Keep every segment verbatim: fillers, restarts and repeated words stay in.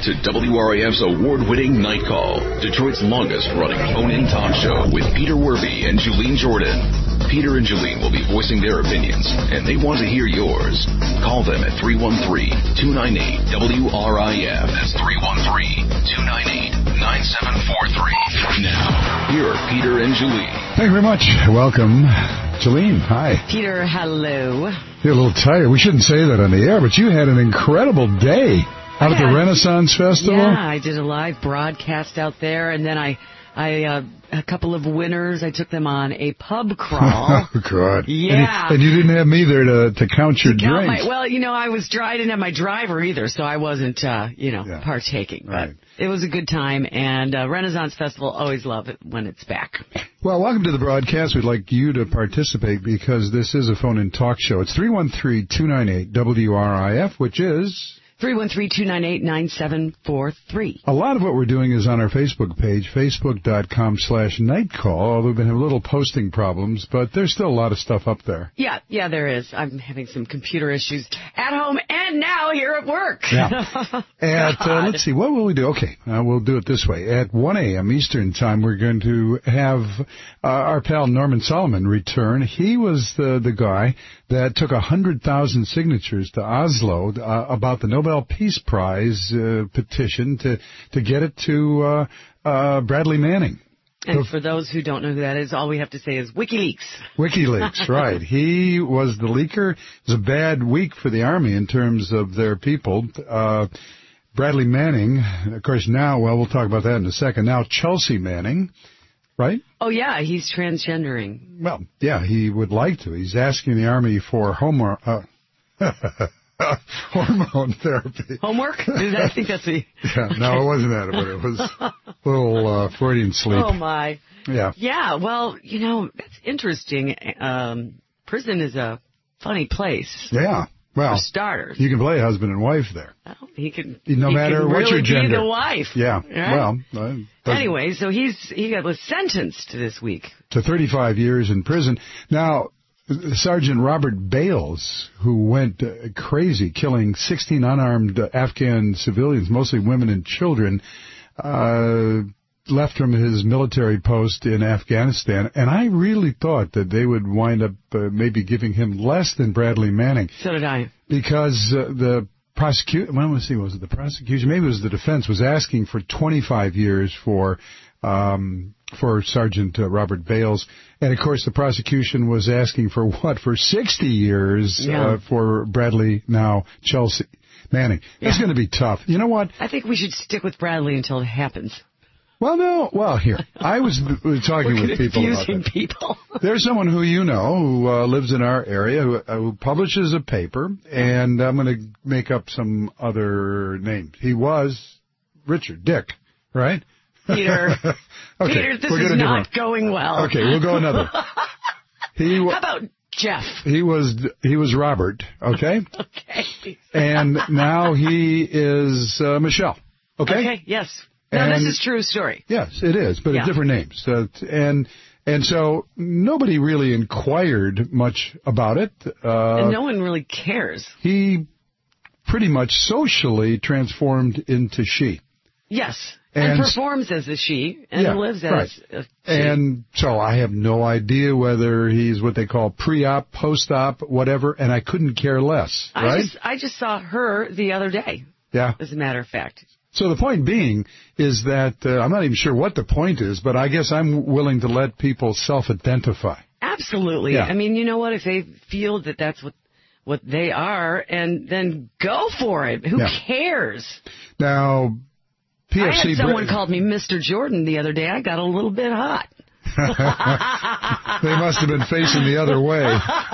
to W R A F's award-winning Night Call, Detroit's longest-running phone-in talk show with Peter Werby and Julene Jordan. Peter and Julene will be voicing their opinions, and they want to hear yours. Call them at three one three, two nine eight, W R I F. That's three one three, two nine eight, nine seven four three. Now, here are Peter and Julene. Thank you very much. Welcome. Julene, hi. Peter, hello. You're a little tired. We shouldn't say that on the air, but you had an incredible day out at the Renaissance Festival. Yeah, I did a live broadcast out there, and then I, I uh, a couple of winners, I took them on a pub crawl. Oh, God. Yeah. And you, and you didn't have me there to, to count your to count drinks. My, well, you know, I was dry. I didn't have my driver either, so I wasn't, uh, you know, yeah. partaking. But right. It was a good time, and uh, Renaissance Festival, always love it when it's back. Well, welcome to the broadcast. We'd like you to participate because this is a phone-in talk show. It's three one three, two nine eight, W R I F, which is three one three, two nine eight, nine seven four three. A lot of what we're doing is on our Facebook page, facebook.com slash nightcall, although we've been having little posting problems, but there's still a lot of stuff up there. Yeah, yeah, there is. I'm having some computer issues at home and now here at work. Yeah. At, uh, let's see, what will we do? Okay, uh, we'll do it this way. At one a.m. Eastern Time, we're going to have uh, our pal Norman Solomon return. He was the, the guy that took one hundred thousand signatures to Oslo uh, about the Nobel Peace Prize uh, petition to, to get it to uh, uh, Bradley Manning. And for those who don't know who that is, all we have to say is WikiLeaks. WikiLeaks, right. He was the leaker. It was a bad week for the Army in terms of their people. Uh, Bradley Manning, of course, now, well, we'll talk about that in a second. Now, Chelsea Manning, right? Oh, yeah, he's transgendering. Well, yeah, he would like to. He's asking the Army for homo- uh, hormone therapy. Homework? I think that's the... Yeah, no, it wasn't that, but it was a little uh, Freudian sleep. Oh, my. Yeah. Yeah, well, you know, that's interesting. Um, prison is a funny place. Yeah. Well, for starters. You can play husband and wife there. Well, he can. No he matter can what really your gender. Be the wife. Yeah. Right? Well. Uh, anyway, so he's he got was sentenced this week to thirty-five years in prison. Now, Sergeant Robert Bales, who went uh, crazy, killing sixteen unarmed uh, Afghan civilians, mostly women and children, uh, left from his military post in Afghanistan, and I really thought that they would wind up uh, maybe giving him less than Bradley Manning. So did I. Because uh, the prosecution, well, let's see, was it the prosecution? Maybe it was the defense, was asking for twenty-five years for um, for Sergeant uh, Robert Bales. And, of course, the prosecution was asking for what? For sixty years yeah. uh, for Bradley, now Chelsea Manning. Yeah. It's going to be tough. You know what? I think we should stick with Bradley until it happens. Well, no. Well, here. I was talking We're with people about confusing that. people. There's someone who you know who uh, lives in our area who, uh, who publishes a paper, and I'm going to make up some other name. He was Richard Dick, right? Peter. Okay, Peter, this we'll is get a not different... going well. Okay, we'll go another. He w- How about Jeff? He was he was Robert, okay? Okay. And now he is uh, Michelle, okay? Okay, yes. No, and, this is true story. Yes, it is, but yeah. a different name. So, and and so nobody really inquired much about it. Uh, and no one really cares. He pretty much socially transformed into she. Yes, and, and performs as a she, and yeah, lives as right. a she. And so I have no idea whether he's what they call pre-op, post-op, whatever, and I couldn't care less, I right? Just, I just saw her the other day, yeah. as a matter of fact. So the point being is that, uh, I'm not even sure what the point is, but I guess I'm willing to let people self-identify. Absolutely. Yeah. I mean, you know what? If they feel that that's what what they are, and then go for it. Who yeah. cares? Now, P F C... I had someone Britain. called me Mister Jordan the other day. I got a little bit hot. They must have been facing the other way.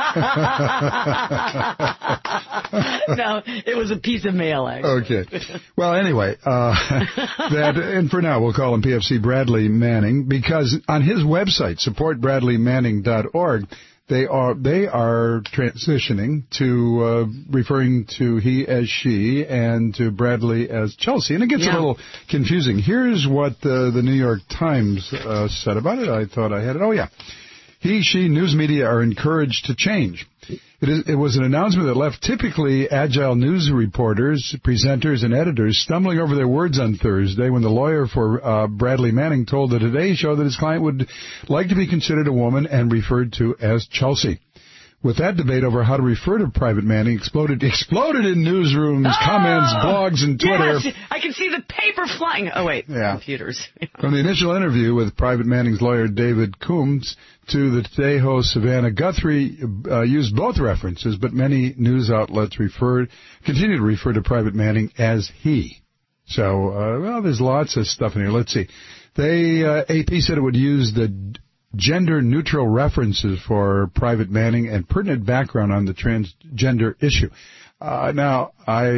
No, it was a piece of mail, actually. Okay. Well, anyway, uh, that, and for now we'll call him P F C Bradley Manning, because on his website, support bradley manning dot org, they are they are transitioning to uh, referring to he as she and to Bradley as Chelsea, and it gets yeah. a little confusing. Here's what uh, the New York Times uh, said about it. I thought I had it. Oh, yeah. He, she, news media are encouraged to change. It, is, it was an announcement that left typically agile news reporters, presenters, and editors stumbling over their words on Thursday when the lawyer for uh, Bradley Manning told the Today Show that his client would like to be considered a woman and referred to as Chelsea. With that debate over how to refer to Private Manning exploded exploded in newsrooms, oh, comments, blogs, and Twitter. Yes, I can see the paper flying. Oh, wait, yeah. Computers. From the initial interview with Private Manning's lawyer, David Coombs, to the Today host, Savannah Guthrie, uh, used both references, but many news outlets referred, continue to refer to Private Manning as he. So, uh, well, there's lots of stuff in here. Let's see. They, uh, A P said it would use the gender-neutral references for Private Manning and pertinent background on the transgender issue. Uh, now,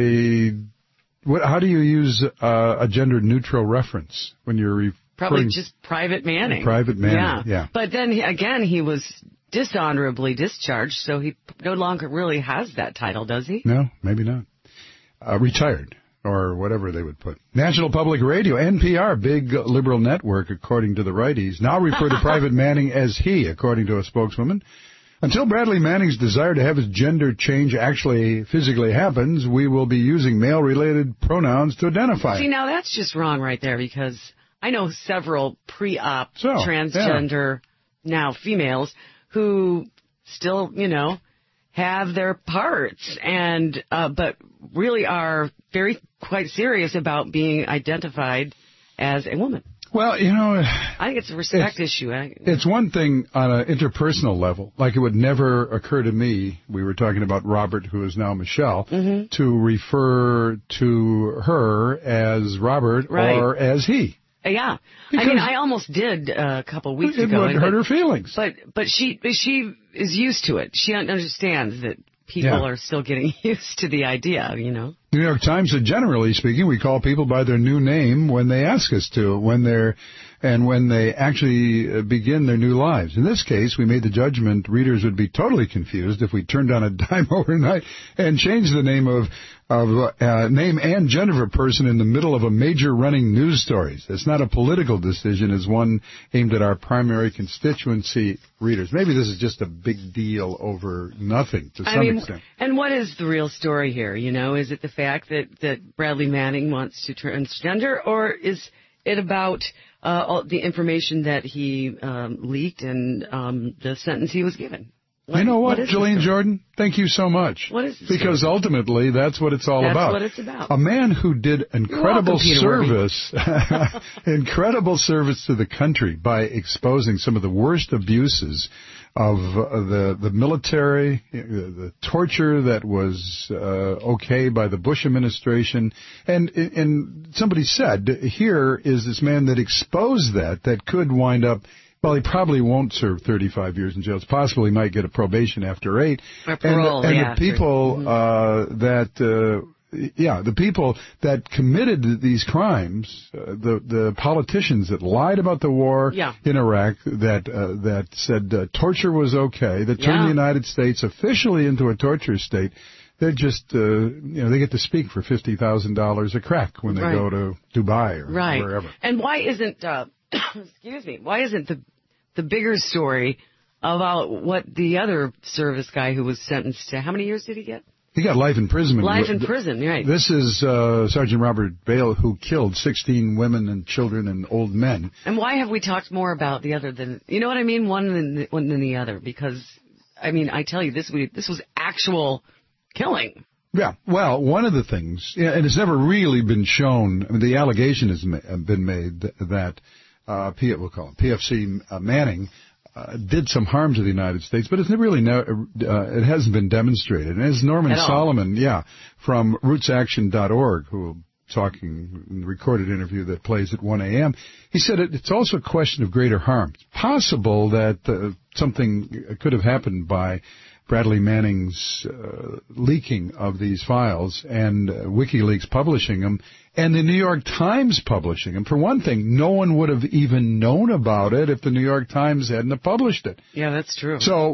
I, what, how do you use uh, a gender-neutral reference when you're referring? Probably just Private Manning. Private Manning, yeah. yeah. But then, again, he was dishonorably discharged, so he no longer really has that title, does he? No, maybe not. Uh, retired. Or whatever they would put. National Public Radio, N P R, big liberal network, according to the righties, now refer to Private Manning as he, according to a spokeswoman. Until Bradley Manning's desire to have his gender change actually physically happens, we will be using male-related pronouns to identify him. See, now that's just wrong right there, because I know several pre-op so, transgender, yeah. now females, who still, you know, have their parts, and uh, but really are very quite serious about being identified as a woman. Well, you know, I think it's a respect it's, issue. It's one thing on an interpersonal level. Like, it would never occur to me, we were talking about Robert, who is now Michelle, mm-hmm. to refer to her as Robert right. or as he. Yeah, because I mean, I almost did uh, a couple weeks it ago. It would hurt her feelings. But but she she is used to it. She understands that people yeah. are still getting used to the idea, you know. The New York Times said, generally speaking, we call people by their new name when they ask us to, when they're, and when they actually begin their new lives. In this case, we made the judgment readers would be totally confused if we turned on a dime overnight and changed the name of of uh, name and gender of a person in the middle of a major running news stories. It's not a political decision, it's one aimed at our primary constituency readers. Maybe this is just a big deal over nothing to some I mean, extent. And what is the real story here? You know, is it the fact that, that Bradley Manning wants to transgender, or is it about uh, all the information that he um, leaked and um, the sentence he was given? What, you know what, what Jolene Jordan? Thank you so much. What is this Because story? ultimately, that's what it's all that's about. That's what it's about. A man who did incredible welcome, service, incredible service to the country by exposing some of the worst abuses of uh, the the military, the torture that was uh, okay by the Bush administration, and and somebody said, here is this man that exposed that, that could wind up. Well, he probably won't serve thirty-five years in jail. It's possible he might get a probation after eight. Or parole, and, and yeah, the people mm-hmm. uh, that, uh, yeah, the people that committed these crimes, uh, the the politicians that lied about the war yeah. in Iraq, that uh, that said uh, torture was okay, that turned yeah. the United States officially into a torture state. They're just, uh, you know, they get to speak for fifty thousand dollars a crack when they right. go to Dubai or right. wherever. And why isn't, uh, excuse me, why isn't the the bigger story about what the other service guy who was sentenced to, how many years did he get? He got life imprisonment. Life in prison, right. This is uh, Sergeant Robert Bale, who killed sixteen women and children and old men. And why have we talked more about the other than, you know what I mean, one than the, one than the other? Because, I mean, I tell you, this we, this was actual killing. Yeah, well, one of the things, yeah, and it's never really been shown, I mean, the allegation has ma- been made that uh, P, we'll call it P F C uh, Manning uh, did some harm to the United States, but it's really no, uh, it hasn't been demonstrated. And as Norman Solomon, yeah, from roots action dot org, who talking in the recorded interview that plays at one a.m., he said it, it's also a question of greater harm. It's possible that uh, something could have happened by Bradley Manning's uh, leaking of these files and uh, WikiLeaks publishing them and the New York Times publishing them. For one thing, no one would have even known about it if the New York Times hadn't have published it. Yeah, that's true. So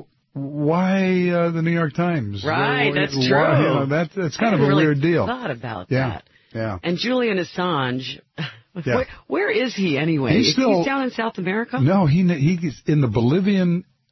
why uh, the New York Times? Right, why, that's why, true. You know, that, that's kind I of a really weird deal. Thought about yeah, that. Yeah. And Julian Assange, yeah. where, where is he anyway? He's, still, he's down in South America? No, he he's in the Bolivian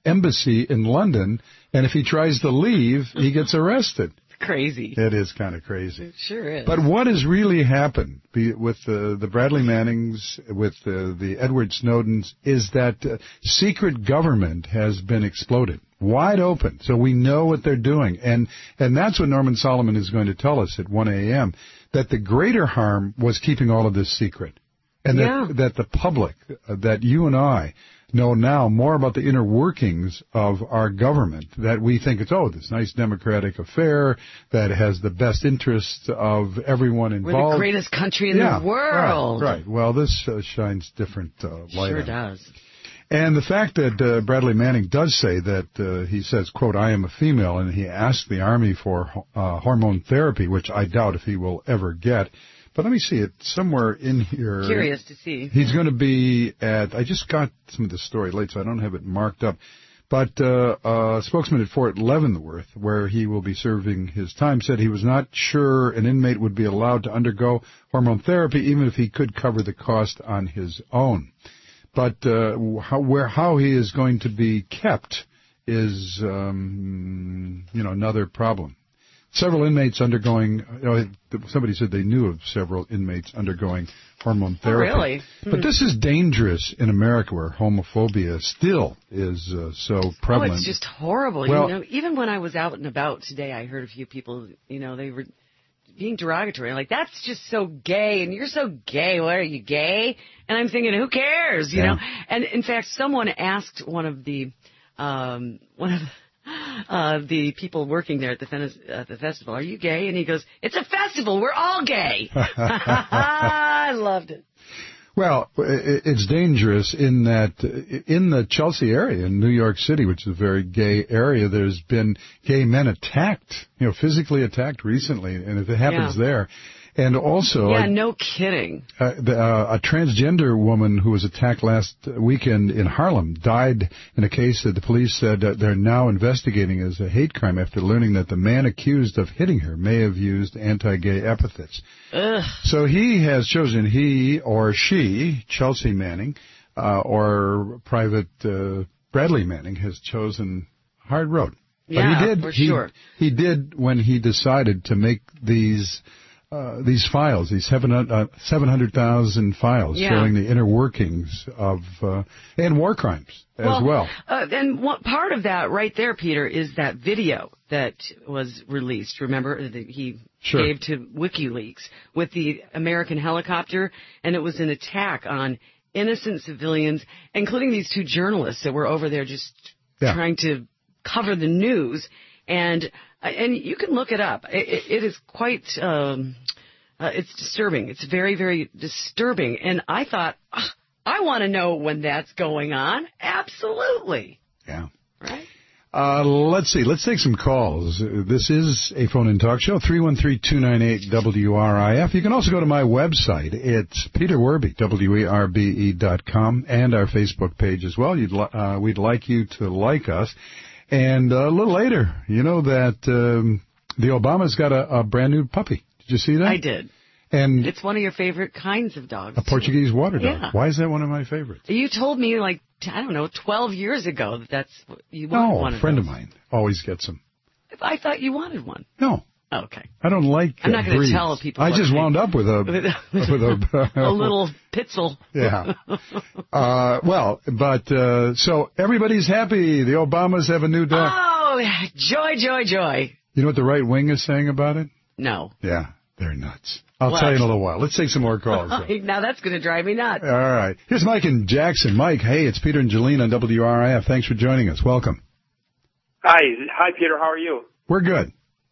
embassy in London, and if he tries to leave, he gets arrested. Crazy. It is kind of crazy. It sure is. But what has really happened be with the, the Bradley Mannings, with the, the Edward Snowdens, is that uh, secret government has been exploded, wide open. So we know what they're doing. And, and that's what Norman Solomon is going to tell us at one a.m., that the greater harm was keeping all of this secret. And yeah. that, that the public, uh, that you and I, know now more about the inner workings of our government, that we think it's, oh, this nice democratic affair that has the best interests of everyone involved. We're the greatest country in yeah, the world. Right, right. Well, this uh, shines different uh, light Sure on does. It. And the fact that uh, Bradley Manning does say that uh, he says, quote, I am a female, and he asked the Army for uh, hormone therapy, which I doubt if he will ever get. But let me see it somewhere in here. Curious to see. He's going to be at, I just got some of the story late, so I don't have it marked up. But uh, a spokesman at Fort Leavenworth, where he will be serving his time, said he was not sure an inmate would be allowed to undergo hormone therapy, even if he could cover the cost on his own. But uh, how, where how he is going to be kept is, um, you know, another problem. Several inmates undergoing, you know, somebody said they knew of several inmates undergoing hormone therapy. Oh, really? But this is dangerous in America, where homophobia still is uh, so prevalent. Oh, it's just horrible. Well, you know, even when I was out and about today, I heard a few people, you know, they were being derogatory. Like, that's just so gay, and you're so gay. What, are you gay? And I'm thinking, who cares, you yeah. know? And, in fact, someone asked one of the, um, one of the, Uh, the people working there at the, fen- uh, the festival, are you gay? And he goes, it's a festival. We're all gay. I loved it. Well, it's dangerous in that in the Chelsea area in New York City, which is a very gay area, there's been gay men attacked, you know, physically attacked recently. And if it happens yeah. there, and also, yeah, uh, no kidding. Uh, the, uh, a transgender woman who was attacked last weekend in Harlem died in a case that the police said uh, they're now investigating as a hate crime after learning that the man accused of hitting her may have used anti-gay epithets. Ugh. So he has chosen, he or she, Chelsea Manning, uh, or Private uh, Bradley Manning, has chosen hard road. Yeah, but he did, for he, sure. He did when he decided to make these Uh, these files, these seven hundred thousand files yeah. showing the inner workings of, uh, and war crimes as well. well. Uh, and what part of that right there, Peter, is that video that was released. Remember, that he sure. gave to WikiLeaks with the American helicopter, and it was an attack on innocent civilians, including these two journalists that were over there just yeah. trying to cover the news. And and you can look it up. It, it is quite, um, uh, it's disturbing. It's very, very disturbing. And I thought, oh, I want to know when that's going on. Absolutely. Yeah. Right? Uh, let's see. Let's take some calls. This is a phone-in talk show, three one three, two nine eight, W R I F. You can also go to my website. It's Peter Werbe, W E R B E dot com, and our Facebook page as well. You'd li- uh, we'd like you to like us. And uh, a little later, you know that um, the Obamas got a, a brand new puppy. Did you see that? I did. And it's one of your favorite kinds of dogs. A Portuguese too. water dog. Yeah. Why is that one of my favorites? You told me, like, I don't know, twelve years ago that that's what you wanted no, one a of friend those. of mine always gets them. I thought you wanted one. No. Okay. I don't like I'm not going to tell people. I just wound up with a with a, a little pitzel. Yeah. Uh, well, but uh, so everybody's happy. The Obamas have a new dog. Oh, joy, joy, joy. You know what the right wing is saying about it? No. Yeah, they're nuts. I'll what? tell you in a little while. Let's take some more calls. Now that's going to drive me nuts. All right. Here's Mike in Jackson. Mike, hey, it's Peter and Jolene on W R I F. Thanks for joining us. Welcome. Hi. Hi, Peter. How are you? We're good.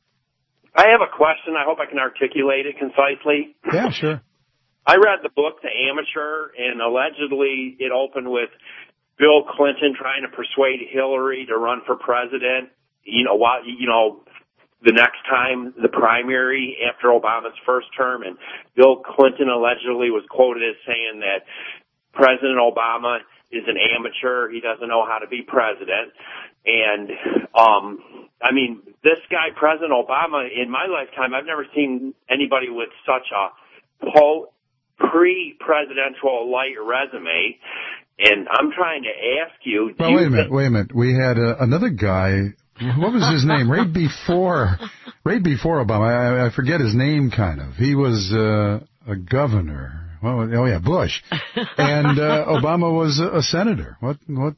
I have a question. I hope I can articulate it concisely. Yeah, sure. I read the book, The Amateur, and allegedly it opened with Bill Clinton trying to persuade Hillary to run for president, you know, while, you know, the next time, the primary after Obama's first term. And Bill Clinton allegedly was quoted as saying that President Obama is an amateur. He doesn't know how to be president. And, um, I mean, this guy, President Obama, in my lifetime, I've never seen anybody with such a po- pre-presidential light resume. And I'm trying to ask you. Do well, you wait a minute, think- wait a minute. We had uh, another guy. What was his name? Right before, right before Obama. I, I forget his name. Kind of. He was uh, a governor. Well, oh yeah, Bush, and uh, Obama was a, a senator. What? What?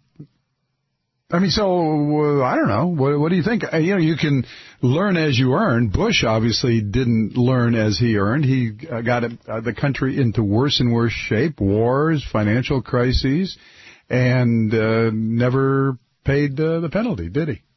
I mean, so uh, I don't know. What, what do you think? Uh, you know, you can learn as you earn. Bush obviously didn't learn as he earned. He uh, got uh, the country into worse and worse shape, wars, financial crises, and uh, never paid uh, the penalty, did he?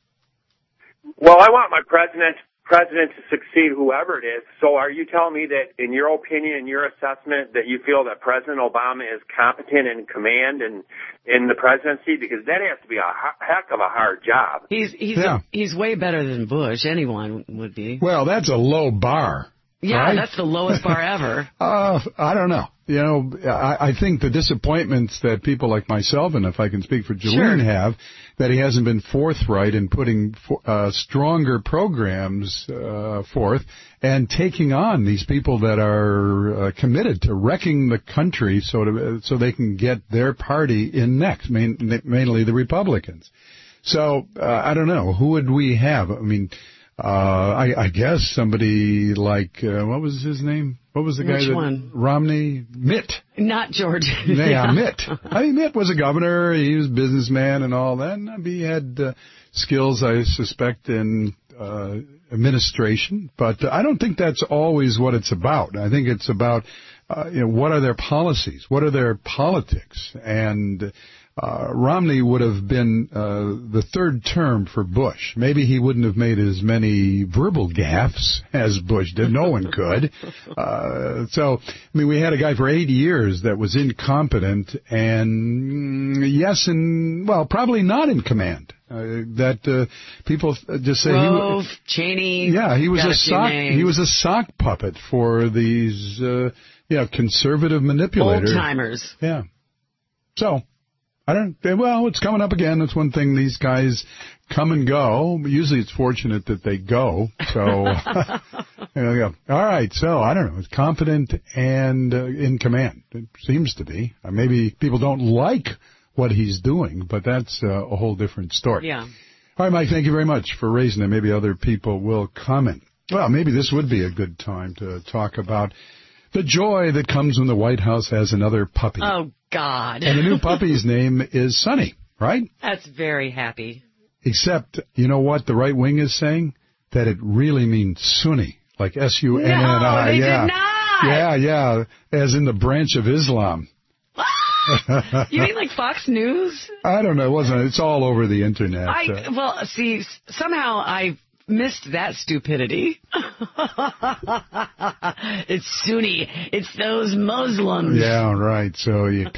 Well, I want my president president to succeed, whoever it is. So are you telling me that, in your opinion, in your assessment, that you feel that President Obama is competent in command and in the presidency? Because that has to be a heck of a hard job. He's he's Yeah. a, he's way better than Bush. Anyone would be. Well, that's a low bar. Yeah, right? that's the lowest bar ever. Uh, I don't know. You know, I, I think the disappointments that people like myself, and if I can speak for Jolene, Sure. have, that he hasn't been forthright in putting uh, stronger programs uh, forth and taking on these people that are uh, committed to wrecking the country so to, so they can get their party in next, main, mainly the Republicans. So, uh, I don't know. Who would we have? I mean, uh, I, I guess somebody like, uh, what was his name? What was the guy Which that, one? Romney? Mitt. Not George. Yeah, Mitt. I mean, Mitt was a governor. He was a businessman and all that. And he had uh, skills, I suspect, in uh, administration. But uh, I don't think that's always what it's about. I think it's about, uh, you know, what are their policies? What are their politics? And uh, Romney would have been uh, the third term for Bush. Maybe he wouldn't have made as many verbal gaffes as Bush did. No one could. Uh, so, I mean, we had a guy for eight years that was incompetent and, mm, yes, and, well, probably not in command. Uh, that uh, people just say Grove, he, Cheney. yeah, he was got a a few sock. names. He was a sock puppet for these, uh, yeah, conservative manipulators. Old timers. Yeah. So, I don't, well, it's coming up again. That's one thing. These guys come and go. Usually it's fortunate that they go. So, there you go. All right. So, I don't know. It's confident and uh, in command. It seems to be. Uh, maybe people don't like what he's doing, but that's uh, a whole different story. Yeah. All right, Mike, thank you very much for raising it. Maybe other people will comment. Well, maybe this would be a good time to talk about the joy that comes when the White House has another puppy. Oh, God. And the new puppy's name is Sunny, right? That's very happy. Except, you know what the right wing is saying? That it really means Sunni, like S U N N I. No, they yeah. did not. Yeah, yeah, as in the branch of Islam. You mean like Fox News? I don't know. It wasn't. It's all over the internet. I Uh, well, see, somehow I missed that stupidity. It's Sunni. It's those Muslims. yeah, right. So you.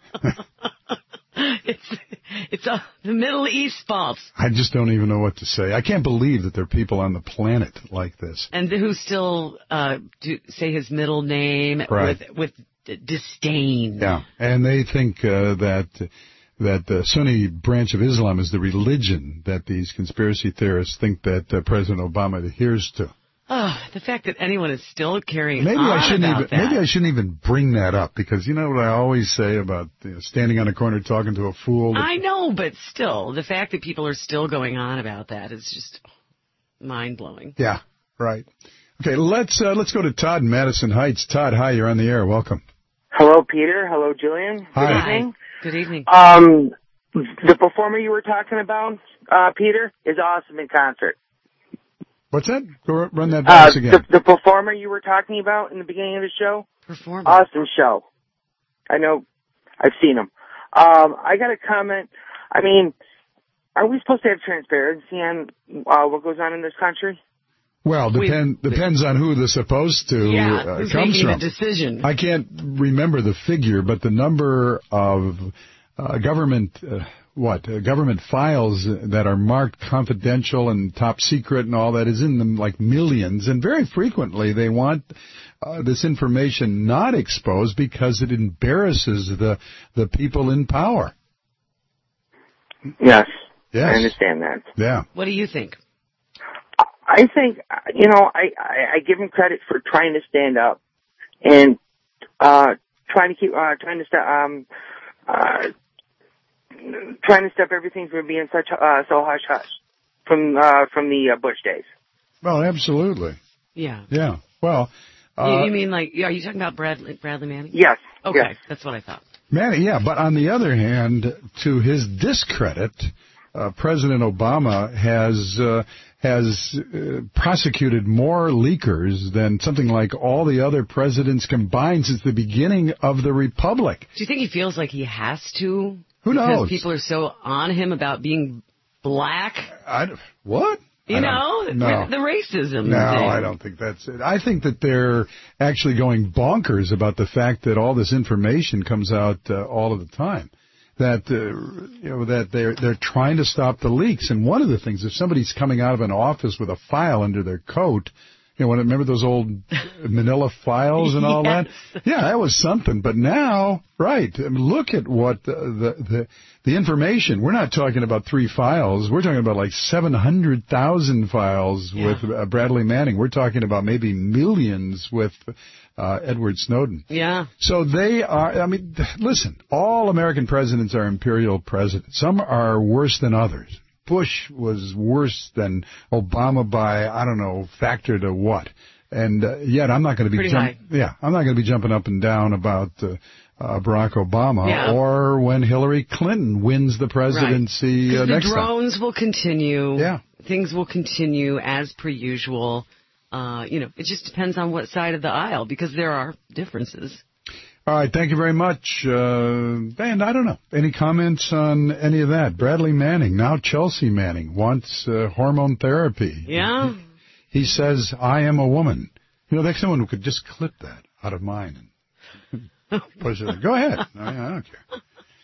It's it's uh, the Middle East's fault. I just don't even know what to say. I can't believe that there are people on the planet like this. And who still uh, do say his middle name Right. with with d- disdain. Yeah, and they think uh, that that the Sunni branch of Islam is the religion that these conspiracy theorists think that uh, President Obama adheres to. Oh, the fact that anyone is still carrying Maybe on I shouldn't about even. that. Maybe I shouldn't even bring that up because you know what I always say about you know, standing on a corner talking to a fool. I know, but still, the fact that people are still going on about that is just mind blowing. Yeah, right. Okay, let's uh, let's go to Todd in Madison Heights. Todd, hi, you're on the air. Welcome. Hello, Peter. Hello, Julian. Hi. Good Hi. evening. Good evening. Um, the performer you were talking about, uh, Peter, is awesome in concert. What's that? Go run that Uh, voice again. the, the performer you were talking about in the beginning of the show, Performer. awesome show. I know, I've seen him. Um, I got a comment. I mean, are we supposed to have transparency on uh, what goes on in this country? Well, depend, depends on who the supposed to yeah, uh, who's comes making from. the decision? I can't remember the figure, but the number of uh, government uh, what uh, government files that are marked confidential and top secret and all that is in them like millions, and very frequently they want uh, this information not exposed because it embarrasses the the people in power. Yes. Yes. I understand that. Yeah. What do you think? I think, you know, I, I, I give him credit for trying to stand up and uh, trying to keep, uh, trying to st- um, uh, trying to stop everything from being such uh, so hush hush from uh, from the uh, Bush days. Well, absolutely. Yeah. Yeah. Well, uh, you, you mean like, are you talking about Bradley, Bradley Manning? Yes. Okay, yes. That's what I thought. Manning, yeah, but on the other hand, to his discredit, uh, President Obama has uh, has uh, prosecuted more leakers than something like all the other presidents combined since the beginning of the Republic. Do you think he feels like he has to? Who knows? Because people are so on him about being black. I, what? You know, no. the racism No, thing. I don't think that's it. I think that they're actually going bonkers about the fact that all this information comes out uh, all of the time. That uh, you know that they're they're trying to stop the leaks. And one of the things, if somebody's coming out of an office with a file under their coat, you know, when, remember those old manila files and all yes. that? Yeah, that was something. But now, right, I mean, look at what the, the the the information. We're not talking about three files. We're talking about like seven hundred thousand files yeah. with uh, Bradley Manning. We're talking about maybe millions with uh, Edward Snowden. Yeah. So they are, I mean, listen, all American presidents are imperial presidents. Some are worse than others. Bush was worse than Obama by, I don't know, factor to what. And uh, yet I'm not going to be jump- yeah, I'm not going to be jumping up and down about uh, uh, Barack Obama yeah. or when Hillary Clinton wins the presidency right. uh, next time. The drones time. will continue. Yeah. Things will continue as per usual. Uh, you know, it just depends on what side of the aisle because there are differences. All right, thank you very much. Uh, and I don't know, any comments on any of that? Bradley Manning, now Chelsea Manning, wants uh, hormone therapy. Yeah. He, he says, I am a woman. You know, there's someone who could just clip that out of mine and push it. Go ahead. I, I don't care.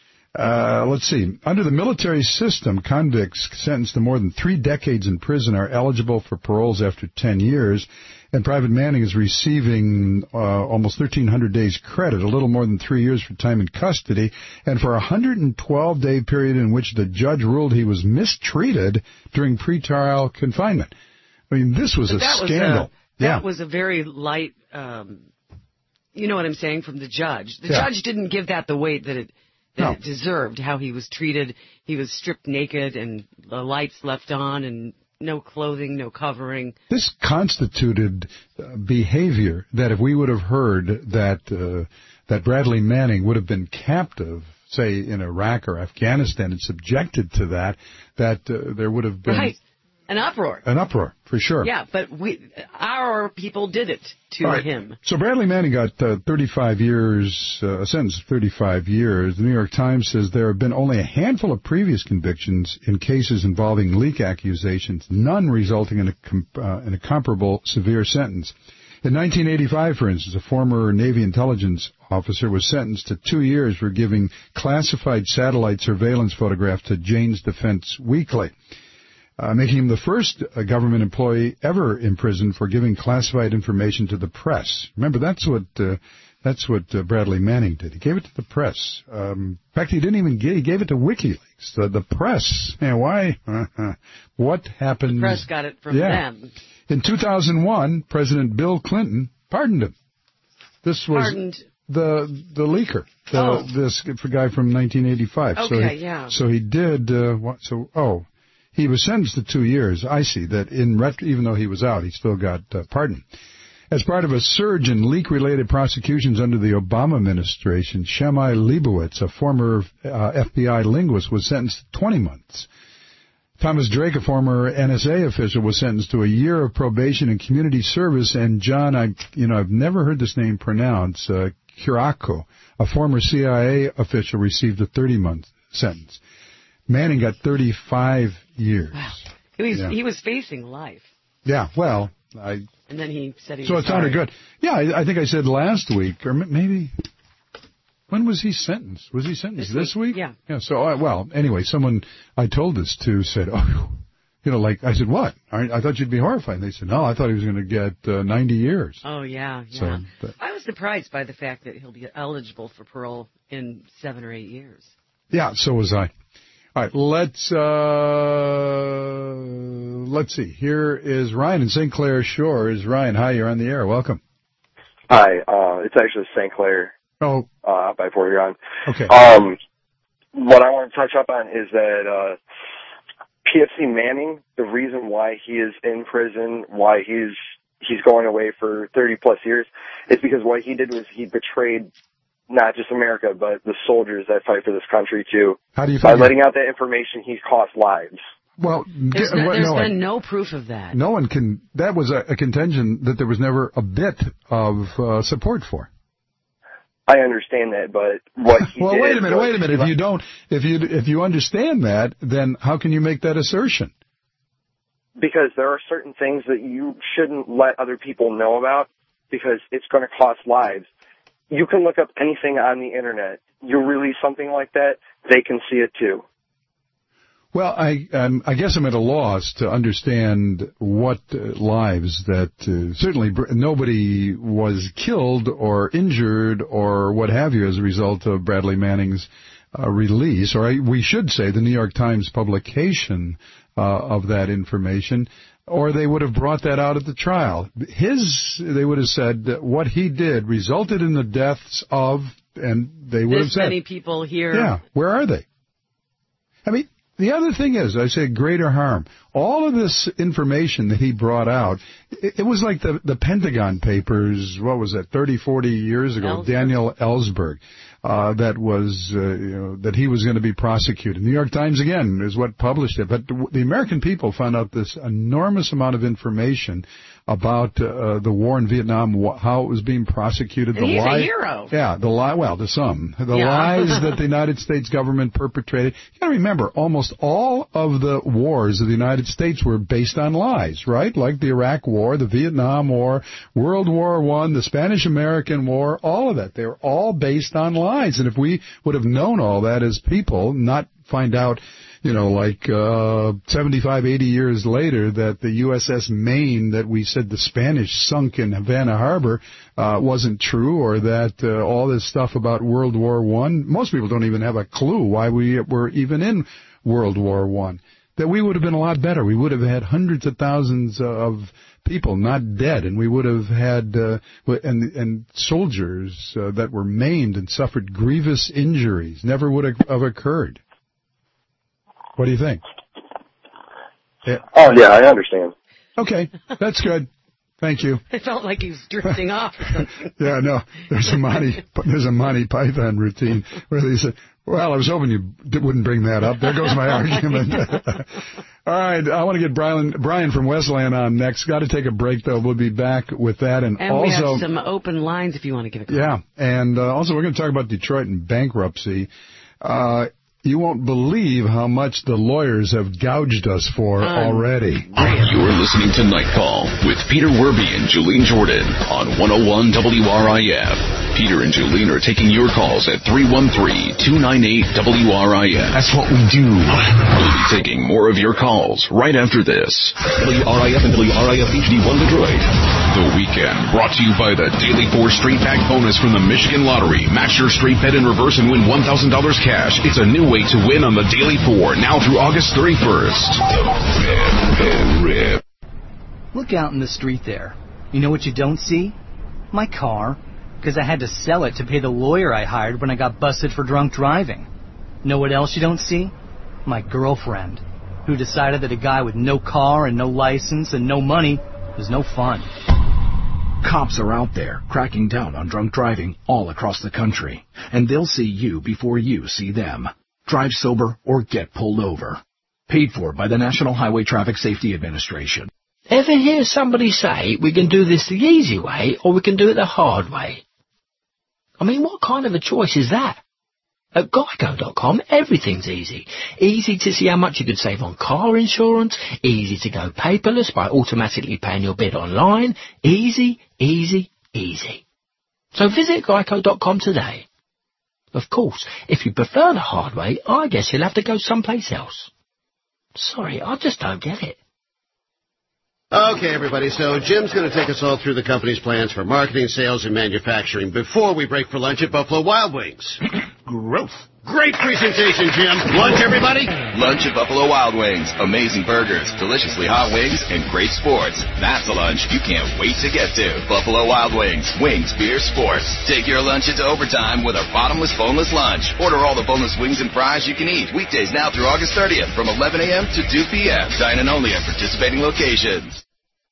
Uh, let's see. Under the military system, convicts sentenced to more than three decades in prison are eligible for paroles after ten years. And Private Manning is receiving uh, almost thirteen hundred days credit, a little more than three years for time in custody, and for a one hundred twelve day period in which the judge ruled he was mistreated during pretrial confinement. I mean, this was but a that scandal. Was a, that yeah. was a very light, um, you know what I'm saying, from the judge. The yeah. judge didn't give that the weight that it that no. it deserved, how he was treated. He was stripped naked and the lights left on and no clothing, no covering. This constituted uh, behavior that if we would have heard that uh, that Bradley Manning would have been captive, say in Iraq or Afghanistan, and subjected to that, that uh, there would have been right. an uproar. An uproar, for sure. Yeah, but we, our people did it to right. him. So Bradley Manning got uh, thirty-five years, uh, a sentence of thirty-five years. The New York Times says there have been only a handful of previous convictions in cases involving leak accusations, none resulting in a, com- uh, in a comparable severe sentence. In nineteen eighty-five, for instance, a former Navy intelligence officer was sentenced to two years for giving classified satellite surveillance photographs to Jane's Defense Weekly. Uh, making him the first uh, government employee ever imprisoned for giving classified information to the press. Remember, that's what uh, that's what uh, Bradley Manning did. He gave it to the press. Um, in fact, he didn't even give, he gave it to WikiLeaks. The, the press. And why? Uh-huh. What happened? The press got it from yeah. them. In two thousand one, President Bill Clinton pardoned him. This was Pardoned. the the leaker, the, oh. this guy from nineteen eighty-five. Okay, so he, yeah. So he did. Uh, what? So oh. He was sentenced to two years. I see that in ret- even though he was out, he still got uh, pardoned. As part of a surge in leak-related prosecutions under the Obama administration, Shemai Leibowitz, a former uh, F B I linguist, was sentenced to twenty months. Thomas Drake, a former N S A official, was sentenced to a year of probation and community service. And John, I, you know, I've never heard this name pronounced. Uh, Curacao, a former C I A official, received a thirty-month sentence. Manning got thirty-five years. Wow. He was, yeah. he was facing life. Yeah, well, I... And then he said he so was it sounded sorry. good. Yeah, I, I think I said last week, or maybe... When was he sentenced? Was he sentenced this, this week? week? Yeah. Yeah, so, uh, well, anyway, someone I told this to said, oh, you know, like, I said, what? I, I thought you'd be horrified. And they said, no, I thought he was going to get uh, ninety years. Oh, yeah, yeah. So, but, I was surprised by the fact that he'll be eligible for parole in seven or eight years. Yeah, so was I. All right, let's, uh, let's see. Here is Ryan in Saint Clair Shores. Ryan, hi, you're on the air. Welcome. Hi, uh, it's actually Saint Clair. Oh. Uh, by Fort Huron. Okay. Um, what I want to touch up on is that uh, P F C Manning, the reason why he is in prison, why he's he's going away for thirty plus years, is because what he did was he betrayed not just America, but the soldiers that fight for this country too. How do you By figure? letting out that information, he's cost lives. Well, There's, get, no, what, there's no, been no proof of that. no one can. That was a, a contention that there was never a bit of uh, support for. I understand that, but what he well, did wait a minute, was wait a minute. If you don't, if you if you understand that, then how can you make that assertion? Because there are certain things that you shouldn't let other people know about because it's going to cost lives. You can look up anything on the internet. You release something like that, they can see it too. Well, I um, I guess I'm at a loss to understand what uh, lives that uh, certainly br- nobody was killed or injured or what have you as a result of Bradley Manning's uh, release, or I, we should say the New York Times publication uh, of that information, or they would have brought that out at the trial. His, they would have said that what he did resulted in the deaths of, and they would this have said, many people here. yeah, where are they? I mean, the other thing is, I say greater harm. All of this information that he brought out, it, it was like the, the Pentagon Papers, what was that, thirty, forty years ago, Ellsberg. Daniel Ellsberg, uh, that was, uh, you know, that he was going to be prosecuted. New York Times, again, is what published it. But the American people found out this enormous amount of information about uh, the war in Vietnam, wh- how it was being prosecuted. And the he's lie- a hero. Yeah, the lie. Well, to some, the Yeah. lies that the United States government perpetrated. You got to remember, almost all of the wars of the United States were based on lies, right? Like the Iraq War, the Vietnam War, World War One, the Spanish-American War, all of that. They were all based on lies. And if we would have known all that as people, not find out, you know, like uh seventy-five, eighty years later that the U S S Maine that we said the Spanish sunk in Havana Harbor uh wasn't true, or that uh, all this stuff about World War One, most people don't even have a clue why we were even in World War One. That we would have been a lot better. We would have had hundreds of thousands of people not dead, and we would have had uh, and and soldiers uh, that were maimed and suffered grievous injuries never would have occurred. What do you think? Yeah. Oh, yeah, I understand. Okay, that's good. Thank you. It felt like he was drifting off or something. Yeah, no, there's a Monty, there's a Monty Python routine where they say, well, I was hoping you wouldn't bring that up. There goes my argument. All right, I want to get Brian, Brian from Westland on next. Got to take a break, though. We'll be back with that. And, And also, we have some open lines if you want to give a call. yeah, and uh, also we're going to talk about Detroit and bankruptcy. Uh, you won't believe how much the lawyers have gouged us for already. You're listening to Night Call with Peter Werby and Julene Jordan on one oh one W R I F. Peter and Julene are taking your calls at three one three, two nine eight, W R I F. That's what we do. We'll be taking more of your calls right after this. W R I F and W R I F H D one Detroit. The Weekend, brought to you by the Daily four Straight Bag Bonus from the Michigan Lottery. Match your straight bet in reverse and win one thousand dollars cash. It's a new way to win on the Daily four, now through August thirty-first. Rip, rip. Look out in the street there. You know what you don't see? My car. Because I had to sell it to pay the lawyer I hired when I got busted for drunk driving. Know what else you don't see? My girlfriend, who decided that a guy with no car and no license and no money was no fun. Cops are out there cracking down on drunk driving all across the country, and they'll see you before you see them. Drive sober or get pulled over. Paid for by the National Highway Traffic Safety Administration. Ever hear somebody say we can do this the easy way or we can do it the hard way? I mean, what kind of a choice is that? At Geico dot com, everything's easy. Easy to see how much you could save on car insurance. Easy to go paperless by automatically paying your bid online. Easy, easy, easy. So visit Geico dot com today. Of course, if you prefer the hard way, I guess you'll have to go someplace else. Sorry, I just don't get it. Okay, everybody, so Jim's going to take us all through the company's plans for marketing, sales, and manufacturing before we break for lunch at Buffalo Wild Wings. Growth. Great presentation, Jim. Lunch, everybody? Lunch at Buffalo Wild Wings. Amazing burgers, deliciously hot wings, and great sports. That's a lunch you can't wait to get to. Buffalo Wild Wings. Wings, beer, sports. Take your lunch into overtime with our bottomless, boneless lunch. Order all the boneless wings and fries you can eat. Weekdays now through August thirtieth from eleven a.m. to two p.m. Dine-in only at participating locations.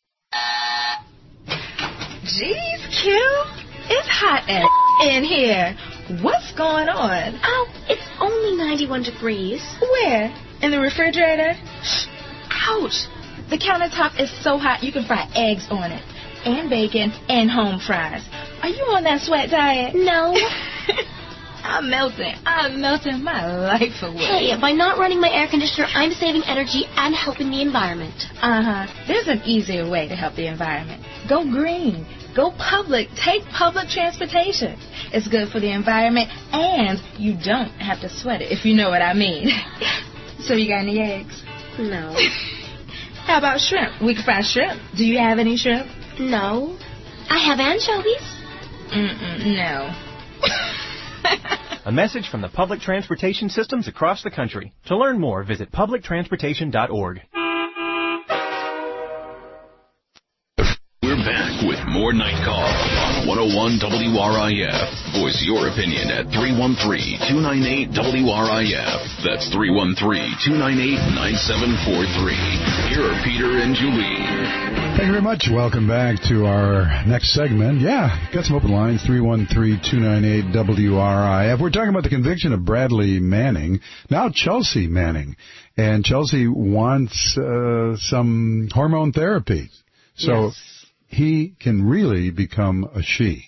Jeez, Q. It's hot as in here. What's going on? Oh, it's only ninety-one degrees. Where? In the refrigerator? Ouch. The countertop is so hot you can fry eggs on it. And bacon and home fries. Are you on that sweat diet? No. I'm melting. I'm melting my life away. Hey, by not running my air conditioner, I'm saving energy and helping the environment. Uh-huh. There's an easier way to help the environment. Go green. Go public. Take public transportation. It's good for the environment, and you don't have to sweat it, if you know what I mean. So you got any eggs? No. How about shrimp? We can fry shrimp. Do you have any shrimp? No. I have anchovies. Mm-mm, no. A message from the public transportation systems across the country. To learn more, visit public transportation dot org. We're back with more Night Call on one oh one W R I F. Voice your opinion at three one three, two nine eight, W R I F. That's three one three, two nine eight, nine seven four three. Here are Peter and Julie. Thank you very much. Welcome back to our next segment. Yeah, got some open lines, three one three, two nine eight, W R I F. We're talking about the conviction of Bradley Manning, now Chelsea Manning. And Chelsea wants uh, some hormone therapy. So yes. He can really become a she.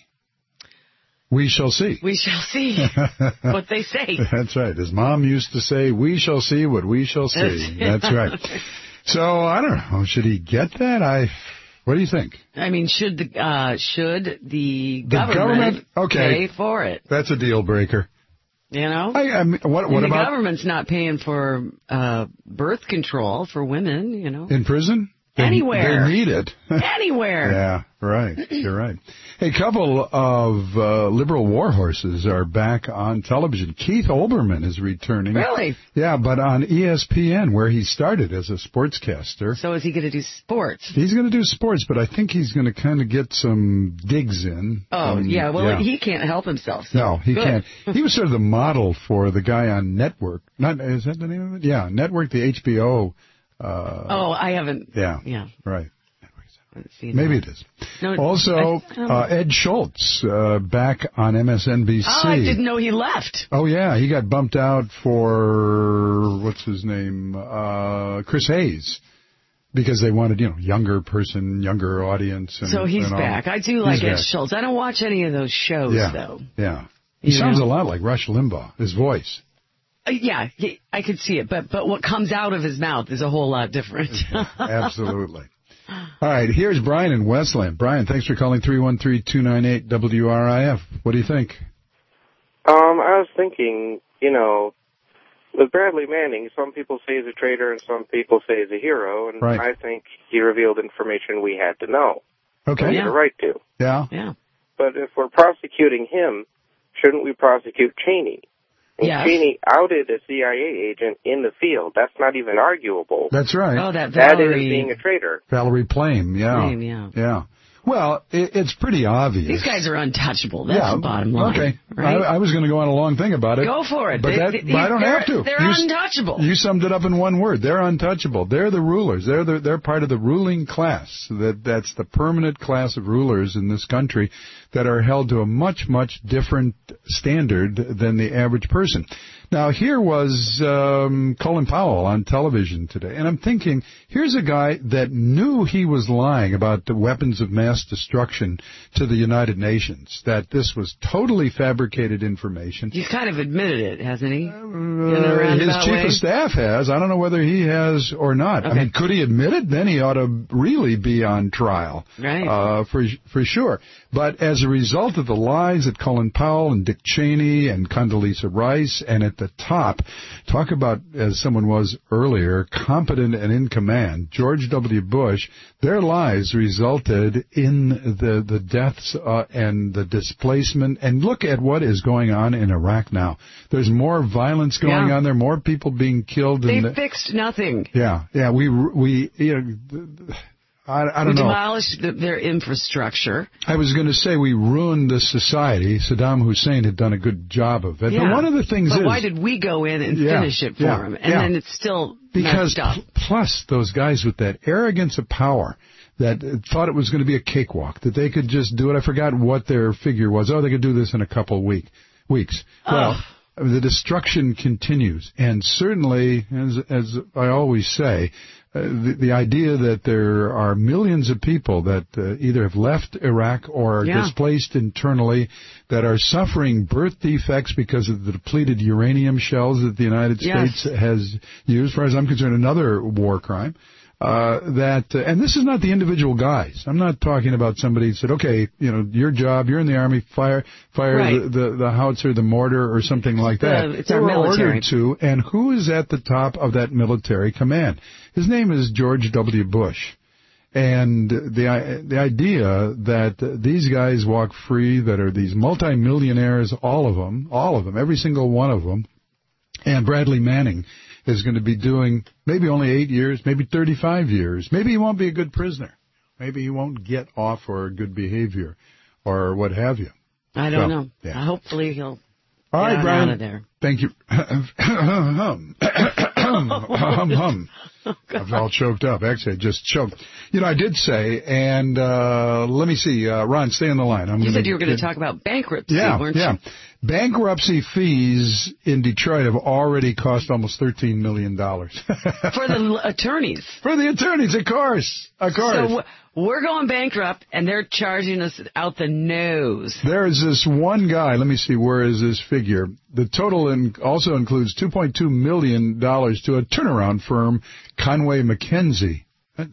We shall see. We shall see what they say. That's right. His mom used to say, we shall see what we shall see. That's right. So, I don't know. Should he get that? I. What do you think? I mean, should the uh, should the, the government, government okay. pay for it? That's a deal breaker. You know? I, I mean, what, what the about... The government's not paying for uh, birth control for women, you know. In prison? They, Anywhere. They need it. Anywhere. Yeah, right. You're right. A couple of uh, liberal war horses are back on television. Keith Olbermann is returning. Really? Yeah, but on E S P N, where he started as a sportscaster. So is he going to do sports? He's going to do sports, but I think he's going to kind of get some digs in. Oh, um, yeah. Well, yeah. he can't help himself. So no, he good. can't. He was sort of the model for the guy on Network. Not Is that the name of it? Yeah, Network, the H B O. Uh, oh, I haven't. Yeah. Yeah. Right. Maybe it is. No, also, I, uh, Ed Schultz uh, back on M S N B C. Oh, I didn't know he left. Oh, yeah. He got bumped out for, what's his name, uh, Chris Hayes. Because they wanted, you know, younger person, younger audience. And, so he's and back. I do like Ed Schultz. I don't watch any of those shows, yeah. though. Yeah. He you sounds know? a lot like Rush Limbaugh, his voice. Uh, yeah, he, I could see it, but but what comes out of his mouth is a whole lot different. Absolutely. All right, here's Brian in Westland. Brian, thanks for calling three one three, two nine eight, W R I F. What do you think? Um, I was thinking, you know, with Bradley Manning, some people say he's a traitor and some people say he's a hero, and right. I think he revealed information we had to know. Okay. We yeah. had a right to. Yeah. Yeah. But if we're prosecuting him, shouldn't we prosecute Cheney? And yes. Cheney outed a C I A agent in the field. That's not even arguable. That's right. Oh, that Valerie... That is being a traitor. Valerie Plame, yeah. Plame, yeah. Yeah. Well, it, it's pretty obvious. These guys are untouchable. That's yeah, the bottom line. Okay. Right? I, I was going to go on a long thing about it. Go for it. But, they, that, they, but I don't have to. They're you, untouchable. You summed it up in one word. They're untouchable. They're the rulers. They're the, they're part of the ruling class. That That's the permanent class of rulers in this country that are held to a much, much different standard than the average person. Now, here was um, Colin Powell on television today, and I'm thinking, here's a guy that knew he was lying about the weapons of mass destruction to the United Nations, that this was totally fabricated information. He's kind of admitted it, hasn't he? Uh, his chief way? of staff has. I don't know whether he has or not. Okay. I mean, could he admit it? Then he ought to really be on trial, right? Uh, for for sure. But as a result of the lies that Colin Powell and Dick Cheney and Condoleezza Rice and at the top. Talk about, as someone was earlier, competent and in command. George W. Bush, their lies resulted in the, the deaths uh, and the displacement. And look at what is going on in Iraq now. There's more violence going yeah. on there, more people being killed. They the, fixed nothing. Yeah, yeah, we, we, you know, I, I don't we know. demolished the, their infrastructure. I was going to say we ruined the society. Saddam Hussein had done a good job of it. Yeah. But one of the things but is... why did we go in and yeah, finish it for yeah, him? And yeah. then it's still because messed up. Pl- plus those guys with that arrogance of power that uh, thought it was going to be a cakewalk, that they could just do it. I forgot what their figure was. Oh, they could do this in a couple of week, weeks. Well, oh. the destruction continues. And certainly, as, as I always say, Uh, the, the idea that there are millions of people that uh, either have left Iraq or are yeah. displaced internally, that are suffering birth defects because of the depleted uranium shells that the United yes. States has used, as far as I'm concerned, another war crime. Uh, that, uh, and this is not the individual guys. I'm not talking about somebody who said, okay, you know, your job, you're in the Army, fire, fire right. the, the, the howitzer, the mortar, or something like that. Uh, it's they our were military. ordered to, and who is at the top of that military command? His name is George W. Bush. And the the idea that these guys walk free, that are these multimillionaires, all of them, all of them, every single one of them, and Bradley Manning is going to be doing maybe only eight years, maybe thirty-five years. Maybe he won't be a good prisoner. Maybe he won't get off for good behavior or what have you. I don't so, know. Yeah. Hopefully he'll All right, get Brian. out of there. Thank you. hum, hum, hum. Oh, I'm all choked up. Actually, I just choked. You know, I did say, and uh let me see. Uh, Ron, stay on the line. I'm you gonna, said you were going to talk about bankruptcy, yeah, weren't yeah. you? Bankruptcy fees in Detroit have already cost almost thirteen million dollars. For the attorneys. For the attorneys, of course. Of course. So we're going bankrupt, and they're charging us out the nose. There is this one guy. Let me see. Where is this figure? The total in, also includes two point two million dollars to a turnaround firm, Conway McKenzie.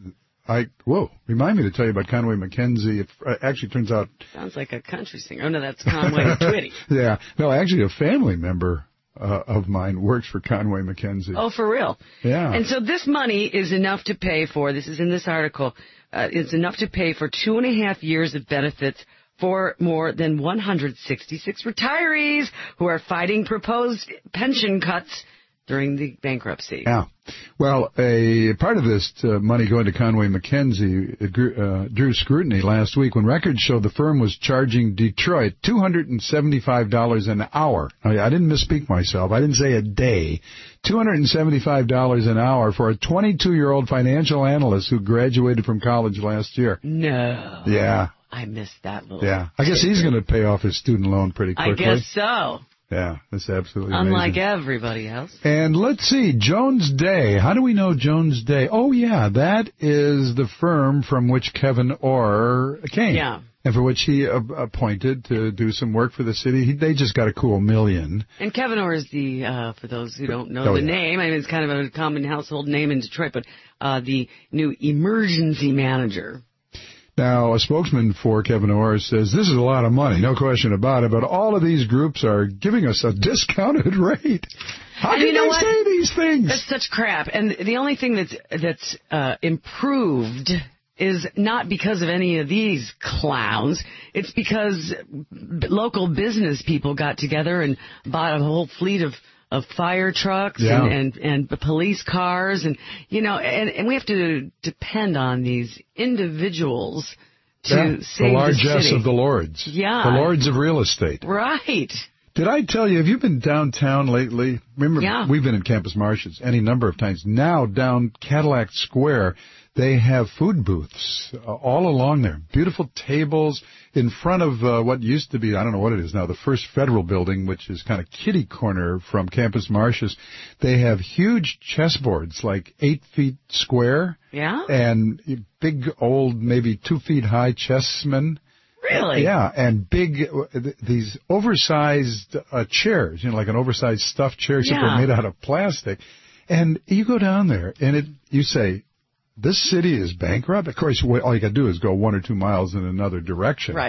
I Whoa, remind me to tell you about Conway McKenzie. It uh, actually turns out... Sounds like a country singer. Oh, no, that's Conway Twitty. Yeah. No, actually, a family member uh, of mine works for Conway McKenzie. Oh, for real? Yeah. And so this money is enough to pay for, this is in this article, uh, it's enough to pay for two and a half years of benefits for more than one hundred sixty-six retirees who are fighting proposed pension cuts during the bankruptcy. Yeah. Well, a part of this uh, money going to Conway McKenzie uh, grew, uh, drew scrutiny last week when records showed the firm was charging Detroit two hundred seventy-five dollars an hour. I, I didn't misspeak myself. I didn't say a day. two hundred seventy-five dollars an hour for a twenty-two-year-old financial analyst who graduated from college last year. No. Yeah. I missed that little. Yeah. I guess he's going to pay off his student loan pretty quickly. I guess so. Yeah, that's absolutely Unlike amazing. everybody else. And let's see, Jones Day. How do we know Jones Day? Oh, yeah, that is the firm from which Kevin Orr came. Yeah. And for which he uh, appointed to do some work for the city. He, they just got a cool million. And Kevin Orr is the, uh, for those who don't know oh, the yeah. name, I mean, it's kind of a common household name in Detroit, but uh, the new emergency manager. Now, a spokesman for Kevin Orr says, this is a lot of money, no question about it, but all of these groups are giving us a discounted rate. How and can you know they what? say these things? That's such crap. And the only thing that's, that's uh, improved is not because of any of these clowns. It's because local business people got together and bought a whole fleet of of fire trucks yeah. and, and, and police cars, and you know, and, and we have to depend on these individuals to yeah, save the largesse the city. of the lords. Yeah. The lords of real estate. Right. Did I tell you, have you been downtown lately? Remember, yeah. we've been in Campus Martians any number of times. Now, down Cadillac Square, they have food booths uh, all along there. Beautiful tables in front of uh, what used to be, I don't know what it is now, the First Federal Building, which is kind of kitty corner from Campus Martians. They have huge chessboards, like eight feet square. Yeah. And big, old, maybe two feet high chessmen. Really? Yeah, and big, uh, these oversized uh, chairs, you know, like an oversized stuffed chair, except yeah. they're made out of plastic. And you go down there, and it, you say, this city is bankrupt. Of course, all you got to do is go one or two miles in another direction. Right.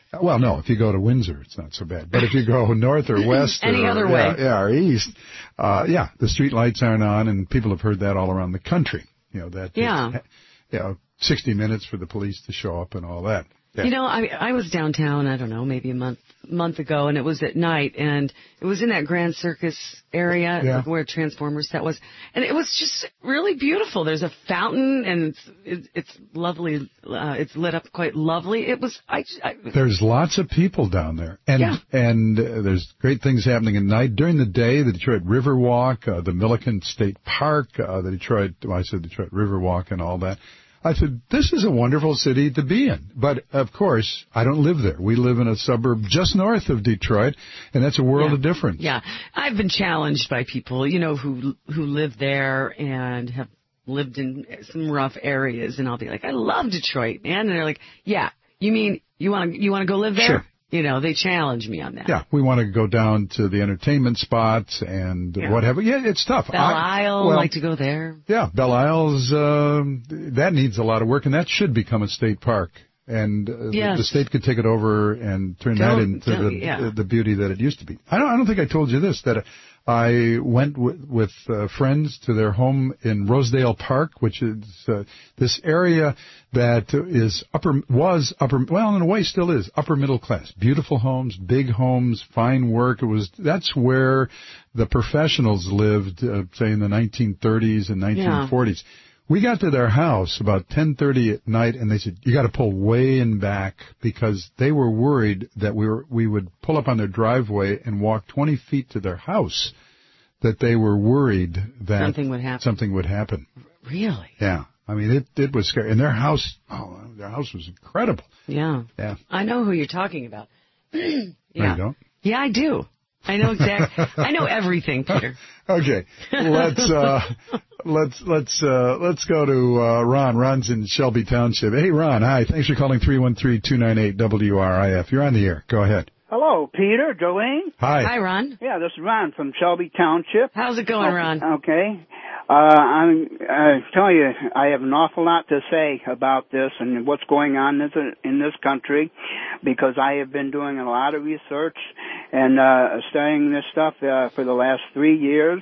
Well, no, if you go to Windsor, it's not so bad. But if you go north or west Any or, other yeah, way. yeah, or east, uh, yeah, the street lights aren't on, and people have heard that all around the country. You know, that, Yeah. it's, you know, sixty minutes for the police to show up and all that. Yeah. You know, I I was downtown, I don't know, maybe a month month ago, and it was at night, and it was in that Grand Circus area Yeah. like where Transformers set was, and it was just really beautiful. There's a fountain, and it's it's, it's lovely. Uh, it's lit up quite lovely. It was. I, I There's lots of people down there, and Yeah. and uh, there's great things happening at night. During the day, the Detroit Riverwalk, uh, the Milliken State Park, uh, the Detroit, well, I said Detroit Riverwalk and all that. I said, this is a wonderful city to be in. But, of course, I don't live there. We live in a suburb just north of Detroit, and that's a world Yeah. of difference. Yeah, I've been challenged by people, you know, who who live there and have lived in some rough areas, and I'll be like, I love Detroit, man. And they're like, yeah, you mean you want to you want to go live there? Sure. You know, they challenge me on that. Yeah, we want to go down to the entertainment spots and Yeah. whatever. Yeah, it's tough. Belle I- Isle, well, like to go there. Yeah, Belle Isle's, um, that needs a lot of work, and that should become a state park. And uh, Yes. the, the state could take it over and turn Don't- that into don't- the, yeah. the beauty that it used to be. I don't, I don't think I told you this, that I went w- with uh, friends to their home in Rosedale Park, which is uh, this area that is upper, was upper, well, in a way still is, upper middle class. Beautiful homes, big homes, fine work. It was, that's where the professionals lived, uh, say in the nineteen thirties and nineteen forties. We got to their house about ten thirty at night, and they said, you got to pull way in back, because they were worried that we were we would pull up on their driveway and walk twenty feet to their house, that they were worried that Something would happen. Something would happen. Really? Yeah. I mean, it, it was scary. And their house, oh, their house was incredible. Yeah. Yeah. I know who you're talking about. yeah. No, you don't? Yeah, I do. I know exactly. I know everything, Peter. Okay, let's uh, let's let's uh, let's go to uh, Ron. Ron's in Shelby Township. Hey, Ron. Hi. Thanks for calling three one three, two nine eight, W R I F. You're on the air. Go ahead. Hello, Peter, Jolene. Hi. Hi, Ron. Yeah, this is Ron from Shelby Township. How's it going, Oh, Ron? Okay. Uh, I'm, I tell you, I have an awful lot to say about this and what's going on in this, in this country, because I have been doing a lot of research and uh, studying this stuff uh, for the last three years.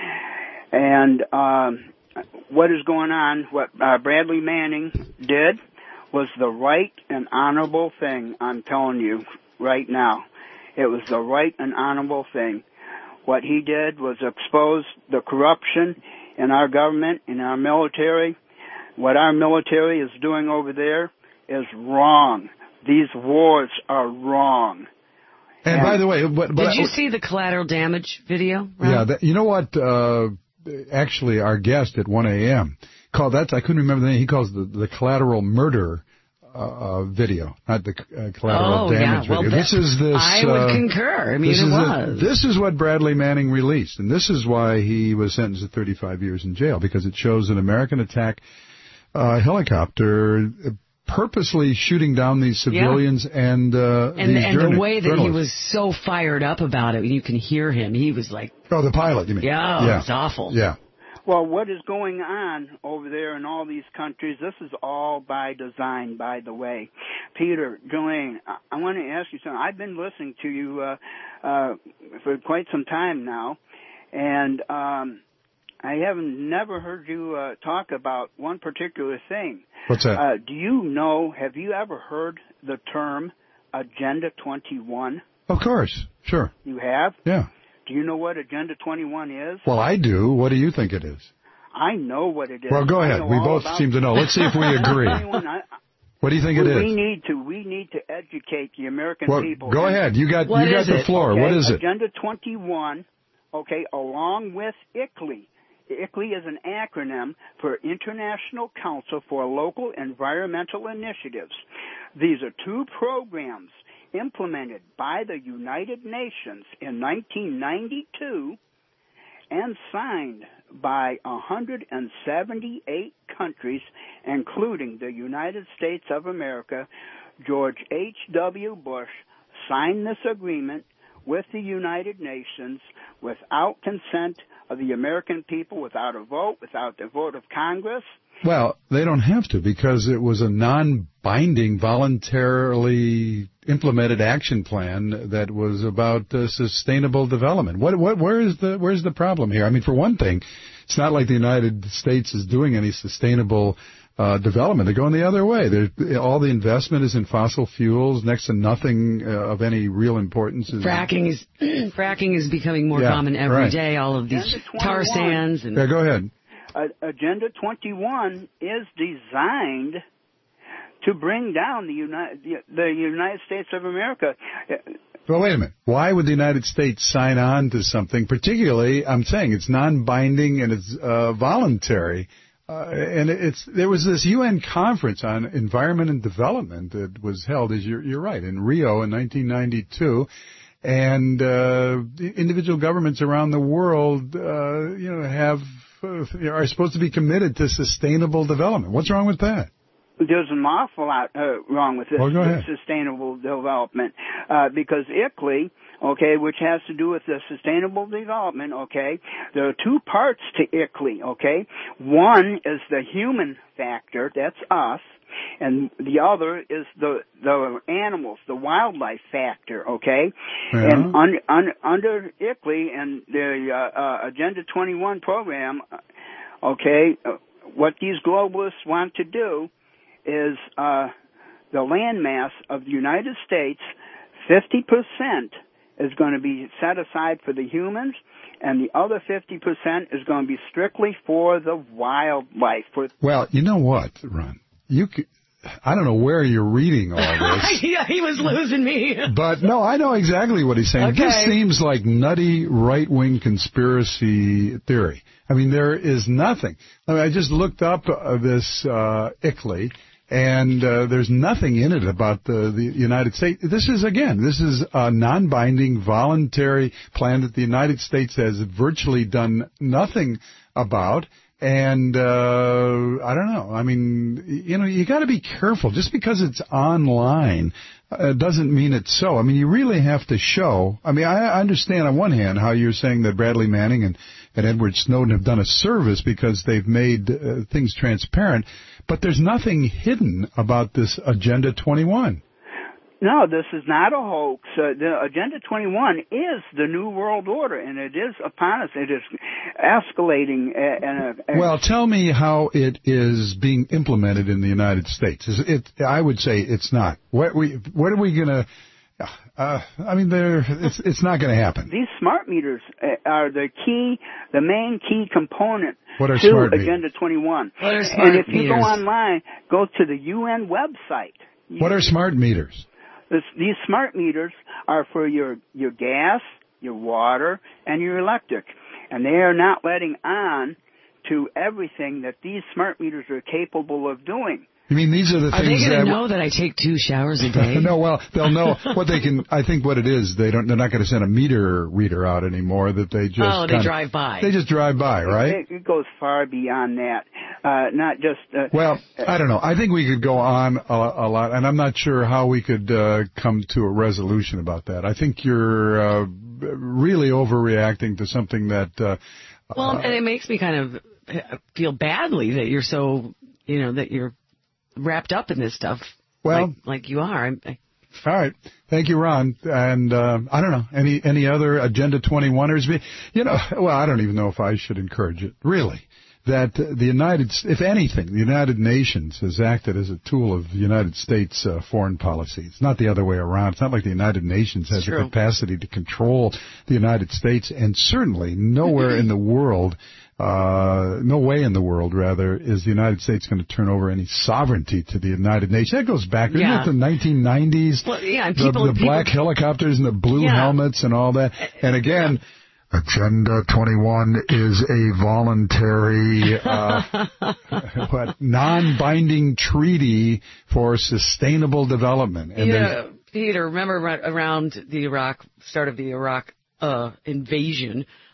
And um, what is going on, what uh, Bradley Manning did was the right and honorable thing, I'm telling you right now. It was the right and honorable thing. What he did was expose the corruption in our government, in our military. What our military is doing over there is wrong. These wars are wrong. And, and by the way, but, but did you see the collateral damage video, Ron? Yeah, that, you know what? Uh, actually, our guest at one a.m. called that. I couldn't remember the name. He calls the the collateral murder uh, uh, video, not the uh, collateral oh, damage yeah. well, video. This is this. I would uh, concur. I mean, this it is was. A, this is what Bradley Manning released, and this is why he was sentenced to thirty-five years in jail, because it shows an American attack uh, helicopter purposely shooting down these civilians yeah. and uh, and, these and journal- the way that journalists. he was so fired up about it, you can hear him. He was like, "Oh, the pilot, you mean?" Yeah, yeah. it's awful. Yeah. Well, what is going on over there in all these countries, this is all by design, by the way. Peter, Jolene, I, I want to ask you something. I've been listening to you uh, uh, for quite some time now, and um, I haven't never heard you uh, talk about one particular thing. What's that? Uh, do you know, have you ever heard the term Agenda twenty-one? Of course, sure. You have? Yeah. Do you know what Agenda twenty-one is? Well, I do. What do you think it is? I know what it is. Well, go ahead. We both seem to know. Let's see if we agree. I, what do you think we, it is? We need to. We need to educate the American well, people. Go ahead. You got. What you got the it? floor. Okay, what is it? Agenda twenty-one. Okay, along with I C L E. I C L E is an acronym for International Council for Local Environmental Initiatives. These are two programs implemented by the United Nations in nineteen ninety-two and signed by one hundred seventy-eight countries, including the United States of America. George H W. Bush signed this agreement with the United Nations without consent of the American people, without a vote, without the vote of Congress. Well, they don't have to, because it was a non-binding, voluntarily implemented action plan that was about uh, sustainable development. What, what, where is the, where's the problem here? I mean, for one thing, it's not like the United States is doing any sustainable uh, development. They're going the other way. They're, all the investment is in fossil fuels. Next to nothing uh, of any real importance is fracking is fracking is becoming more yeah, common every right. day. All of these tar sands and yeah. Go ahead. Uh, Agenda twenty-one is designed to bring down the United the, the United States of America. Well, wait a minute. Why would the United States sign on to something? Particularly, I'm saying it's non-binding and it's uh, voluntary. Uh, and it's there was this U N conference on environment and development that was held, as you're, you're right, in Rio in nineteen ninety-two. And uh, individual governments around the world, uh, you know, have uh, are supposed to be committed to sustainable development. What's wrong with that? There's an awful lot uh, wrong with this oh, go ahead. sustainable development uh, because I C L E, okay, which has to do with the sustainable development, okay, there are two parts to I C L E, okay. One is the human factor, that's us, and the other is the the animals, the wildlife factor, okay. Yeah. And un, un, under I C L E and the uh, uh, Agenda twenty-one program, okay, uh, what these globalists want to do is uh, the landmass of the United States, fifty percent is going to be set aside for the humans, and the other fifty percent is going to be strictly for the wildlife. For well, you know what, Ron? You could, I don't know where you're reading all this. Yeah, he was losing me. But, no, I know exactly what he's saying. Okay. This seems like nutty right-wing conspiracy theory. I mean, there is nothing. I mean, I just looked up uh, this uh, I C L E, and uh, there's nothing in it about the, the United States. This is, again, this is a non-binding, voluntary plan that the United States has virtually done nothing about. And, uh, I don't know. I mean, you know, you got to be careful. Just because it's online uh, doesn't mean it's so. I mean, you really have to show. I mean, I understand on one hand how you're saying that Bradley Manning and, and Edward Snowden have done a service because they've made uh, things transparent. But there's nothing hidden about this Agenda twenty-one. No, this is not a hoax. Uh, the Agenda twenty-one is the New World Order, and it is upon us. It is escalating. Uh, and, uh, well, tell me how it is being implemented in the United States. Is it? I would say it's not. What we? What are we going to? Uh, I mean, there. It's it's not going to happen. These smart meters are the key, the main key component what are to smart Agenda meters? twenty-one. What are smart and if you meters? go online, go to the U N website. What are smart meters? This, these smart meters are for your, your gas, your water, and your electric. And they are not letting on to everything that these smart meters are capable of doing. You mean these are the Are things they that... going to know that I take two showers a day? No, well, they'll know what they can... I think what it is, they don't, they're not going to send a meter reader out anymore, that they just... Oh, they kinda, drive by. They just drive by, right? It, it goes far beyond that. Uh, not just... Uh, well, I don't know. I think we could go on a, a lot, and I'm not sure how we could uh, come to a resolution about that. I think you're uh, really overreacting to something that... Uh, well, uh, and it makes me kind of feel badly that you're so, you know, that you're wrapped up in this stuff. Well, like, like you are. I, I, all right. Thank you, Ron. And uh, I don't know, any any other Agenda twenty-one-ers? You know, well, I don't even know if I should encourage it, really. That the United, if anything, the United Nations has acted as a tool of the United States uh, foreign policy. It's not the other way around. It's not like the United Nations has the capacity to control the United States, and certainly nowhere in the world, uh, no way in the world, rather, is the United States going to turn over any sovereignty to the United Nations. That goes back, isn't yeah. it the nineteen nineties? Well, yeah, and the people, the people, black helicopters and the blue yeah. helmets and all that. And again... Agenda twenty-one is a voluntary, uh, what, non-binding treaty for sustainable development. And yeah, Peter, remember around the Iraq, start of the Iraq uh, invasion,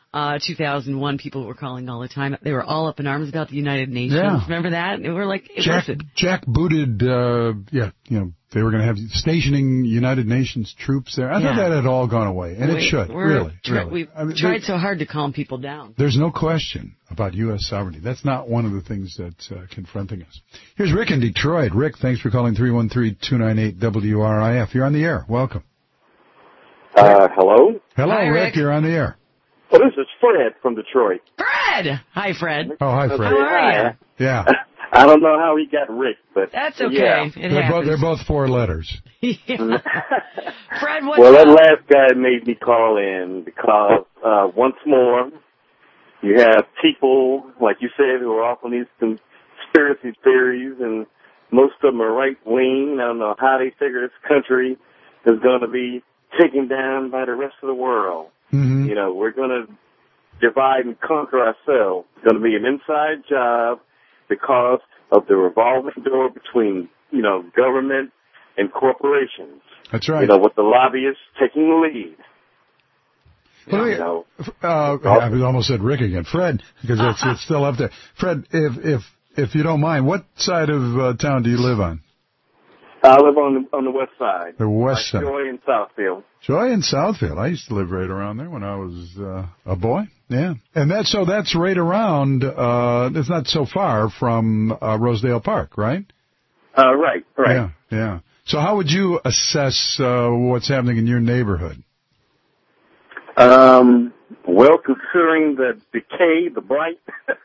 uh, two thousand one, people were calling all the time. They were all up in arms about the United Nations. Yeah. Remember that? And we're like, Jack, listen. Jack booted, uh, yeah, you know, they were going to have stationing United Nations troops there. I Yeah. thought that had all gone away, and we, it should, we're, really, tri- really. We've I mean, tried there, so hard to calm people down. There's no question about U S sovereignty. That's not one of the things that's uh, confronting us. Here's Rick in Detroit. Rick, thanks for calling three one three, two nine eight, W R I F. You're on the air. Welcome. Uh, hello? Hello, Hi, Rick. Rick. You're on the air. Oh, this is Fred from Detroit. Fred! Hi, Fred. Oh, hi, Fred. How are you? Yeah. I don't know how he got Rick, but That's okay. yeah. It They're both, happens. they're both four letters. Yeah. Fred, what's well, that up? last guy made me call in because uh, once more, you have people, like you said, who are off on these conspiracy theories, and most of them are right-wing. I don't know how they figure this country is going to be taken down by the rest of the world. Mm-hmm. You know, we're going to divide and conquer ourselves. It's going to be an inside job because of the revolving door between, you know, government and corporations. That's right. You know, with the lobbyists taking the lead. Well, You know, uh, I almost said Rick again. Fred, because it's, it's still up there. Fred, if if if you don't mind, what side of uh, town do you live on? I live on the, on the west side. The west side. Joy in Southfield. Joy in Southfield. I used to live right around there when I was uh, a boy. Yeah, and that's so that's right around. Uh, it's not so far from uh, Rosedale Park, right? Uh, right, right. Yeah, yeah. So how would you assess uh, what's happening in your neighborhood? Um, well, considering the decay, the blight,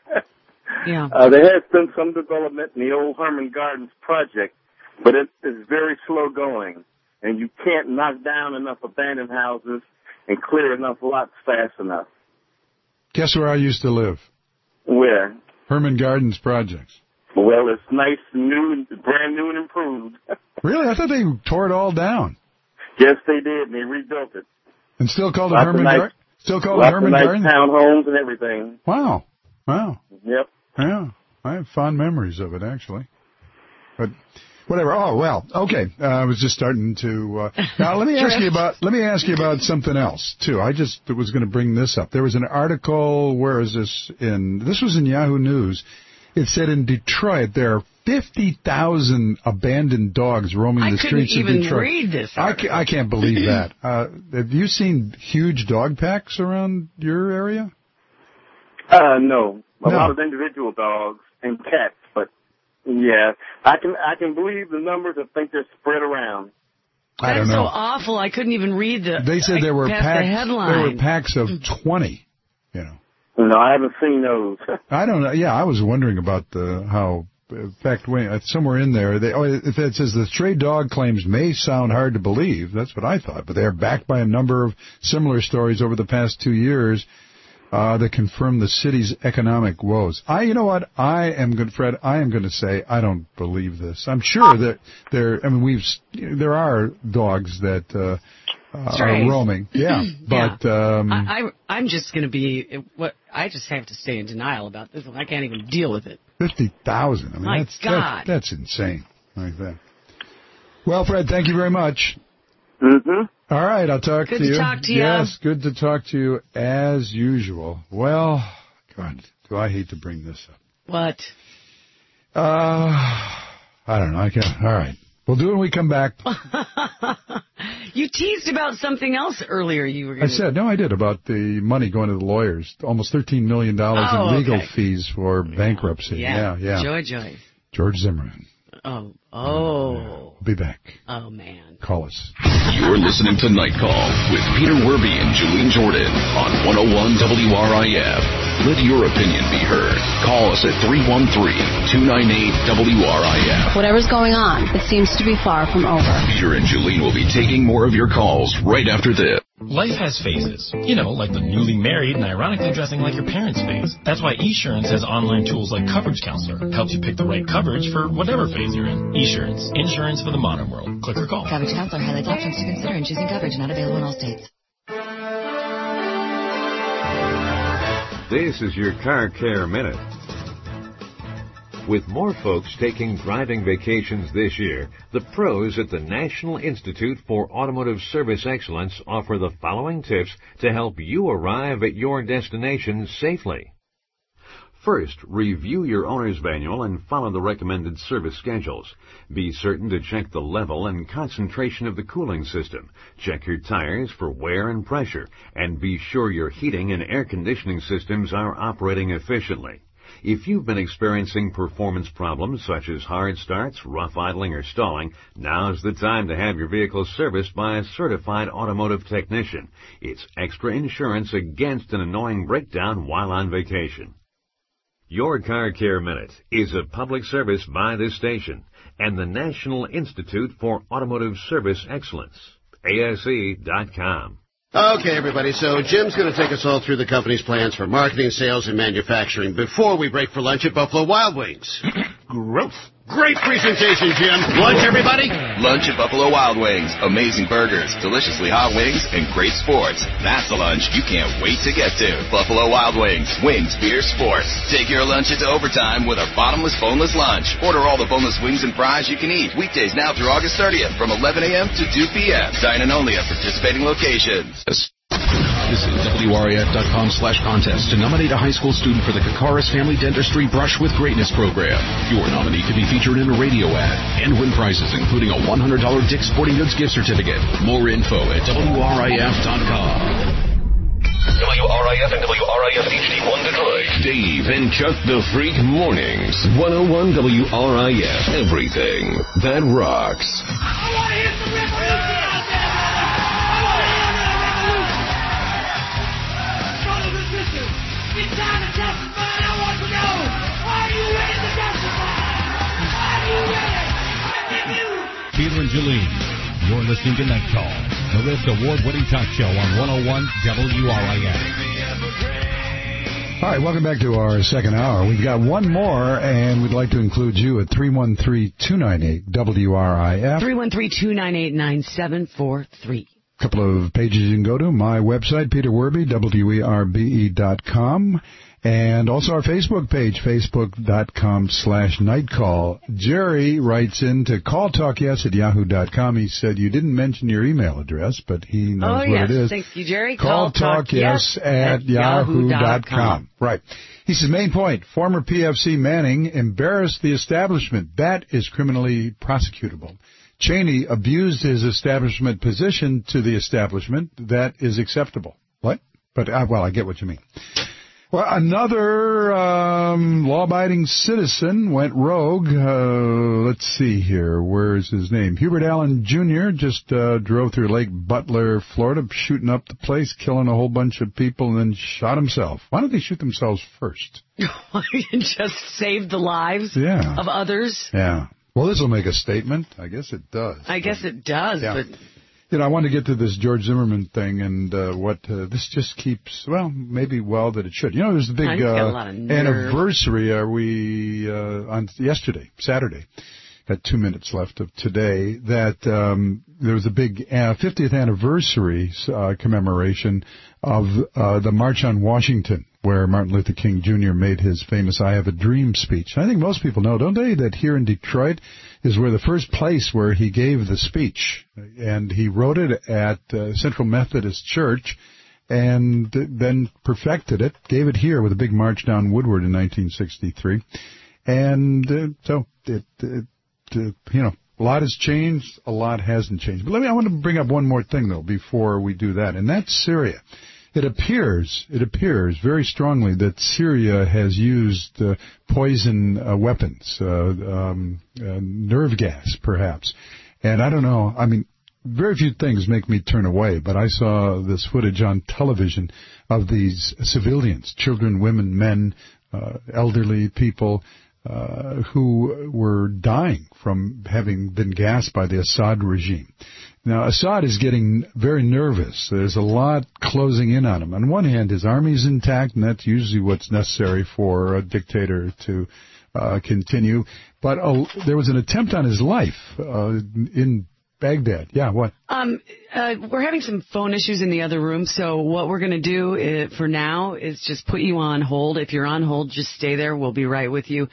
Yeah. uh, there has been some development in the old Herman Gardens project, but it is very slow going, and you can't knock down enough abandoned houses and clear enough lots fast enough. Guess where I used to live? Where? Herman Gardens Projects. Well, it's nice, new, and brand new and improved. Really? I thought they tore it all down. Yes, they did, and they rebuilt it. And still called it Lots Herman of nice, Gardens? Still called it lots Herman of nice Gardens? townhomes and everything. Wow. Wow. Yep. Yeah. I have fond memories of it, actually. But whatever. Oh, well, okay. Uh, I was just starting to... Uh, now, let me ask you about let me ask you about something else, too. I just was going to bring this up. There was an article, where is this in... This was in Yahoo News. It said in Detroit there are fifty thousand abandoned dogs roaming I the streets of couldn't even Detroit. read this I, ca- I can't believe that. Uh, have you seen huge dog packs around your area? Uh, no. A No. lot of individual dogs and cats, but yeah, I can I can believe the numbers. I think they're spread around. I That's don't so know. awful. I couldn't even read the. They said there were past packs. The headline. There were packs of twenty. You know. No, I haven't seen those. I don't know. Yeah, I was wondering about the how. In fact, wait, uh, somewhere in there, they, oh, if it says the stray dog claims may sound hard to believe. That's what I thought, but they are backed by a number of similar stories over the past two years uh, that confirm the city's economic woes. I, you know what? I am good, Fred. I am going to say I don't believe this. I'm sure that there. I mean, we've there are dogs that uh, uh, are roaming. Yeah, but yeah. um, I, I I'm just going to be what I just have to stay in denial about this one. I can't even deal with it. Fifty thousand. I mean, My that's, God. That, that's insane, like that. Well, Fred, thank you very much. Mm-hmm. All right, I'll talk Good to to you. talk to you. Yes, good to talk to you as usual. Well, God, do I hate to bring this up? What? Uh, I don't know. I can't. All right, we'll do it when we come back. You teased about something else earlier. You were. Gonna... I said no. I did about the money going to the lawyers. Almost thirteen million dollars Oh, in legal okay. fees for bankruptcy. Yeah, yeah, yeah. Joy, joy. George Zimmerman. Oh, oh. We'll be back. Oh man. Call us. You're listening to Night Call with Peter Werby and Julene Jordan on one oh one W R I F. Let your opinion be heard. Call us at three one three, two nine eight, W R I F. Whatever's going on, it seems to be far from over. Peter and Julene will be taking more of your calls right after this. Life has phases. You know, like the newly married and ironically dressing like your parents' phase. That's why Esurance has online tools like Coverage Counselor. Helps you pick the right coverage for whatever phase you're in. Esurance. Insurance for the modern world. Click or call. Coverage Counselor highlights options to consider in choosing coverage. Not available in all states. This is your Car Care Minute. With more folks taking driving vacations this year, the pros at the National Institute for Automotive Service Excellence offer the following tips to help you arrive at your destination safely. First, review your owner's manual and follow the recommended service schedules. Be certain to check the level and concentration of the cooling system. Check your tires for wear and pressure, and be sure your heating and air conditioning systems are operating efficiently. If you've been experiencing performance problems such as hard starts, rough idling, or stalling, now's the time to have your vehicle serviced by a certified automotive technician. It's extra insurance against an annoying breakdown while on vacation. Your Car Care Minute is a public service by this station and the National Institute for Automotive Service Excellence, A S E dot com. Okay, everybody, so Jim's going to take us all through the company's plans for marketing, sales, and manufacturing before we break for lunch at Buffalo Wild Wings. Gross. Great presentation, Jim. Lunch, everybody? Lunch at Buffalo Wild Wings. Amazing burgers, deliciously hot wings, and great sports. That's the lunch you can't wait to get to. Buffalo Wild Wings. Wings, beer, sports. Take your lunch into overtime with our bottomless, boneless lunch. Order all the boneless wings and fries you can eat. Weekdays now through August thirtieth from eleven a.m. to two p.m. Dine-in only at participating locations. Visit W R A F dot com slash contest to nominate a high school student for the Kakaris Family Dentistry Brush with Greatness program. Your nominee could be featured in a radio ad and win prizes, including a one hundred dollars Dick's Sporting Goods gift certificate. More info at W R A F dot com. W R I F and W R I F H D one Detroit. Dave and Chuck the Freak Mornings. one oh one W R I F. Everything that rocks. I want to hear some revolution out there! I want to hear that revolution! Brothers and sisters, it's time to testify, and I want to know, are you ready to testify? Are you ready? Are you? Peter and Jolene, you're listening to Night Call, the Risk Award-winning talk show on one oh one W R I F. All right, welcome back to our second hour. We've got one more, and we'd like to include you at three one three, two nine eight, W R I F. three one three, two nine eight, nine seven four three. A couple of pages you can go to. My website, Peter Werbe, W E R B E dot com. And also our Facebook page, facebook.com slash nightcall. Jerry writes in to calltalkyes at yahoo dot com. He said you didn't mention your email address, but he knows oh, what yes. it is. Thank you, Jerry. Calltalkyes at yahoo dot com. Right. He says, main point, former P F C Manning embarrassed the establishment. That is criminally prosecutable. Cheney abused his establishment position to the establishment. That is acceptable. What? But, uh, well, I get what you mean. Well, another um, law-abiding citizen went rogue. Uh, let's see here. Where's his name? Hubert Allen Junior just uh, drove through Lake Butler, Florida, shooting up the place, killing a whole bunch of people, and then shot himself. Why don't they shoot themselves first? Just save the lives yeah. of others? Yeah. Well, this will make a statement. I guess it does. I guess it does, yeah. but... You know, I want to get to this George Zimmerman thing and uh, what uh, this just keeps, well, maybe well that it should. You know, there's the big uh, anniversary are we uh, on yesterday, Saturday, got two minutes left of today, that um, there was a big uh, fiftieth anniversary uh, commemoration of uh, the March on Washington, where Martin Luther King Junior made his famous I Have a Dream speech. I think most people know, don't they, that here in Detroit is where the first place where he gave the speech. And he wrote it at uh, Central Methodist Church and then perfected it, gave it here with a big march down Woodward in nineteen sixty-three. And uh, so, it, it uh, you know, a lot has changed, a lot hasn't changed. But let me, I want to bring up one more thing, though, before we do that, and that's Syria. It appears, it appears very strongly that Syria has used uh, poison uh, weapons, uh, um, uh, nerve gas, perhaps. And I don't know, I mean, very few things make me turn away, but I saw this footage on television of these civilians, children, women, men, uh, elderly people, uh, who were dying from having been gassed by the Assad regime. Now, Assad is getting very nervous. There's a lot closing in on him. On one hand, his army's intact, and that's usually what's necessary for a dictator to uh, continue. But uh, there was an attempt on his life uh, in Baghdad. Yeah, what? Um, uh, we're having some phone issues in the other room, so what we're going to do is, for now is just put you on hold. If you're on hold, just stay there. We'll be right with you.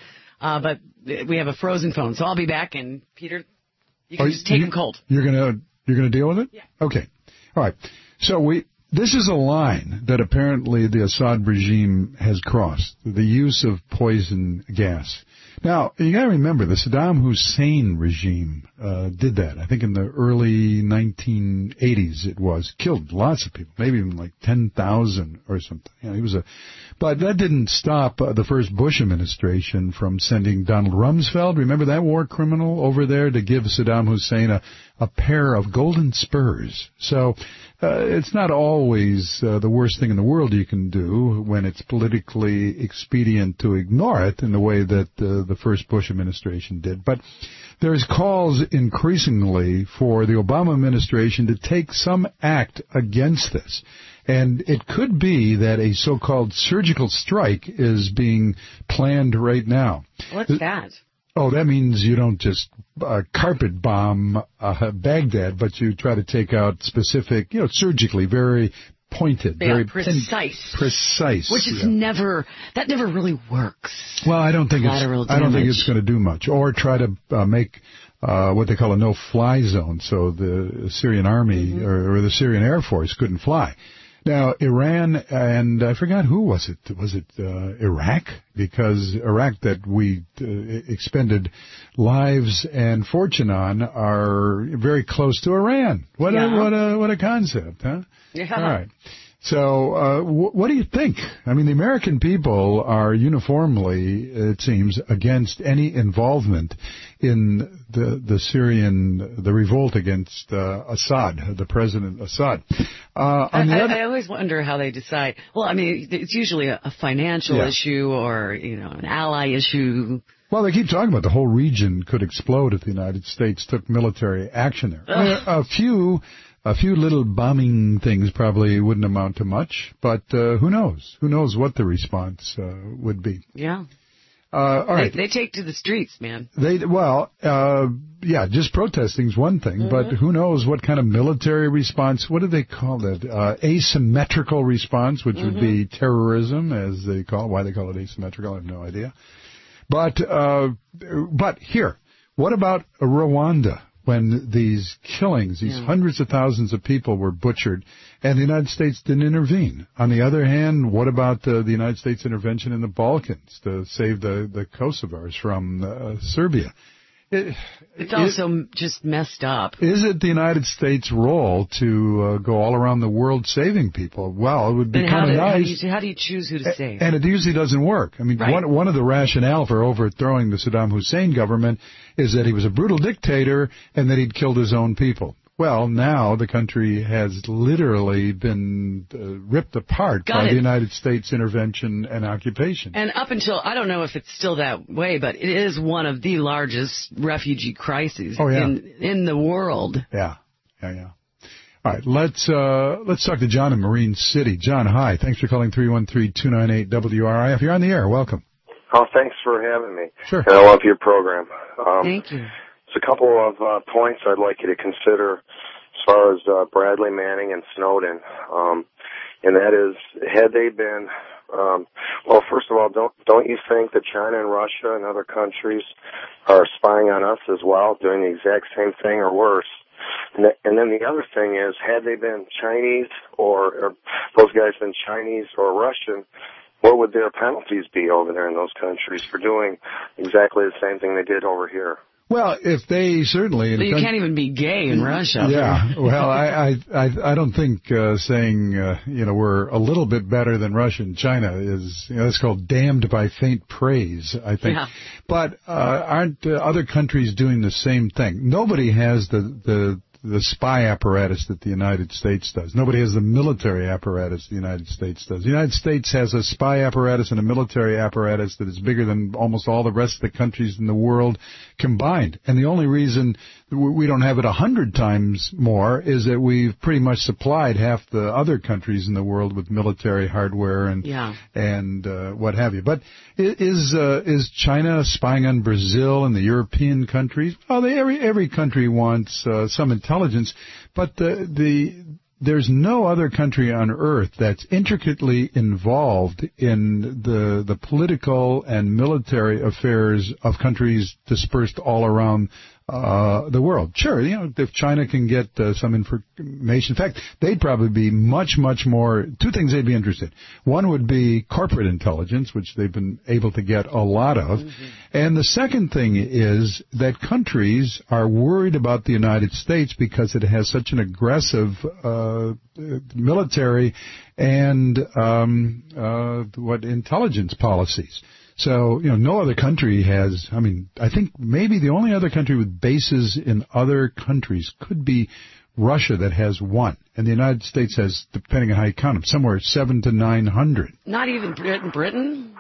Uh, but we have a frozen phone, so I'll be back. And Peter, you can oh, just take you, him cold. You're gonna you're gonna deal with it? Yeah. Okay. All right. So we. This is a line that apparently the Assad regime has crossed, the use of poison gas. Now, you got to remember, the Saddam Hussein regime uh, did that. I think in the early nineteen eighties it was. Killed lots of people, maybe even like ten thousand or something. You know, he was a, but that didn't stop uh, the first Bush administration from sending Donald Rumsfeld, remember that war criminal, over there to give Saddam Hussein a, a pair of golden spurs. So uh, it's not always uh, the worst thing in the world you can do when it's politically expedient to ignore it in the way that uh, the first Bush administration did. But there's calls increasingly for the Obama administration to take some act against this. And it could be that a so-called surgical strike is being planned right now. What's that? Oh, that means you don't just uh, carpet bomb uh, Baghdad, but you try to take out specific, you know, surgically, very pointed, yeah, very precise, pin- precise, which is yeah. never that never really works. Well, I don't think Collateral it's I don't think damage. it's going to do much, or try to uh, make uh, what they call a no-fly zone, so the Syrian army mm-hmm. or, or the Syrian Air Force couldn't fly. Now, Iran, and I forgot who was it. Was it uh, Iraq? Because Iraq that we uh, expended lives and fortune on are very close to Iran. What yeah. a what a what a concept, huh? Yeah. All right. So, uh, w- what do you think? I mean, the American people are uniformly, it seems, against any involvement in the the Syrian, the revolt against uh, Assad, the President Assad. Uh, I, I, I always wonder how they decide. Well, I mean, it's usually a, a financial yeah. issue or, you know, an ally issue. Well, they keep talking about the whole region could explode if the United States took military action there. I mean, a few... A few little bombing things probably wouldn't amount to much, but uh, who knows? Who knows what the response uh, would be? Yeah. Uh, all they, right. They take to the streets, man. They well, uh, yeah, just protesting's one thing, mm-hmm. but who knows what kind of military response? What do they call that? Uh, asymmetrical response, which mm-hmm. would be terrorism, as they call it. Why they call it asymmetrical, I have no idea. But uh, but here, what about Rwanda? When these killings, these yeah. hundreds of thousands of people were butchered, and the United States didn't intervene. On the other hand, what about uh, the United States intervention in the Balkans to save the, the Kosovars from uh, Serbia? It, it's also it, just messed up. Is it the United States' role to uh, go all around the world saving people? Well, it would be kind of nice. How do, you, how do you choose who to save? And it usually doesn't work. I mean, right. one, one of the rationale for overthrowing the Saddam Hussein government is that he was a brutal dictator and that he'd killed his own people. Well, now the country has literally been uh, ripped apart Got by it. the United States intervention and occupation. And up until, I don't know if it's still that way, but it is one of the largest refugee crises oh, yeah. in in the world. Yeah, yeah, yeah. All right, let's uh, let's talk to John in Marine City. John, hi. Thanks for calling three one three, two nine eight, W R I F. You're on the air. Welcome. Oh, thanks for having me. Sure. And I love your program. Um, Thank you. There's a couple of uh, points I'd like you to consider as far as uh, Bradley Manning and Snowden, um, and that is, had they been, um, well, first of all, don't don't you think that China and Russia and other countries are spying on us as well, doing the exact same thing or worse? And, th- and then the other thing is, had they been Chinese or, or those guys been Chinese or Russian, what would their penalties be over there in those countries for doing exactly the same thing they did over here? Well, if they certainly... But you can't even be gay in Russia. Yeah, well, I I, I don't think uh, saying, uh, you know, we're a little bit better than Russia and China is, you know, that's called damned by faint praise, I think. Yeah. But uh, aren't uh, other countries doing the same thing? Nobody has the... the the spy apparatus that the United States does. Nobody has the military apparatus the United States does. The United States has a spy apparatus and a military apparatus that is bigger than almost all the rest of the countries in the world combined. And the only reason we don't have it a hundred times more is that we've pretty much supplied half the other countries in the world with military hardware and yeah. and uh, what have you. But is uh, is China spying on Brazil and the European countries? Oh, they, every every country wants uh, some intelligence, but the the there's no other country on earth that's intricately involved in the the political and military affairs of countries dispersed all around uh the world. Sure, you know, if China can get uh, some information, in fact, they'd probably be much, much more, two things they'd be interested. One would be corporate intelligence, which they've been able to get a lot of. Mm-hmm. And the second thing is that countries are worried about the United States because it has such an aggressive uh military and um uh what intelligence policies. So, you know, no other country has, I mean, I think maybe the only other country with bases in other countries could be Russia, that has one. And the United States has, depending on how you count them, somewhere seven to nine hundred. Not even Britain? Britain?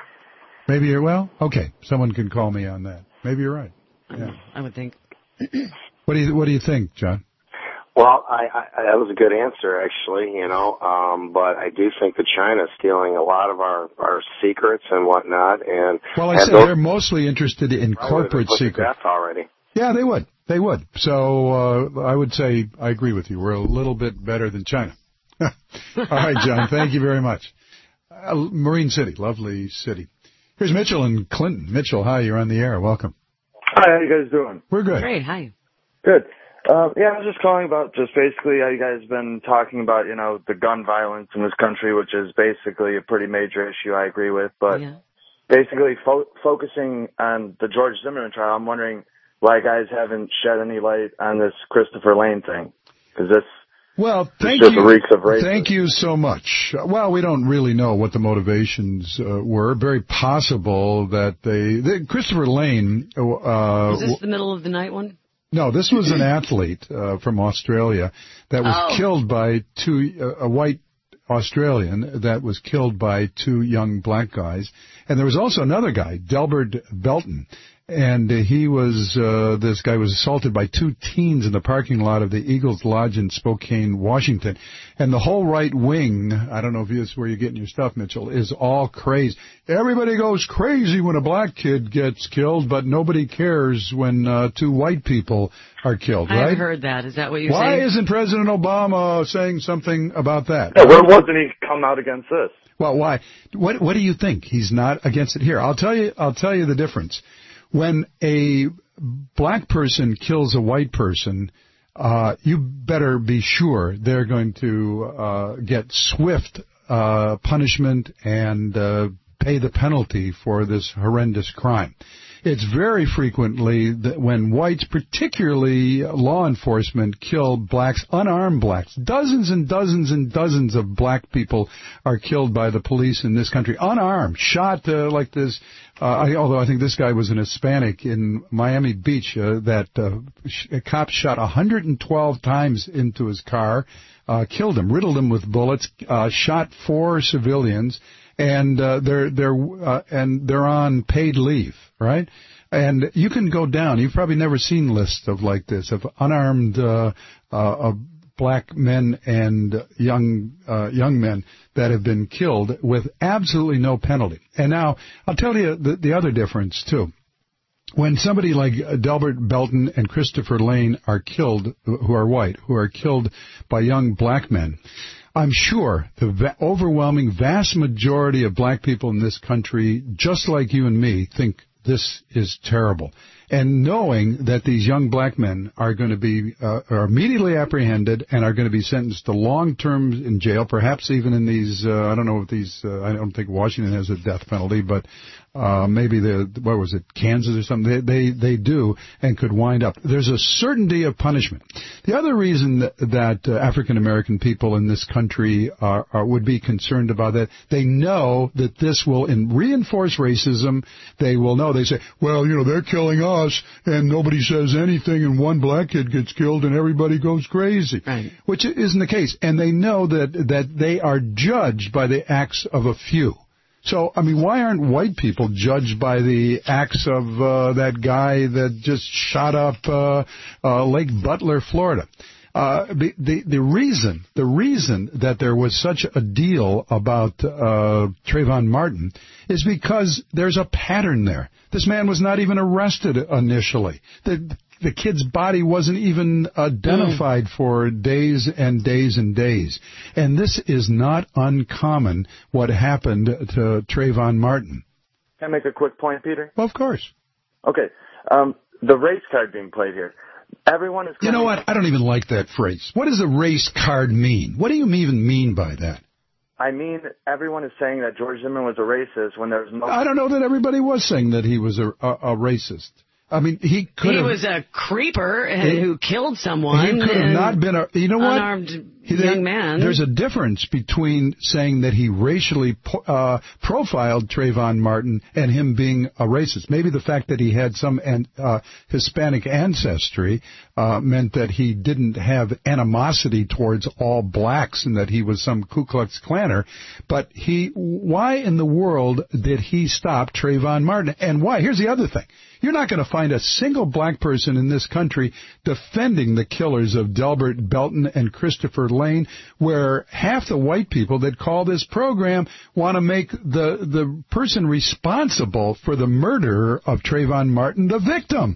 Maybe you're, well, okay, someone can call me on that. Maybe you're right. Yeah. I would think. What do you, what do you think, John? Well, I, I, that was a good answer, actually, you know, um, but I do think that China's stealing a lot of our, our secrets and whatnot. And well, I said those, they're mostly interested in corporate secrets. Already. Yeah, they would. They would. So uh, I would say I agree with you. We're a little bit better than China. All right, John, thank you very much. Uh, Marine City, lovely city. Here's Mitchell in Clinton. Mitchell, hi, you're on the air. Welcome. Hi, how you guys doing? We're good. Great, hi. Good. Um, yeah, I was just calling about just basically how you guys been talking about, you know, the gun violence in this country, which is basically a pretty major issue I agree with. But yeah. basically fo- focusing on the George Zimmerman trial, I'm wondering why you guys haven't shed any light on this Christopher Lane thing. Because this well, thank just you. reeks of racism. Thank you so much. Well, we don't really know what the motivations uh, were. Very possible that they, they Christopher Lane. Uh, Was this the middle of the night one? No, this was an athlete uh, from Australia that was oh. killed by two, uh, a white Australian that was killed by two young black guys. And there was also another guy, Delbert Belton. And uh, he was, uh, this guy was assaulted by two teens in the parking lot of the Eagles Lodge in Spokane, Washington. And the whole right wing, I don't know if that's where you're getting your stuff, Mitchell, is all crazy. Everybody goes crazy when a black kid gets killed, but nobody cares when uh, two white people are killed, right? I've heard that. Is that what you're Why saying? isn't President Obama saying something about that? Yeah, where wasn't he come out against this? Well, why? What, what do you think? He's not against it here. I'll tell you, I'll tell you the difference. When a black person kills a white person, uh, you better be sure they're going to uh, get swift uh, punishment and uh, pay the penalty for this horrendous crime. It's very frequently that when whites, particularly law enforcement, kill blacks, unarmed blacks. Dozens and dozens and dozens of black people are killed by the police in this country, unarmed, shot uh, like this. Uh, I, although I think this guy was an Hispanic in Miami Beach, uh, that uh, sh- a cop shot one hundred twelve times into his car, uh, killed him, riddled him with bullets, uh, shot four civilians. And uh, they're they're uh, and they're on paid leave, right? And you can go down. You've probably never seen lists of like this of unarmed uh, uh, of black men and young uh, young men that have been killed with absolutely no penalty. And now I'll tell you the, the other difference too. When somebody like Delbert Belton and Christopher Lane are killed, who are white, who are killed by young black men, I'm sure the va- overwhelming vast majority of black people in this country, just like you and me, think this is terrible. And knowing that these young black men are going to be uh, are immediately apprehended and are going to be sentenced to long terms in jail, perhaps even in these, uh, I don't know if these, uh, I don't think Washington has a death penalty, but uh, maybe the, what was it, Kansas or something, they, they, they do and could wind up. There's a certainty of punishment. The other reason that, that uh, African American people in this country are, are, would be concerned about that, they know that this will in, reinforce racism. They will know, they say, well, you know, they're killing us and nobody says anything and one black kid gets killed and everybody goes crazy. Right. Which isn't the case. And they know that, that they are judged by the acts of a few. So, I mean, why aren't white people judged by the acts of uh, that guy that just shot up uh, uh, Lake Butler, Florida? Uh, the, the the reason the reason that there was such a deal about uh, Trayvon Martin is because there's a pattern there. This man was not even arrested initially. The, the kid's body wasn't even identified mm. for days and days and days. And this is not uncommon, what happened to Trayvon Martin. Can I make a quick point, Peter? Well, of course. Okay. Um, the race card being played here. Everyone is... You know what? I don't even like that phrase. What does a race card mean? What do you even mean by that? I mean, everyone is saying that George Zimmerman was a racist when there's no... I don't know that everybody was saying that he was a, a, a racist. I mean, he could He have, was a creeper he, who killed someone. He could have not been a... You know what? Unarmed he, young man. There's a difference between saying that he racially uh, profiled Trayvon Martin and him being a racist. Maybe the fact that he had some an, uh, Hispanic ancestry uh, meant that he didn't have animosity towards all blacks and that he was some Ku Klux Klanner. But he, why in the world did he stop Trayvon Martin? And why? Here's the other thing. You're not going to find a single black person in this country defending the killers of Delbert Belton and Christopher Lane, where half the white people that call this program want to make the, the person responsible for the murder of Trayvon Martin the victim.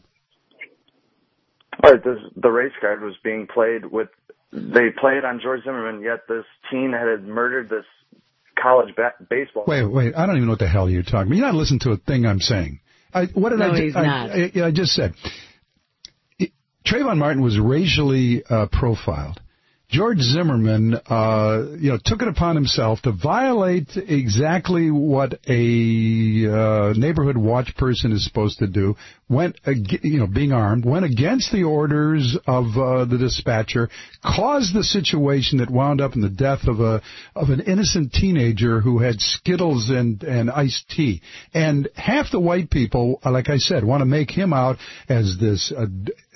All right, this, the race card was being played with, they played on George Zimmerman, yet this teen had murdered this college ba- baseball. Wait, wait, I don't even know what the hell you're talking about. You're not listening to a thing I'm saying. I, what did no, I, he's I, not. I, I, I just said? It, Trayvon Martin was racially uh, profiled. George Zimmerman, uh, you know, took it upon himself to violate exactly what a uh, neighborhood watch person is supposed to do. Went, you know, being armed, went against the orders of uh, the dispatcher, caused the situation that wound up in the death of a of an innocent teenager who had Skittles and and iced tea. And half the white people, like I said, want to make him out as this. Uh,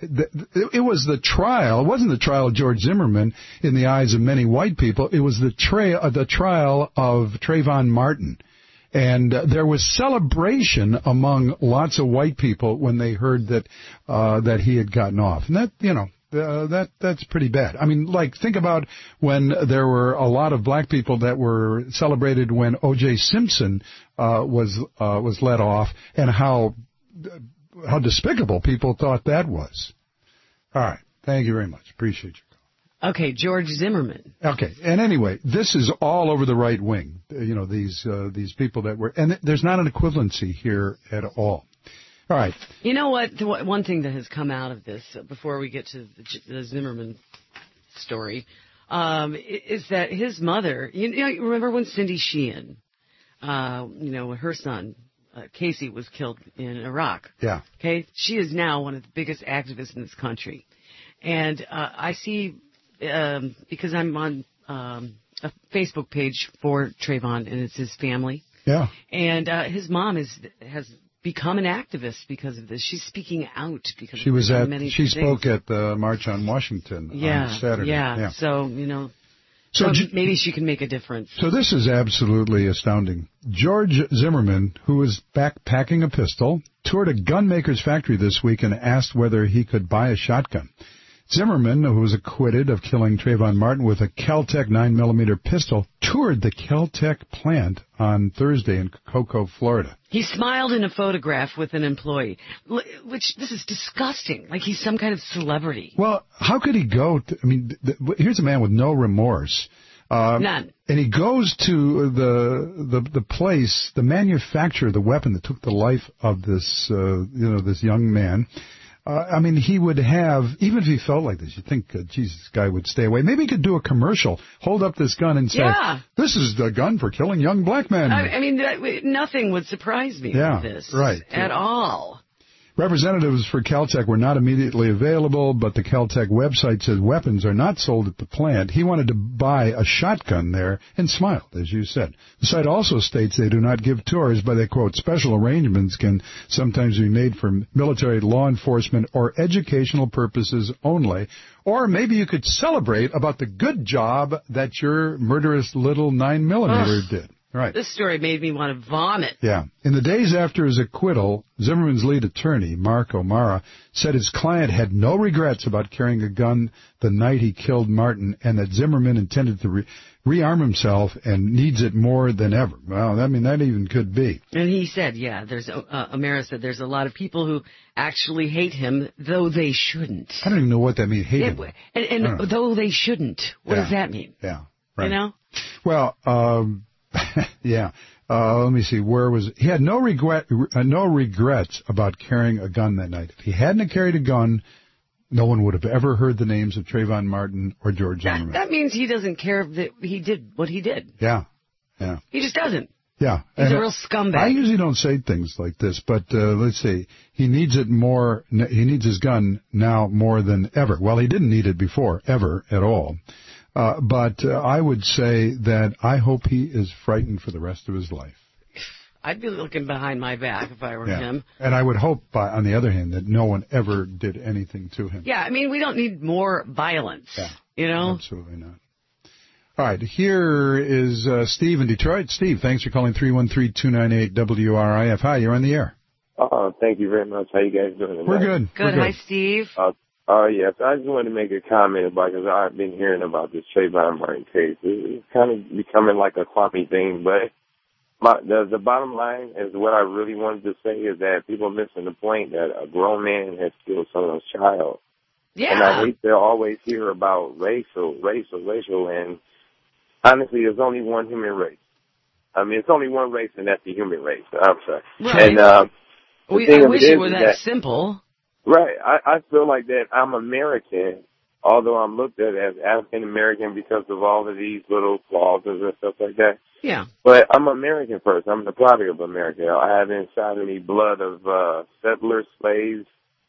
it was the trial. It wasn't the trial of George Zimmerman in the eyes of many white people. It was the tra- uh, the trial of Trayvon Martin. And uh, there was celebration among lots of white people when they heard that uh, that he had gotten off. And that, you know, uh, that that's pretty bad. I mean, like, think about when there were a lot of black people that were celebrated when O J Simpson uh, was uh, was let off, and how how despicable people thought that was. All right. Thank you very much. Appreciate you. Okay, George Zimmerman. Okay, and anyway, this is all over the right wing. You know, these uh, these people that were, and there's not an equivalency here at all. All right. You know what? The one thing that has come out of this, uh, before we get to the, the Zimmerman story, um, is that his mother. You know, you remember when Cindy Sheehan, uh, you know, her son uh, Casey was killed in Iraq. Yeah. Okay, she is now one of the biggest activists in this country, and uh, I see. Um, because I'm on um, a Facebook page for Trayvon, and it's his family. Yeah. And uh, his mom is has become an activist because of this. She's speaking out because she of was at many she things. spoke at the March on Washington yeah, on Saturday. Yeah. yeah. So you know, so, so maybe she can make a difference. So this is absolutely astounding. George Zimmerman, who was backpacking a pistol, toured a gunmaker's factory this week and asked whether he could buy a shotgun. Zimmerman, who was acquitted of killing Trayvon Martin with a Kel-Tec nine millimeter pistol, toured the Kel-Tec plant on Thursday in Cocoa, Florida. He smiled in a photograph with an employee, which, this is disgusting, like he's some kind of celebrity. Well, how could he go to, I mean, th- here's a man with no remorse. Uh, None. And he goes to the, the the place, the manufacturer of the weapon that took the life of this, uh, you know, this young man. Uh, I mean, he would have, even if he felt like this, you'd think, uh, Jesus, this guy would stay away. Maybe he could do a commercial, hold up this gun and say, yeah. this is the gun for killing young black men. I, I mean, that, nothing would surprise me yeah, with this right. at all. Representatives for Kel-Tec were not immediately available, but the Kel-Tec website says weapons are not sold at the plant. He wanted to buy a shotgun there and smiled, as you said. The site also states they do not give tours, but they quote, special arrangements can sometimes be made for military, law enforcement, or educational purposes only. Or maybe you could celebrate about the good job that your murderous little nine millimeter did. Right. This story made me want to vomit. Yeah. In the days after his acquittal, Zimmerman's lead attorney, Mark O'Mara, said his client had no regrets about carrying a gun the night he killed Martin, and that Zimmerman intended to re- rearm himself and needs it more than ever. Well, I mean, that even could be. And he said, yeah, there's uh, O'Mara said there's a lot of people who actually hate him, though they shouldn't. I don't even know what that means, hate Yeah, him. and and though they shouldn't. What Yeah. does that mean? Yeah, right. You know? Well, um, yeah. Uh, let me see. Where was he? Had no regret, uh, no regrets about carrying a gun that night. If he hadn't have carried a gun, no one would have ever heard the names of Trayvon Martin or George That, Zimmerman. that means he doesn't care that he did what he did. Yeah, yeah, He just doesn't. yeah. He's And a real scumbag. I usually don't say things like this, but uh, let's see. He needs it more. He needs his gun now more than ever. Well, he didn't need it before, ever at all. Uh, but uh, I would say that I hope he is frightened for the rest of his life. I'd be looking behind my back if I were Yeah. him. And I would hope, by, on the other hand, that no one ever did anything to him. Yeah, I mean, we don't need more violence. Yeah. You know? Absolutely not. All right, here is uh, Steve in Detroit. Steve, thanks for calling three one three, two nine eight, W R I F. Hi, you're on the air. Oh, thank you very much. How you guys doing tonight? We're good. Good. We're good. Hi, Steve. Uh, uh, yes, I just wanted to make a comment about, because I've been hearing about this Trayvon Martin case. It's kind of becoming like a Kwame thing, but my, the, the bottom line is what I really wanted to say is that people are missing the point that a grown man has killed someone's child. Yeah. And I hate to always hear about racial, racial, racial, and honestly, there's only one human race. I mean, it's only one race, and that's the human race. I'm sorry. Right. And, uh, the We, thing I of wish it it is were is that, that simple. Right. I, I feel like that I'm American, although I'm looked at as African American because of all of these little clauses and stuff like that. Yeah. But I'm American first. I'm the product of America. I have inside of me blood of uh, settlers, slaves,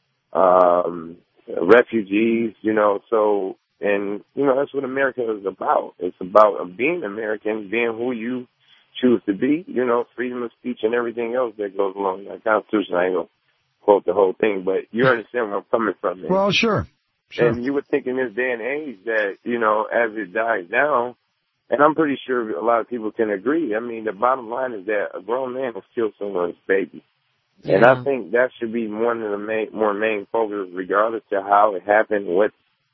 um, refugees, you know, so, and, you know, that's what America is about. It's about being American, being who you choose to be, you know, freedom of speech and everything else that goes along with the Constitution. I ain't going to quote the whole thing, but you understand where I'm coming from. Man. Well, sure. Sure. And you would think in this day and age that, you know, as it dies down, and I'm pretty sure a lot of people can agree. I mean, the bottom line is that a grown man has killed someone's baby. Yeah. And I think that should be one of the main, more main focus, regardless of how it happened. What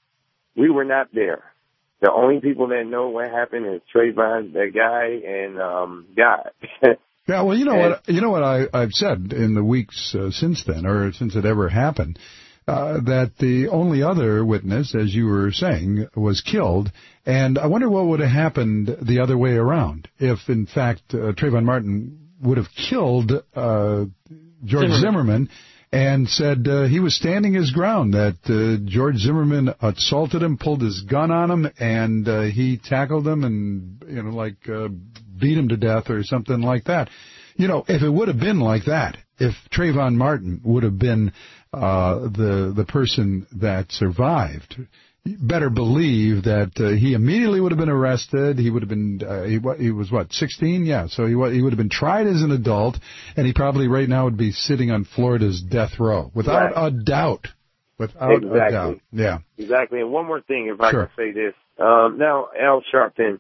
we were not there. The only people that know what happened is Trayvon, that guy, and um, God. Yeah, well, you know and, what you know what I, I've said in the weeks uh, since then, or since it ever happened, uh, that the only other witness, as you were saying, was killed, and I wonder what would have happened the other way around if, in fact, uh, Trayvon Martin would have killed uh, George Zimmerman. Zimmerman and said uh, he was standing his ground, that uh, George Zimmerman assaulted him, pulled his gun on him, and uh, he tackled him and, you know, like uh, beat him to death or something like that. You know, if it would have been like that, if Trayvon Martin would have been uh, the the person that survived, you better believe that uh, he immediately would have been arrested. He would have been, uh, he, he was what, sixteen? Yeah, so he, he would have been tried as an adult, and he probably right now would be sitting on Florida's death row, without right. a doubt. Without exactly. a doubt. Yeah. Exactly. And one more thing, if I Sure. can say this. Um, now, Al Sharpton,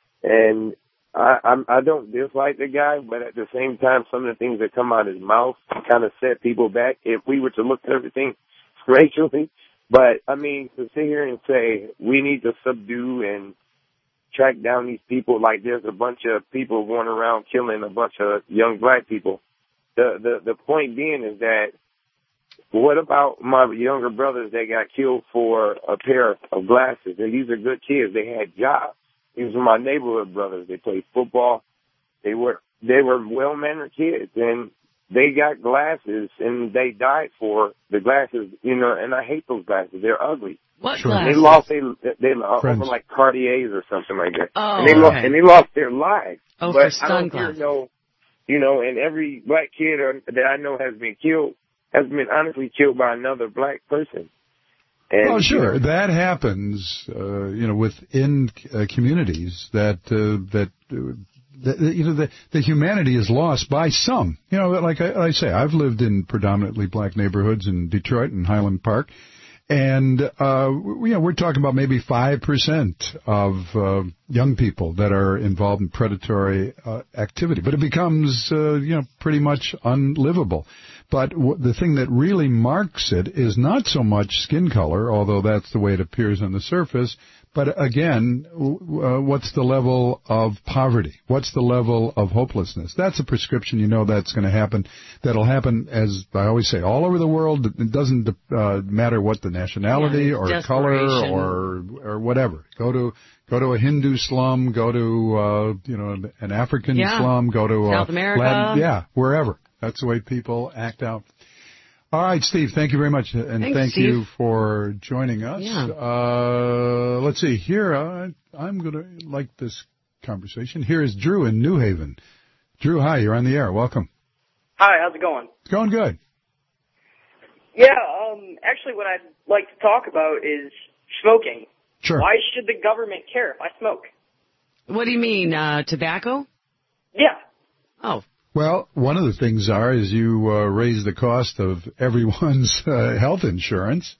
and I, I'm, I don't dislike the guy, but at the same time, some of the things that come out of his mouth kind of set people back if we were to look at everything racially. But, I mean, to sit here and say we need to subdue and track down these people like there's a bunch of people going around killing a bunch of young black people. The, the, the point being is that what about my younger brothers that got killed for a pair of glasses? And these are good kids. They had jobs. These were my neighborhood brothers. They played football. They were they were well-mannered kids, and they got glasses, and they died for the glasses. You know, and I hate those glasses. They're ugly. What Sure. glasses? They lost they they uh, Friends. over like Cartiers or something like that. Oh, and they lost okay. and they lost their lives. Oh, but for I don't hear sunglasses. no, you know, and every black kid or, that I know has been killed has been honestly killed by another black person. And, Well, sure, you know, that happens, uh, you know, within uh, communities that uh, that, uh, that you know the, the humanity is lost by some. You know, like I, I say, I've lived in predominantly black neighborhoods in Detroit and Highland Park, And, uh, you know, we're talking about maybe five percent of uh, young people that are involved in predatory uh, activity. But it becomes, uh, you know, pretty much unlivable. But w- the thing that really marks it is not so much skin color, although that's the way it appears on the surface, but again, uh, what's the level of poverty? What's the level of hopelessness? That's a prescription. You know that's going to happen. That'll happen, as I always say, all over the world. It doesn't uh, matter what the nationality yeah, or color or or whatever. Go to go to a Hindu slum. Go to uh, you know an African yeah. slum. Go to South uh, America. Latin, yeah, wherever. That's the way people act out. All right, Steve, thank you very much, and Thanks, thank Steve. you for joining us. Yeah. Uh, let's see, here, uh, I'm going to like this conversation. Here is Drew in New Haven. Drew, hi, you're on the air. Welcome. Hi, how's it going? It's going good. Yeah, um, actually what I'd like to talk about is smoking. Sure. Why should the government care if I smoke? What do you mean, uh, tobacco? Yeah. Oh. Well, one of the things are is you uh, raise the cost of everyone's uh, health insurance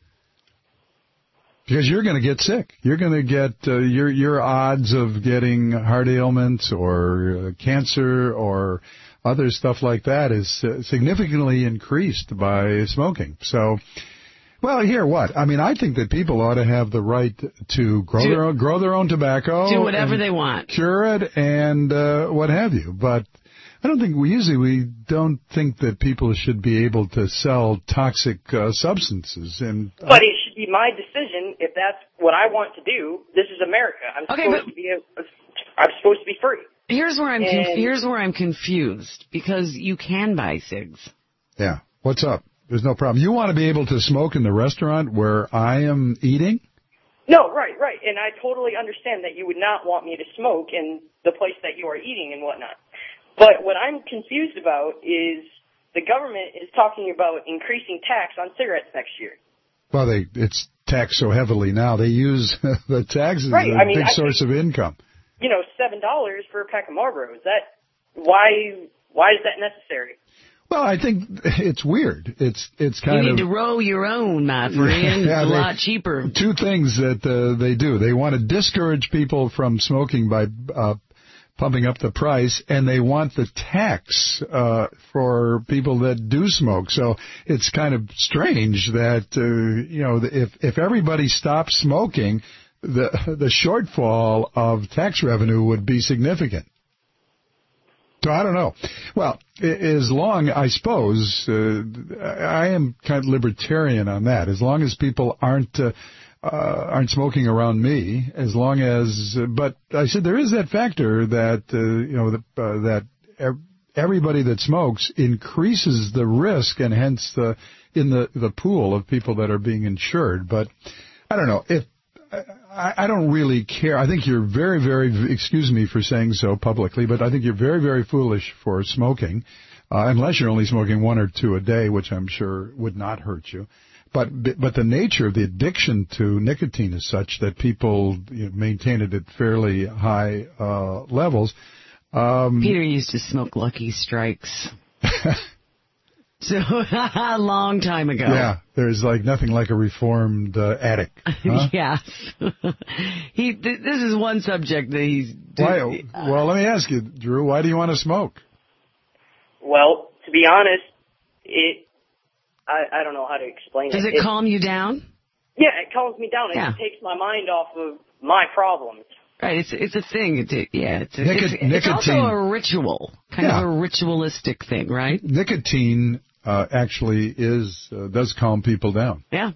because you're going to get sick. You're going to get uh, your your odds of getting heart ailments or uh, cancer or other stuff like that is uh, significantly increased by smoking. So, well, here what? I mean, I think that people ought to have the right to grow do, their own, grow their own tobacco, do whatever they want, cure it, and uh, what have you. But I don't think we usually we don't think that people should be able to sell toxic uh, substances. And but it should be my decision if that's what I want to do. This is America. I'm okay, supposed but to be. A, I'm supposed to be free. Here's where I'm. And, conf- here's where I'm confused because you can buy cigs. Yeah. What's up? There's no problem. You want to be able to smoke in the restaurant where I am eating? No, right, right. And I totally understand that you would not want me to smoke in the place that you are eating and whatnot. But what I'm confused about is the government is talking about increasing tax on cigarettes next year. Well, they it's taxed so heavily now. They use the taxes as right. a I mean, big I source think, of income. You know, seven dollars for a pack of Marlboros. That why why is that necessary? Well, I think it's weird. It's it's kind of you need of, to roll your own, my friend. Yeah, it's a they, lot cheaper. Two things that uh, they do: they want to discourage people from smoking by uh, pumping up the price, and they want the tax uh, for people that do smoke. So it's kind of strange that uh, you know if if everybody stopped smoking, the the shortfall of tax revenue would be significant. So I don't know. Well, as long, I suppose, uh, I am kind of libertarian on that. As long as people aren't uh, uh, aren't smoking around me, as long as. Uh, but I said there is that factor that uh, you know the, uh, that everybody that smokes increases the risk, and hence the in the the pool of people that are being insured. But I don't know if. I, I don't really care. I think you're very, very, excuse me for saying so publicly, but I think you're very, very foolish for smoking, uh, unless you're only smoking one or two a day, which I'm sure would not hurt you. But but the nature of the addiction to nicotine is such that people you know, maintain it at fairly high uh, levels. Um, Peter used to smoke Lucky Strikes. So, a long time ago. Yeah, there's like nothing like a reformed uh, addict. Huh? Yes. he. Th- this is one subject that he's... Why, well, let me ask you, Drew, why do you want to smoke? Well, to be honest, it... I, I don't know how to explain Does it. Does it, it calm you down? Yeah, it calms me down. It yeah. takes my mind off of my problems. Right, it's it's a thing. It's a, yeah, it's, a, Nic- it's, it's also a ritual, kind yeah. of a ritualistic thing, right? Nicotine uh, actually is uh, does calm people down. Yeah.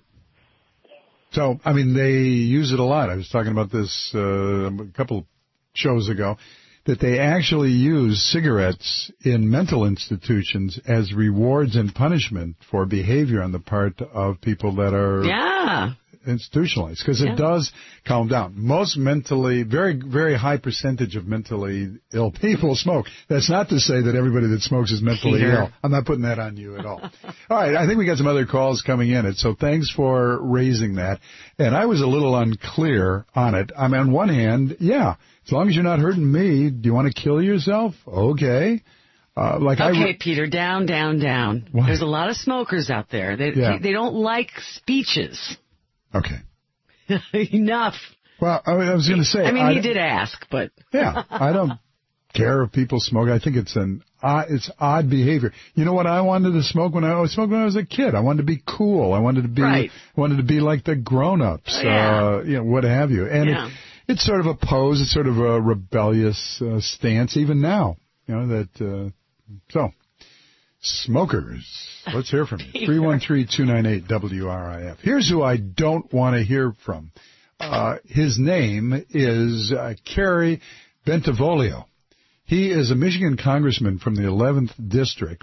So, I mean, they use it a lot. I was talking about this uh, a couple shows ago, that they actually use cigarettes in mental institutions as rewards and punishment for behavior on the part of people that are yeah. institutionalized, because yeah. it does calm down. Most mentally, very, very high percentage of mentally ill people smoke. That's not to say that everybody that smokes is mentally Peter. ill. I'm not putting that on you at all. All right, I think we got some other calls coming in. So thanks for raising that. And I was a little unclear on it. I mean, on one hand, yeah, as long as you're not hurting me, do you want to kill yourself? Okay. Uh, like okay, I, Peter, down, down, down. What? There's a lot of smokers out there. They, yeah. they don't like speeches. Okay. Enough. Well, I was going to say. I mean, I, he did ask, but. Yeah, I don't care if people smoke. I think it's an odd, it's odd behavior. You know what I wanted to smoke when I was smoking when I was a kid? I wanted to be cool. I wanted to be, right. wanted to be like the grown-ups, oh, yeah. uh, you know, what have you. And yeah. it, it's sort of a pose. It's sort of a rebellious uh, stance, even now. You know that. Uh, so, smokers, let's hear from you. Three one three two nine eight W R I F. Here's who I don't want to hear from. Uh, his name is uh, Kerry Bentivolio. He is a Michigan congressman from the eleventh District,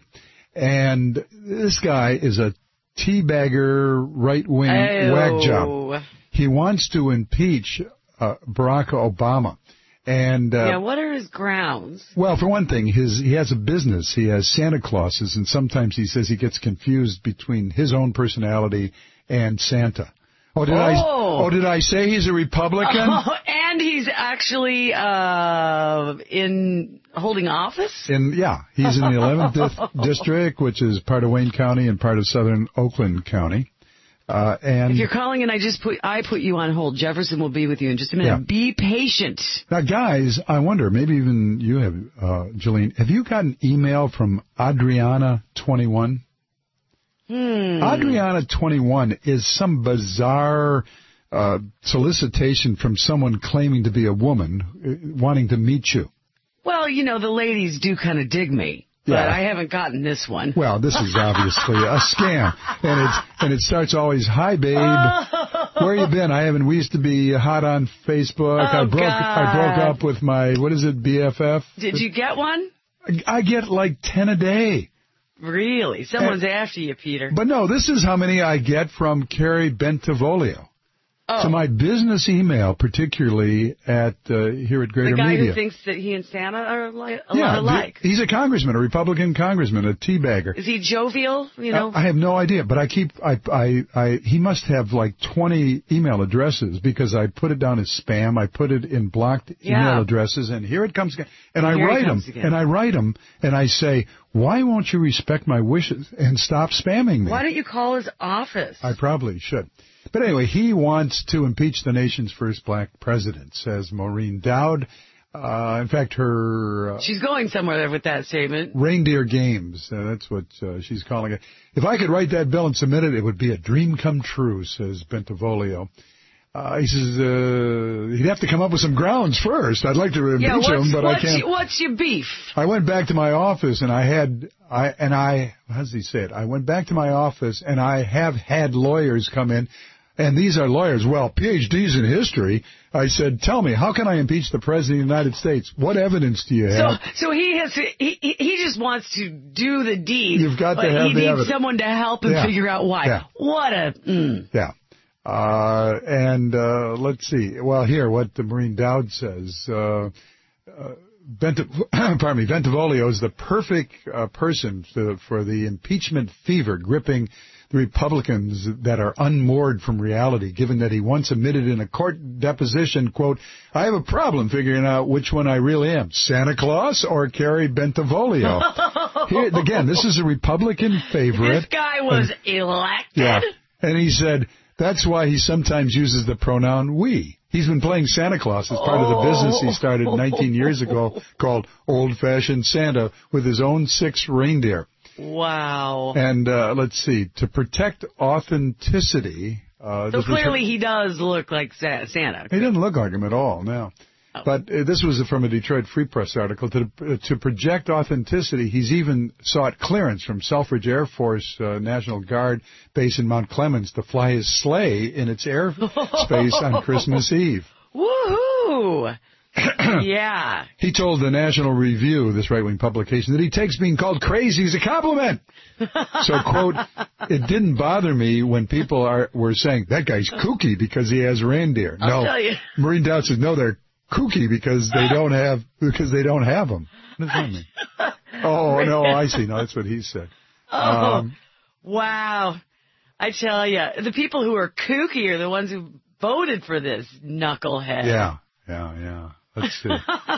and this guy is a teabagger, right-wing Ayo. whack job. He wants to impeach uh, Barack Obama. And uh, yeah, what are his grounds? Well, for one thing, his he has a business. He has Santa Clauses, and sometimes he says he gets confused between his own personality and Santa. Oh, did oh. I? Oh, did I say he's a Republican? Oh, and he's actually uh, in holding office. In yeah, he's in the eleventh di- district, which is part of Wayne County and part of southern Oakland County. Uh, and if you're calling and I just put I put you on hold, Jefferson will be with you in just a minute. Yeah. Be patient. Now, guys, I wonder, maybe even you have, uh, Jolene, have you got an email from Adriana twenty-one? Hmm. Adriana twenty-one is some bizarre uh, solicitation from someone claiming to be a woman uh, wanting to meet you. Well, you know, the ladies do kind of dig me. But Yeah. I haven't gotten this one. Well, this is obviously a scam, and it and it starts always, "Hi, babe, where you been? I haven't. We used to be hot on Facebook. Oh, I broke God. I broke up with my what is it, B F F? Did you get one? I, I get like ten a day. Really? Someone's and, after you, Peter. But no, this is how many I get from Kerry Bentivolio. Oh. To my business email, particularly at uh, here at Greater The guy Media. who thinks that he and Santa are li- a yeah, lot alike. The, he's a congressman, a Republican congressman, a teabagger. Is he jovial? You know, I, I have no idea, but I keep I I I he must have like twenty email addresses because I put it down as spam. I put it in blocked Yeah. email addresses, and here it comes again. And, And I here it write them, comes again. and I write them, and I say, why won't you respect my wishes and stop spamming me? why don't you call his office? I probably should. But anyway, he wants to impeach the nation's first black president, says Maureen Dowd. Uh, in fact, her... Uh, She's going somewhere with that statement. Reindeer Games, uh, that's what uh, she's calling it. If I could write that bill and submit it, it would be a dream come true, says Bentivolio. Uh, he says uh, he'd have to come up with some grounds first. I'd like to impeach Yeah, what's, him, but what's I can't. Your, what's your beef? I went back to my office and I had, I and I, how does he say it? I went back to my office and I have had lawyers come in, and these are lawyers, well, P H Ds in history. I said, tell me, how can I impeach the President of the United States? What evidence do you have? So, so he has to, he, he he just wants to do the deed. You've got to but have he the needs evidence. someone to help him Yeah. figure out why. Yeah. What a, mm. Yeah. Uh, and, uh, let's see. Well, here, what the Maureen Dowd says, uh, uh, Bent, pardon me, Bentivolio is the perfect uh, person to, for the impeachment fever gripping the Republicans that are unmoored from reality, given that he once admitted in a court deposition, quote, I have a problem figuring out which one I really am, Santa Claus or Kerry Bentivolio. Here, again, this is a Republican favorite. This guy was and, elected. Yeah, and he said that's why he sometimes uses the pronoun we. He's been playing Santa Claus as part of the business he started nineteen years ago called Old Fashioned Santa with his own six reindeer. Wow. And uh, let's see, to protect authenticity. Uh, So this was clearly he does look like Sa- Santa. He didn't look like him at all, no. Oh. But uh, this was from a Detroit Free Press article. To uh, to project authenticity, he's even sought clearance from Selfridge Air Force uh, National Guard base in Mount Clemens to fly his sleigh in its airspace on Christmas Eve. Woohoo! Yeah. He told the National Review, this right-wing publication, that he takes being called crazy as a compliment. So, quote, it didn't bother me when people are were saying, that guy's kooky because he has reindeer. I'll no, tell you. Maureen Dowd says, no, they're kooky because they don't have because they don't have them. What does that mean? Oh, no, I see. No, that's what he said. Oh, Um, wow. I tell you, the people who are kooky are the ones who voted for this knucklehead. yeah, yeah, yeah. Let's see.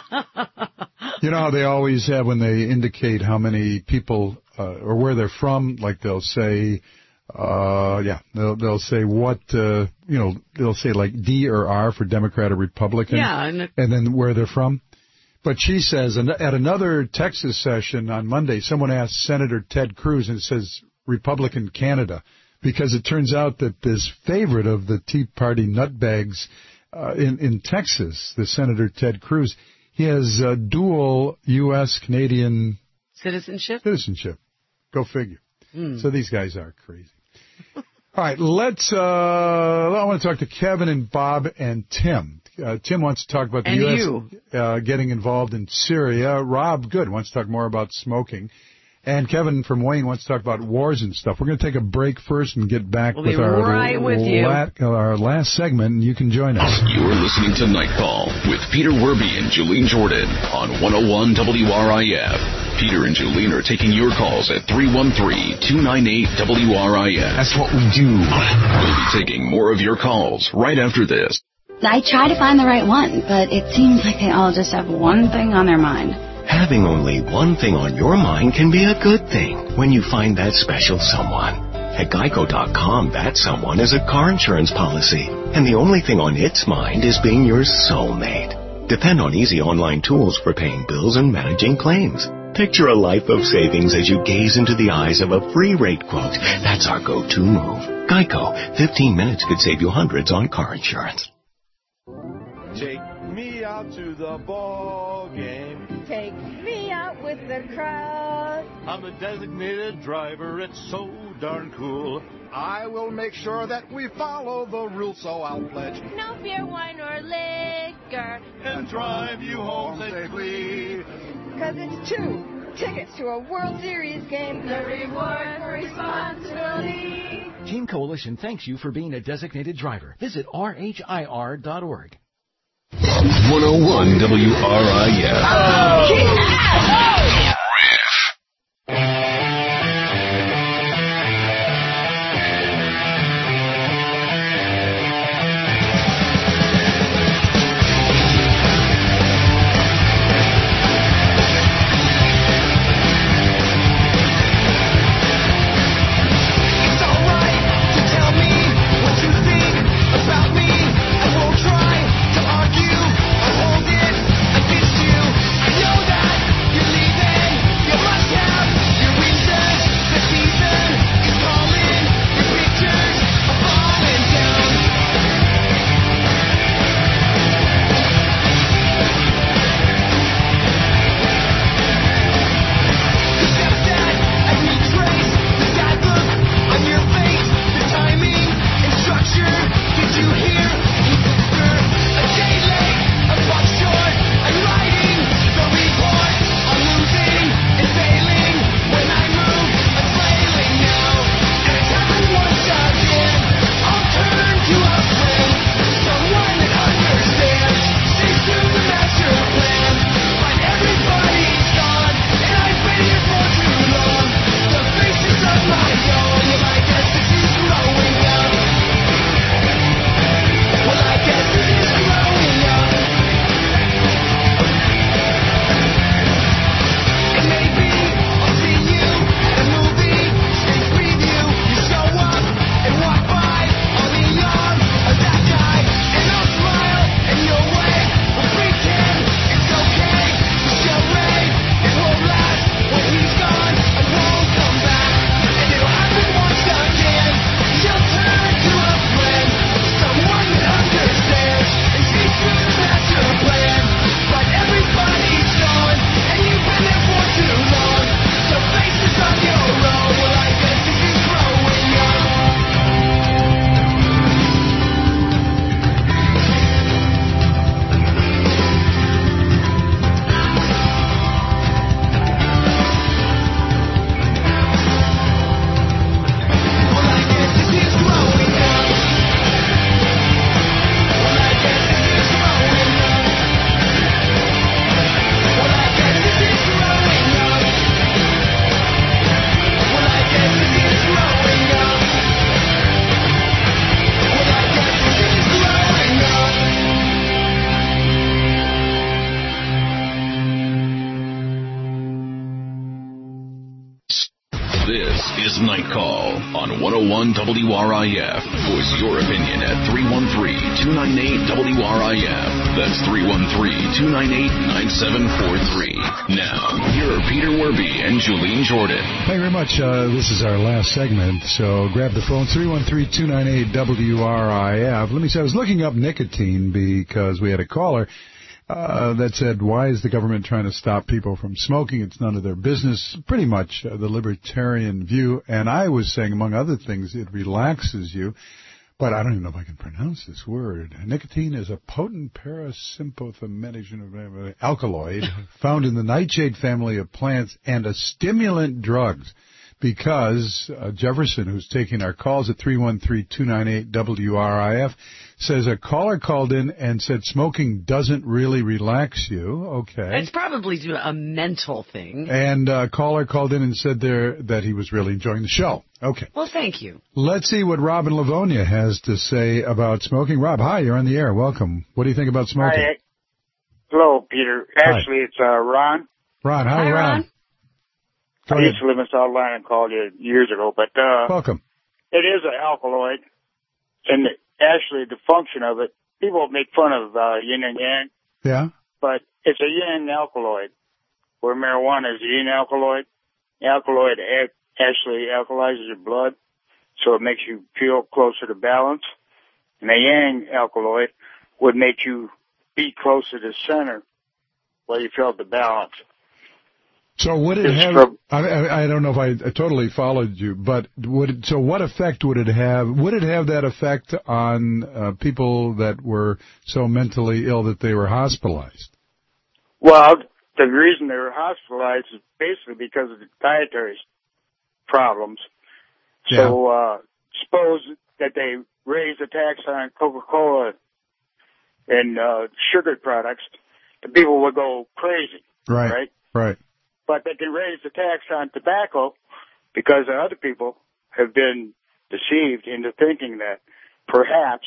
You know how they always have when they indicate how many people uh, or where they're from, like they'll say Uh, yeah, they'll, they'll say what, uh, you know, they'll say like D or R for Democrat or Republican. Yeah. And, and then where they're from. But she says, and at another Texas session on Monday, someone asked Senator Ted Cruz, and it says Republican Canada, because it turns out that this favorite of the Tea Party nutbags uh, in, in Texas, the Senator Ted Cruz, he has uh, dual U S Canadian citizenship. Citizenship. Go figure. Mm. So these guys are crazy. All right, let's, uh, I want to talk to Kevin and Bob and Tim. Uh, Tim wants to talk about the and U S you. Uh, getting involved in Syria. Rob, good, wants to talk more about smoking. And Kevin from Wayne wants to talk about wars and stuff. We're going to take a break first and get back we'll with, our, right with la- our last segment, and you can join us. You're listening to Night Call with Peter Werby and Julene Jordan on one oh one W R I F. Peter and Julene are taking your calls at three one three, two nine eight, W R I F. That's what we do. We'll be taking more of your calls right after this. I try to find the right one, but it seems like they all just have one thing on their mind. Having only one thing on your mind can be a good thing when you find that special someone. At Geico dot com, that someone is a car insurance policy, and the only thing on its mind is being your soulmate. Depend on easy online tools for paying bills and managing claims. Picture a life of savings as you gaze into the eyes of a free rate quote. That's our go-to move. Geico. fifteen minutes could save you hundreds on car insurance. Take me out to the ball game. Take me out with the crowd. I'm a designated driver, it's so darn cool. I will make sure that we follow the rules, so I'll pledge no beer, wine, or liquor. And drive you home safely. Cause it's two tickets to a World Series game. The reward for responsibility. Team Coalition thanks you for being a designated driver. Visit R H I R dot org. one oh one W R I F. Oh. Know that latest night call on one oh one W R I F. Voice your opinion at three one three, two nine eight, W R I F. That's three one three, two nine eight, nine seven four three. Now, here are Peter Werby and Julene Jordan. Thank you very much. Uh, this is our last segment, so grab the phone, three one three, two nine eight, W R I F. Let me say, I was looking up nicotine because we had a caller Uh, that said, why is the government trying to stop people from smoking? It's none of their business. Pretty much uh, the libertarian view. And I was saying, among other things, it relaxes you. But I don't even know if I can pronounce this word. Nicotine is a potent parasympathogenic alkaloid found in the nightshade family of plants and a stimulant drugs. Because uh, Jefferson, who's taking our calls at three one three, two nine eight, W R I F, says a caller called in and said smoking doesn't really relax you. Okay. It's probably a mental thing. And a caller called in and said there that he was really enjoying the show. Okay. Well, thank you. Let's see what Rob in Livonia has to say about smoking. Rob, hi, you're on the air. Welcome. What do you think about smoking? Hi. Hello, Peter. Actually, hi. It's uh, Ron. Ron, hi, hi Ron. Ron. I used to live in South Line and called you years ago, but uh, welcome. It is an alkaloid, and actually the function of it, people make fun of uh, yin and yang. Yeah. But it's a yin alkaloid, where marijuana is a yin alkaloid. The alkaloid actually alkalizes your blood, so it makes you feel closer to balance. And a yang alkaloid would make you be closer to center, where you felt the balance. So would it have, I, I, I don't know if I, I totally followed you, but would it, so what effect would it have, would it have that effect on uh, people that were so mentally ill that they were hospitalized? Well, the reason they were hospitalized is basically because of the dietary problems. Yeah. So, uh, suppose that they raise the tax on Coca-Cola and uh, sugar products, the people would go crazy. Right, right? Right. But they can raise the tax on tobacco because other people have been deceived into thinking that perhaps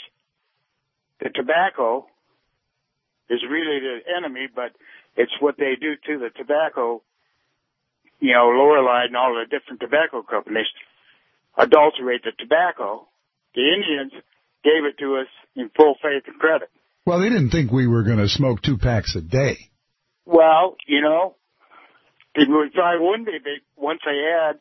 the tobacco is really the enemy, but it's what they do to the tobacco, you know, Lorillard and all the different tobacco companies adulterate the tobacco. The Indians gave it to us in full faith and credit. Well, they didn't think we were going to smoke two packs a day. Well, you know, it probably wouldn't be big once they add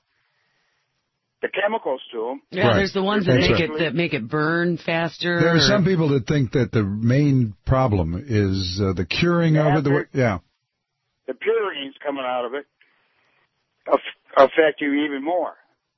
the chemicals to them. Yeah, Right. there's the ones that That's make right. it that make it burn faster. There are or- some people that think that the main problem is uh, the curing of it. The, way- yeah. The purines coming out of it aff- affect you even more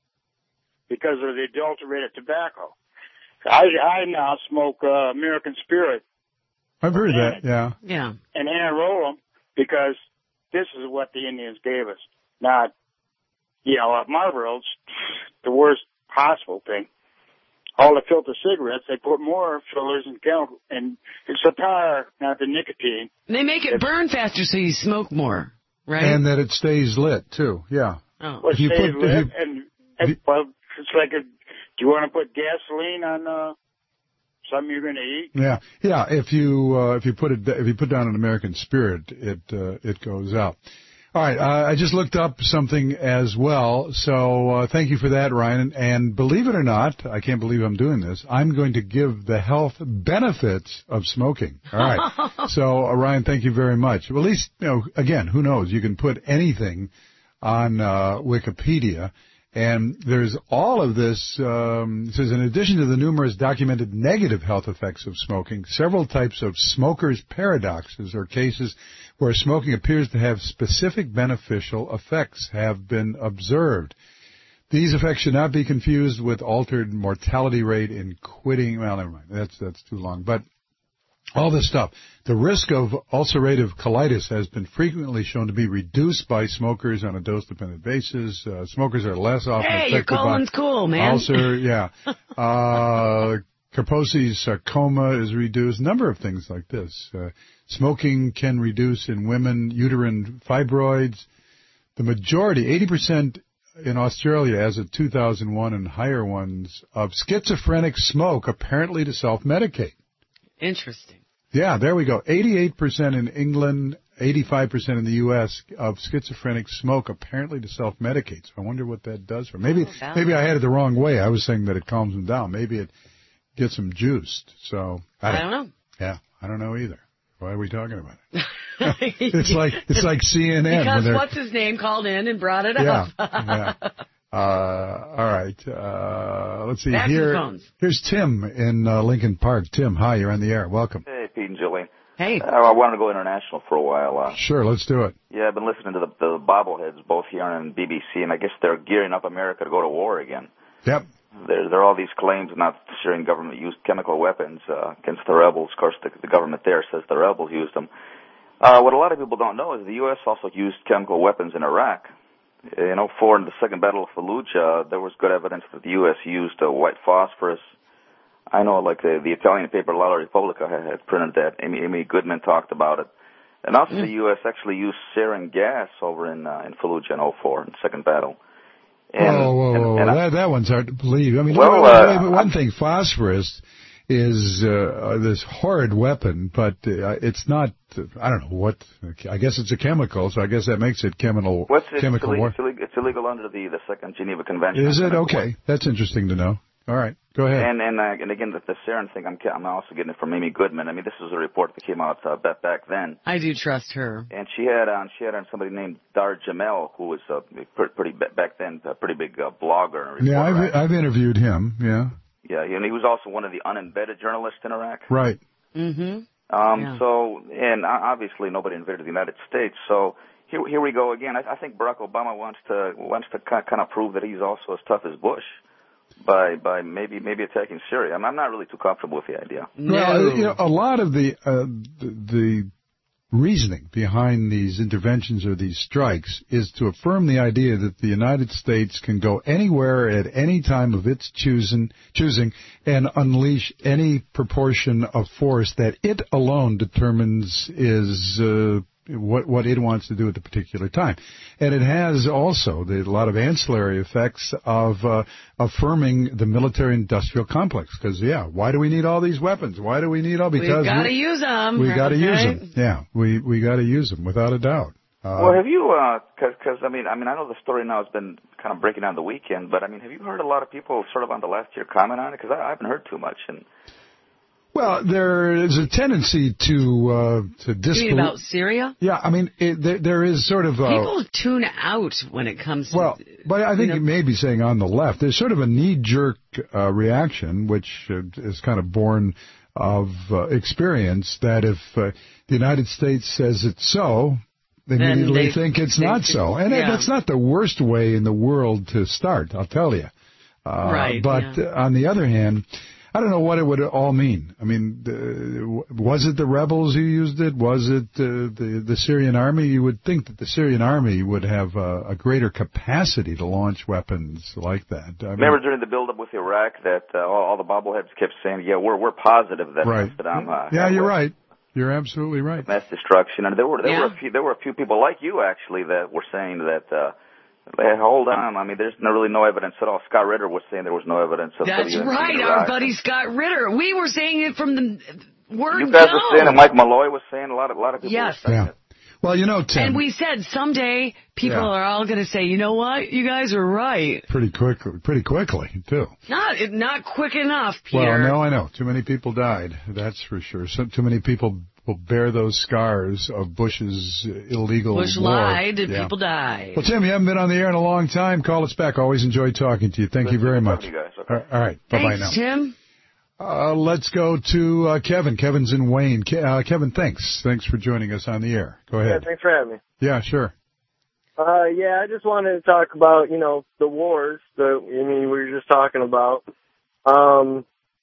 because of the adulterated tobacco. I, I now smoke uh, American Spirit I've heard that, yeah. Yeah. and hand roll them because this is what the Indians gave us. Not, you know, uh, Marlboro's the worst possible thing. All the filter cigarettes, they put more fillers and chemical, and it's the tar, not the nicotine. They make it burn faster so you smoke more, right? And that it stays lit, too, yeah. Oh. What If you stays put- lit, if you- and, and well, it's like a, do you want to put gasoline on uh, something you're going to eat? Yeah, yeah. If you uh, if you put it if you put down an American Spirit, it uh, it goes out. All right, uh, I just looked up something as well. So uh, thank you for that, Ryan. And believe it or not, I can't believe I'm doing this. I'm going to give the health benefits of smoking. All right. So uh, Ryan, thank you very much. Well, at least you know. Again, who knows? You can put anything on uh, Wikipedia. And there's all of this, um, it says, in addition to the numerous documented negative health effects of smoking, several types of smoker's paradoxes or cases where smoking appears to have specific beneficial effects have been observed. These effects should not be confused with altered mortality rate in quitting. Well, never mind. That's, that's too long. But all this stuff. The risk of ulcerative colitis has been frequently shown to be reduced by smokers on a dose-dependent basis. Uh, smokers are less often Hey, your affected by colon's cool, man. ulcer. Yeah. uh, Kaposi's sarcoma is reduced. A number of things like this. Uh, smoking can reduce in women uterine fibroids. The majority, eighty percent in Australia as of two thousand one and higher ones, of schizophrenics smoke apparently to self-medicate. Interesting. Yeah, there we go. eighty-eight percent in England eighty-five percent in the U S of schizophrenics smoke apparently to self-medicate. So I wonder what that does for them. Maybe, Oh, maybe I had it the wrong way. I was saying that it calms them down. Maybe it gets them juiced. So I don't, I don't know. Yeah, I don't know either. Why are we talking about it? it's like it's like C N N. Because when what's his name called in and brought it yeah, up. yeah. Uh, all right. Uh, let's see. Back to the Here, phones. here's Tim in uh, Lincoln Park. Tim, hi. You're on the air. Welcome. Hey, Pete and Julie. Hey. Uh, I wanted to go international for a while. Uh, Sure, let's do it. yeah, I've been listening to the, the bobbleheads both here and B B C, and I guess they're gearing up America to go to war again. Yep. There, there are all these claims not sharing government-used chemical weapons uh, against the rebels. Of course, the, the government there says the rebels used them. Uh, what a lot of people don't know is the U S also used chemical weapons in Iraq. In oh four, in the Second Battle of Fallujah, there was good evidence that the U S used uh, white phosphorus. I know, like, the, the Italian paper La Repubblica had, had printed that. Amy, Amy Goodman talked about it. And also mm. the U S actually used sarin gas over in uh, in Fallujah in oh four, in the Second Battle. And, whoa, whoa, and, whoa. and that, that one's hard to believe. I mean, well, wait, uh, wait, wait, one thing, phosphorus is uh, this horrid weapon, but uh, it's not, uh, I don't know what, I guess it's a chemical, so I guess that makes it chemical, What's it, chemical it's, war. illegal, it's illegal under the, the Second Geneva Convention. Is it? Okay. That's interesting to know. All right. Go ahead. And and, uh, and again, the, the sarin thing, I'm, I'm also getting it from Amy Goodman. I mean, this is a report that came out uh, back, back then. I do trust her. And she had on she had on somebody named Dar Jamel, who was uh, pretty, pretty back then a pretty big uh, blogger. And Yeah, reporter. I've, I've interviewed him. Yeah. Yeah, and he was also one of the unembedded journalists in Iraq. Right. Mm-hmm. Um, Yeah. So, and obviously nobody invaded the United States. So here, here we go again. I, I think Barack Obama wants to wants to kind of prove that he's also as tough as Bush by by maybe maybe attacking Syria. I'm, I'm not really too comfortable with the idea. No. Well, you know, a lot of the uh, the, the reasoning behind these interventions or these strikes is to affirm the idea that the United States can go anywhere at any time of its choosing, choosing and unleash any proportion of force that it alone determines is uh, what what it wants to do at the particular time. And it has also the, a lot of ancillary effects of uh, affirming the military-industrial complex. Because, yeah, why do we need all these weapons? Why do we need all? Because We've got to we, use them. We got to right? use them. Yeah, we we got to use them without a doubt. Uh, Well, have you? Because uh, I mean, I mean, I know the story now has been kind of breaking down the weekend, but I mean, have you heard a lot of people sort of on the last year comment on it? Because I, I haven't heard too much. And well, there is a tendency to uh, to You disbelieve. mean about Syria? Yeah, I mean, it, there, there is sort of a, People tune out when it comes to... well, but I think you know, you may be saying on the left, there's sort of a knee-jerk uh, reaction, which uh, is kind of born of uh, experience, that if uh, the United States says it's so, they Then immediately they think it's think not it's- so. And yeah. that's not the worst way in the world to start, I'll tell you. Uh, Right, But yeah. uh, on the other hand, I don't know what it would all mean. I mean, uh, was it the rebels who used it? Was it uh, the the Syrian army? You would think that the Syrian army would have uh, a greater capacity to launch weapons like that. I mean, remember during the build-up with Iraq that uh, all, all the bobbleheads kept saying, "Yeah, we're we're positive that Right. Saddam." Uh, yeah, had you're with right. You're absolutely right. Mass destruction, and there were there Yeah. were a few there were a few people like you actually that were saying that. Uh, Hey, hold on. I mean, there's no, really no evidence at all. Scott Ritter was saying there was no evidence of That's W M D right, in our Iraq. buddy Scott Ritter. We were saying it from the word You guys go. were saying, and Mike Malloy was saying, a lot of a lot of people Yes. were saying Yeah. it. Well, you know, Tim, And we said someday people Yeah. are all going to say, you know what, you guys are right. pretty quickly, pretty quickly too. Not not quick enough, Peter. Well, no, I know. Too many people died. That's for sure. So, too many people will bear those scars of Bush's illegal Bush war. lied and Yeah. people died. Well, Tim, you haven't been on the air in a long time. Call us back. Always enjoy talking to you. Thank you very much. You guys. Okay. All right. Bye-bye Thanks, now. Tim. Uh, let's go to uh, Kevin. Kevin's in Wayne. Ke- uh, Kevin, thanks. Thanks for joining us on the air. Go Yeah, ahead. thanks for having me. Yeah, sure. Uh, yeah, I just wanted to talk about, you know, the wars that, I mean, we were just talking about. Um,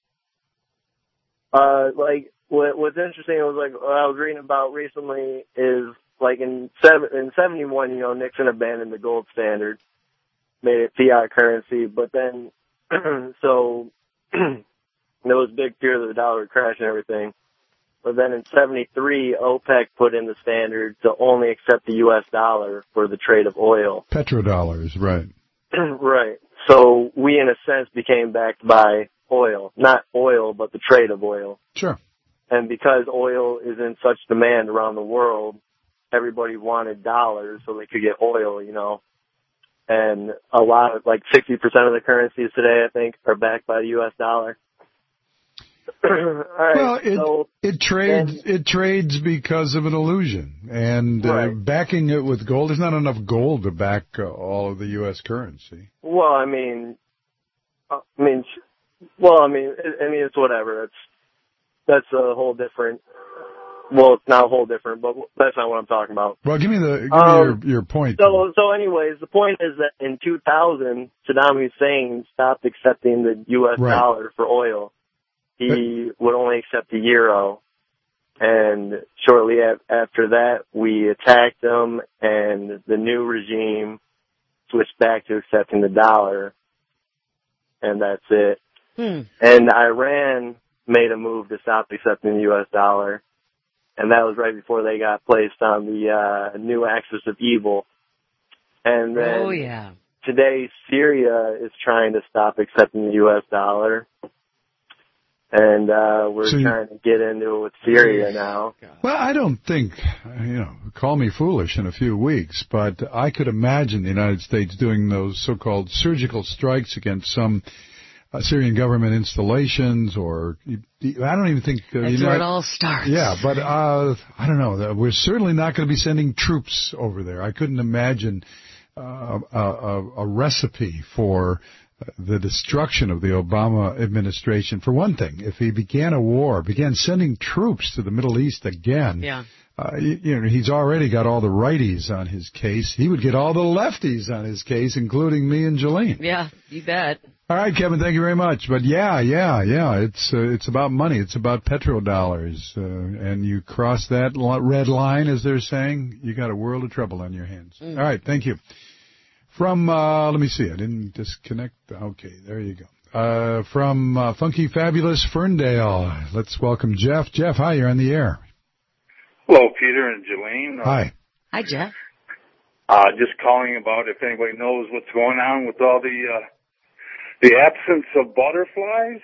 uh, like, what, what's interesting was, like, what I was reading about recently is, like, in seven, in seventy-one, you know, Nixon abandoned the gold standard, made it fiat currency, but then, so, there was big fear that the dollar would crash and everything. But then in seventy-three, OPEC put in the standard to only accept the U S dollar for the trade of oil. Petrodollars, right. Right. So we, in a sense, became backed by oil. Not oil, but the trade of oil. Sure. And because oil is in such demand around the world, everybody wanted dollars so they could get oil, you know. And a lot of, like sixty percent of the currencies today, I think, are backed by the U S dollar. All right, well, it so, it trades and, it trades because of an illusion, and right. uh, backing it with gold. There's not enough gold to back uh, all of the U S currency. Well, I mean, I mean, well, I mean, I mean, it's whatever. It's that's a whole different. Well, it's not a whole different, but that's not what I'm talking about. Well, give me the give um, me your your point. So, so, anyways, the point is that in two thousand, Saddam Hussein stopped accepting the U S right. dollar for oil. He would only accept the euro, and shortly after that, we attacked him, and the new regime switched back to accepting the dollar, and that's it. Hmm. And Iran made a move to stop accepting the U S dollar, and that was right before they got placed on the uh, new axis of evil. And then oh, yeah. today, Syria is trying to stop accepting the U S dollar. And uh, we're so you, trying to get into it with Syria now. Well, I don't think, you know, call me foolish in a few weeks, but I could imagine the United States doing those so-called surgical strikes against some uh, Syrian government installations, or I don't even think... Uh, That's United, where it all starts. Yeah, but uh, I don't know. We're certainly not going to be sending troops over there. I couldn't imagine uh, a, a, a recipe for... the destruction of the Obama administration. For one thing, if he began a war, began sending troops to the Middle East again, yeah. uh, you, you know, he's already got all the righties on his case. He would get all the lefties on his case, including me and Jolene. Yeah, you bet. All right, Kevin, thank you very much. But yeah, yeah, yeah, it's uh, it's about money. It's about petrodollars. Uh, and you cross that red line, as they're saying, you got a world of trouble on your hands. Mm. All right, thank you. From, uh, let me see, I didn't disconnect. Okay, there you go. Uh, from uh, Funky Fabulous Ferndale, let's welcome Jeff. Jeff, hi, you're on the air. Hello, Peter and Jolene. Hi. Hi, Jeff. Uh, just calling about if anybody knows what's going on with all the, uh, the absence of butterflies.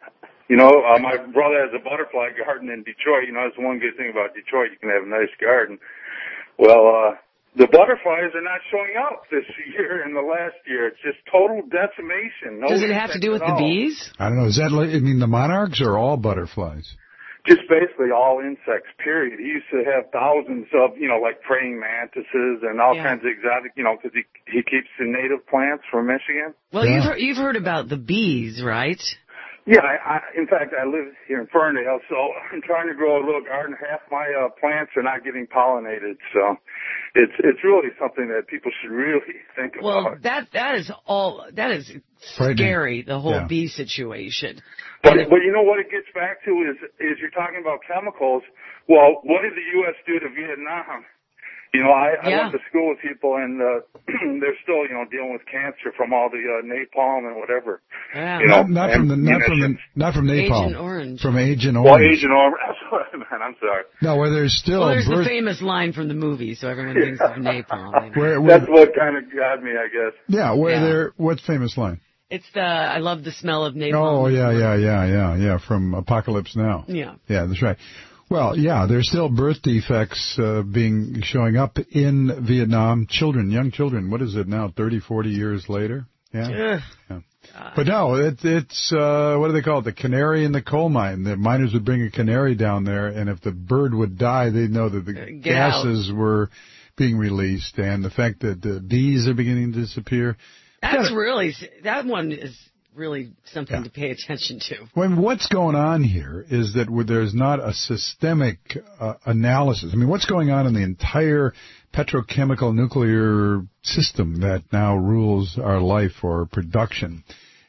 You know, uh, my brother has a butterfly garden in Detroit. You know, that's one good thing about Detroit. You can have a nice garden. Well, uh, the butterflies are not showing up this year and the last year. It's just total decimation. No Does it have to do with the bees? I don't know. Is that, like, I mean, the monarchs or all butterflies? Just basically all insects, period. He used to have thousands of, you know, like praying mantises and all yeah. kinds of exotic, you know, because he, he keeps the native plants from Michigan. Well, yeah. you've, heard, you've heard about the bees, right? Yeah, I, I, in fact, I live here in Ferndale, so I'm trying to grow a little garden. Half my uh, plants are not getting pollinated, so it's it's really something that people should really think well, about. Well, that that is all that is scary. The whole yeah. bee situation. But it, but you know what it gets back to is is you're talking about chemicals. Well, what did the U S do to Vietnam? You know, I, I yeah. went to school with people, and uh, they're still, you know, dealing with cancer from all the uh, napalm and whatever. Yeah. You know, not, not from the not from the not from napalm. Agent Orange. From Agent Orange. Well, Agent Orange. That's what I meant. I'm sorry. No, where there's still. Well, there's birth... the famous line from the movie, so everyone thinks of napalm. Where, where... That's what kind of got me, I guess. Yeah, where yeah. there. What famous line? It's the I love the smell of napalm. Oh yeah, yeah, yeah, yeah, yeah. From Apocalypse Now. Yeah. Yeah, that's right. Well, yeah, there's still birth defects uh, being showing up in Vietnam. Children, young children. What is it now? Thirty, forty years later. Yeah. yeah. But no, it, it's uh, what do they call it? The canary in the coal mine. The miners would bring a canary down there, and if the bird would die, they'd know that the Get gases out. were being released, and the fact that the bees are beginning to disappear. That's really that one is. Really something yeah. to pay attention to. Well, what's going on here is that there's not a systemic uh, analysis. I mean, what's going on in the entire petrochemical nuclear system that now rules our life or production?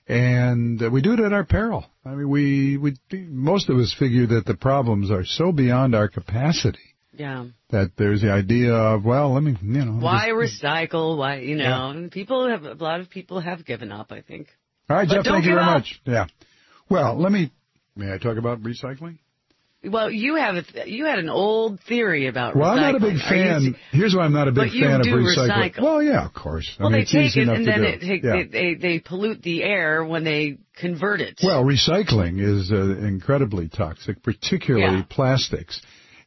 And uh, we do it at our peril. I mean, we, we most of us figure that the problems are so beyond our capacity. Yeah. That there's the idea of, well, let me, you know. Why just, recycle? Why, you know, yeah. people have, a lot of people have given up, I think. All right, but Jeff, thank you very up. much. Yeah. Well, let me, may I talk about recycling? Well, you have a th- you had an old theory about well, recycling. Well, I'm not a big fan. You, Here's why I'm not a big fan of recycling. Recycle. Well, yeah, of course. Well, I mean, they take it and then it, take, yeah. they, they, they pollute the air when they convert it. Well, recycling is uh, incredibly toxic, particularly yeah. plastics.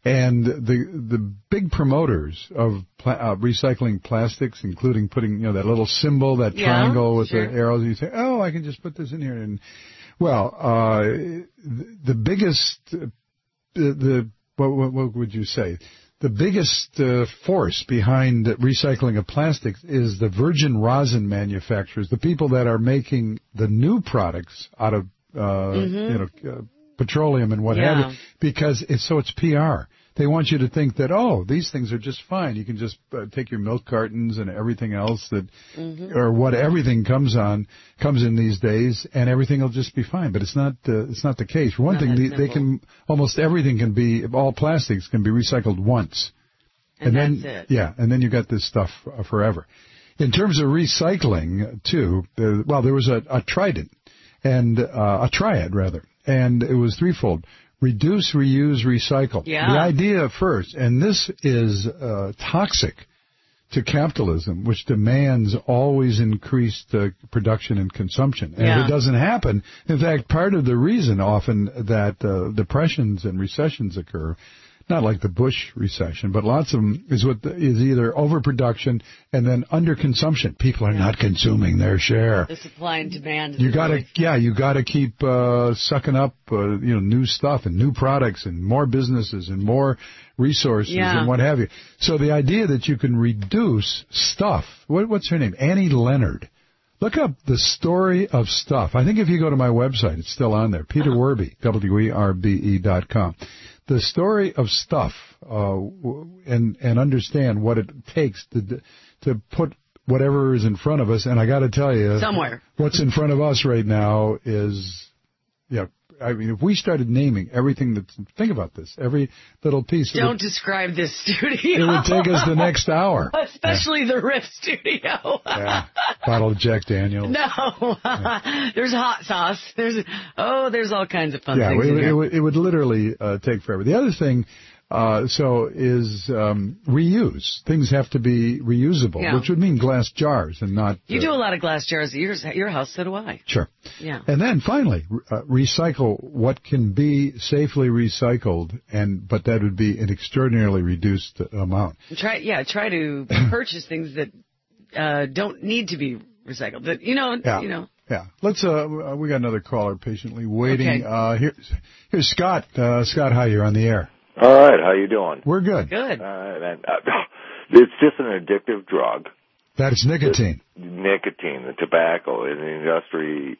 And the the big promoters of pla- uh, recycling plastics, including putting, you know, that little symbol, that Yeah, triangle with sure. the arrows, you say, oh, I can just put this in here. And, well, uh, the, the biggest, uh, the, the what, what, what would you say? The biggest uh, force behind recycling of plastics is the virgin rosin manufacturers, the people that are making the new products out of uh, Mm-hmm. you know uh, petroleum and what Yeah. have you, because it's so it's P R. They want you to think that, oh, these things are just fine. You can just uh, take your milk cartons and everything else that, Mhm. or what everything comes on, comes in these days, and everything will just be fine. But it's not. Uh, it's not the case. For one Not thing, that they, they simple. can almost everything can be all plastics can be recycled once, And then that's it. yeah, and then you got this stuff uh, forever. In terms of recycling, too, uh, well, there was a, a trident and uh, a triad rather, and it was threefold. Reduce, reuse, recycle. Yeah. The idea first, and this is uh, toxic to capitalism, which demands always increased uh, production and consumption. And Yeah. if it doesn't happen, in fact, part of the reason often that uh, depressions and recessions occur, not like the Bush recession, but lots of them is what the, is either overproduction and then underconsumption. People are not consuming their share. The supply and demand. You is gotta, really- yeah, you gotta keep uh, sucking up, uh, you know, new stuff and new products and more businesses and more resources Yeah. and what have you. So the idea that you can reduce stuff. What, what's her name? Annie Leonard. Look up the story of stuff. I think if you go to my website, it's still on there. Peter Werbe, W E R B E dot com. The story of stuff, uh, w- and and understand what it takes to to put whatever is in front of us. And I got to tell you, Somewhere. what's in front of us right now is, yeah. I mean, if we started naming everything that's, think about this, every little piece. it Don't would- describe this studio. It would take us the next hour. Especially the Riff Studio. Yeah, bottle of Jack Daniels. No, there's hot sauce. There's oh, there's all kinds of fun Yeah, things it, in would- it, here. would, it would literally uh, take forever. The other thing, uh, so is um, reuse. Things have to be reusable, Yeah. which would mean glass jars and not. You uh, do a lot of glass jars at your, your house, so do I. Sure. Yeah. And then finally, uh, recycle what can be safely recycled, and but that would be an extraordinarily reduced amount. Try, yeah, try to purchase things that uh, don't need to be recycled. That you know, Yeah. you know. Yeah. Let's. Uh, we got another caller patiently waiting. Okay. Uh, here, here's Scott. Uh, Scott, hi. You're on the air. All right, how you doing? We're good. Good. Uh, and, uh, it's just an addictive drug. That's nicotine. The nicotine, the tobacco, and the industry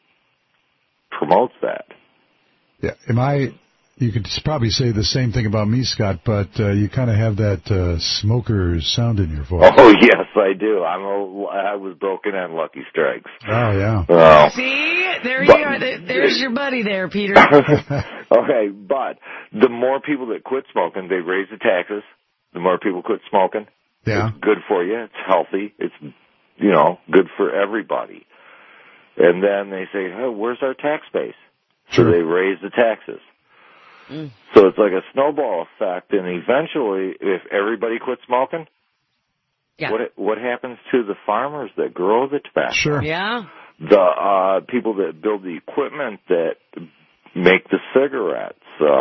promotes that. Yeah. Am I? You could probably say the same thing about me, Scott, but uh, you kind of have that uh, smoker sound in your voice. Oh yes, I do. I'm a, I was broken on Lucky Strikes. Oh yeah. Oh. See, there But- you are. There- There's your buddy there, Peter. Okay, but the more people that quit smoking, they raise the taxes. The more people quit smoking, Yeah. it's good for you. It's healthy. It's, you know, good for everybody. And then they say, hey, where's our tax base? So they raise the taxes. Mm. So it's like a snowball effect, and eventually, if everybody quits smoking, Yeah. what what happens to the farmers that grow the tobacco? Sure. Yeah. The uh, people that build the equipment that make the cigarettes.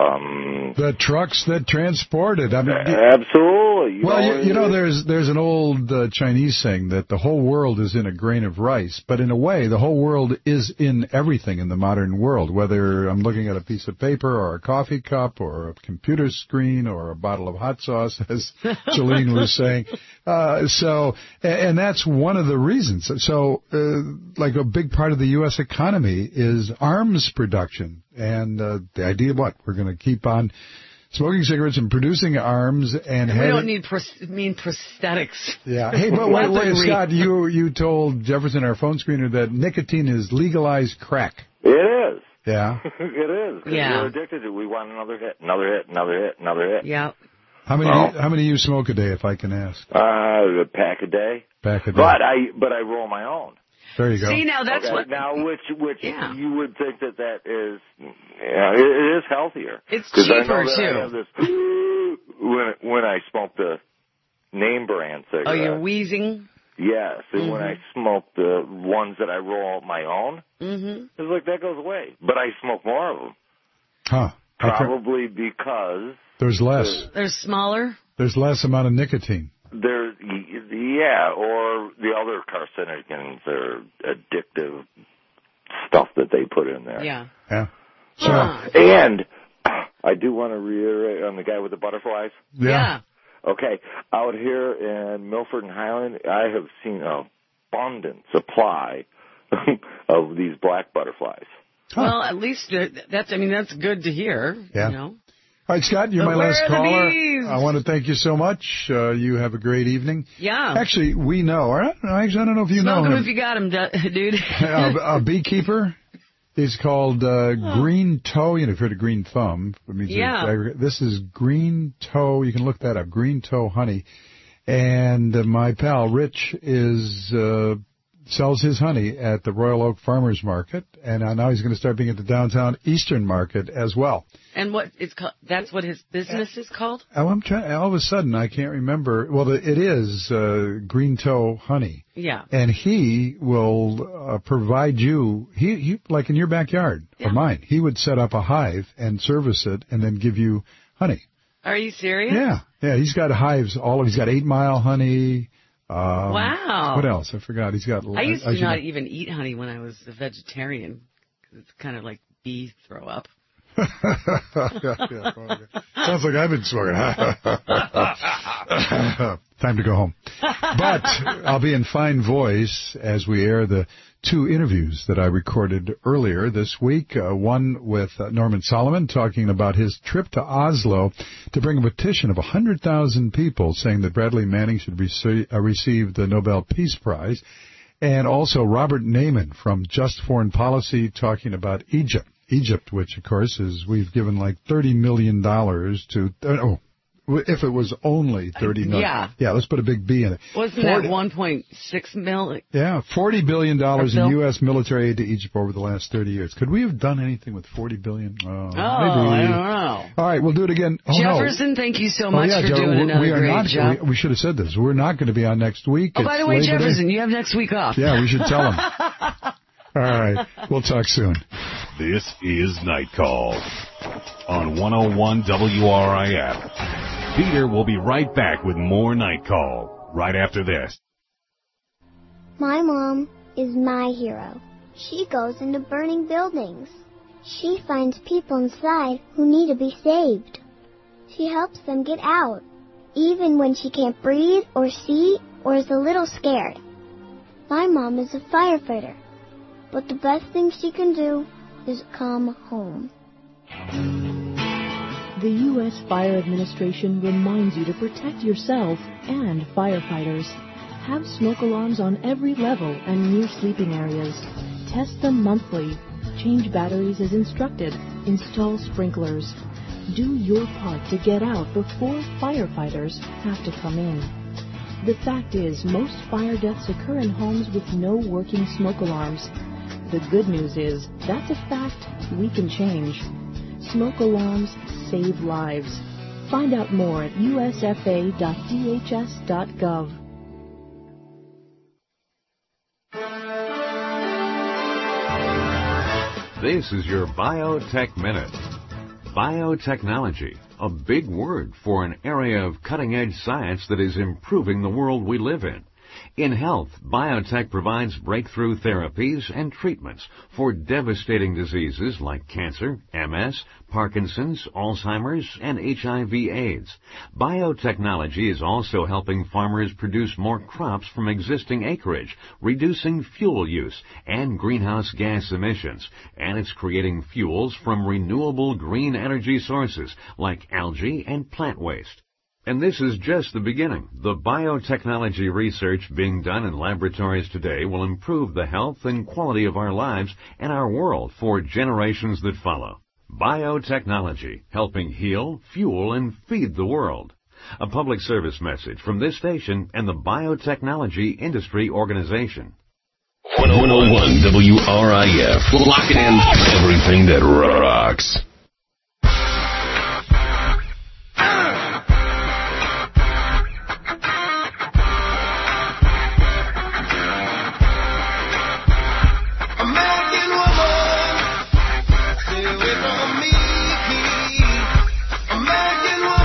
Um, The trucks that transport it. I mean, absolutely. You well, know, you, you know, it- there's there's an old uh, Chinese saying that the whole world is in a grain of rice, but in a way, the whole world is in everything in the modern world. Whether I'm looking at a piece of paper or a coffee cup or a computer screen or a bottle of hot sauce, as Jolene was saying. Uh, so, and, and that's one of the reasons. So, uh, like a big part of the U S economy is arms production, and uh, the idea, what we're going to keep on smoking cigarettes and producing arms, and, And we heading- don't need pros- mean prosthetics. yeah. Hey, but wait, wait, Weaponry. Scott, you you told Jefferson, our phone screener, that nicotine is legalized crack. It is. Yeah. it is. 'Cause Yeah. We're addicted to it. We want another hit, another hit, another hit, another hit. Yeah. How many Well- how many you smoke a day, if I can ask? Uh, a pack a day. Back a day. But I but I roll my own. There you go. See, now that's Okay, what. Now, which which Yeah. you would think that that is, yeah, it, it is healthier. It's 'Cause I know cheaper, that too. I have this when when I smoke the name brand cigarette. Oh, you're wheezing? Yes, and when I smoke the ones that I roll my own, Mm-hmm. it's like that goes away. But I smoke more of them, Huh. Okay. probably because There's less. There's smaller? There's less amount of nicotine. There, yeah, or the other carcinogens or addictive stuff that they put in there. Yeah. Yeah. So, huh. And I do want to reiterate on the guy with the butterflies. Yeah. yeah. Okay, out here in Milford and Highland, I have seen an abundant supply of these black butterflies. Huh. Well, at least that's, I mean, that's good to hear. Yeah. You know? All right, Scott, you're but my last caller. Bees? I want to thank you so much. Uh, you have a great evening. Yeah. Actually, we know. Or I don't know if you Smoke know him. him. if you got him, dude. a, a beekeeper. He's called uh, oh. Green Toe. You know, you've heard of Green Thumb. It means yeah. This is Green Toe. You can look that up. Green Toe Honey. And uh, my pal Rich is uh, sells his honey at the Royal Oak Farmers Market, and uh, now he's going to start being at the Downtown Eastern Market as well. And what it's called? That's what his business is called? Oh, I'm trying. All of a sudden, I can't remember. Well, it is uh, Green Toe Honey. Yeah. And he will uh, provide you. He, he like in your backyard yeah. or mine. He would set up a hive and service it, and then give you honey. Are you serious? Yeah. Yeah. He's got hives. All of he's got Eight Mile honey. Um, wow. What else? I forgot. He's got. I used to I not know. even eat honey when I was a vegetarian. It's kind of like bee throw up. yeah, yeah, sounds like I've been smoking. Time to go home. But I'll be in fine voice as we air the two interviews that I recorded earlier this week. Uh, one with uh, Norman Solomon talking about his trip to Oslo to bring a petition of one hundred thousand people saying that Bradley Manning should rece- uh, receive the Nobel Peace Prize. And also Robert Naiman from Just Foreign Policy talking about Egypt. Egypt, which, of course, is we've given like thirty million dollars to, uh, oh, if it was only thirty million dollars. Yeah. Yeah, let's put a big B in it. Wasn't forty, that one point six million? Yeah, forty billion dollars in U S military aid to Egypt over the last thirty years. Could we have done anything with forty billion dollars? Oh, oh maybe. I don't know. All right, we'll do it again. Oh, Jefferson, no. thank you so oh, much yeah, for Joe, doing we, another we are great not, job. We, we should have said this. We're not going to be on next week. Oh, it's by the way, Labor Jefferson, Day. you have next week off. Yeah, we should tell him. All right, we'll talk soon. This is Night Call on one oh one W R I F. Peter will be right back with more Night Call right after this. My mom is my hero. She goes into burning buildings. She finds people inside who need to be saved. She helps them get out, even when she can't breathe or see or is a little scared. My mom is a firefighter, but the best thing she can do is come home. The U S Fire Administration reminds you to protect yourself and firefighters. Have smoke alarms on every level and near sleeping areas. Test them monthly. Change batteries as instructed. Install sprinklers. Do your part to get out before firefighters have to come in. The fact is, most fire deaths occur in homes with no working smoke alarms. The good news is, that's a fact we can change. Smoke alarms save lives. Find out more at U S F A dot D H S dot gov. This is your Biotech Minute. Biotechnology, a big word for an area of cutting-edge science that is improving the world we live in. In health, biotech provides breakthrough therapies and treatments for devastating diseases like cancer, M S, Parkinson's, Alzheimer's, and H I V AIDS. Biotechnology is also helping farmers produce more crops from existing acreage, reducing fuel use and greenhouse gas emissions, and it's creating fuels from renewable green energy sources like algae and plant waste. And this is just the beginning. The biotechnology research being done in laboratories today will improve the health and quality of our lives and our world for generations that follow. Biotechnology, helping heal, fuel, and feed the world. A public service message from this station and the Biotechnology Industry Organization. one oh one W R I F. Lock it in. Everything that rocks. American woman,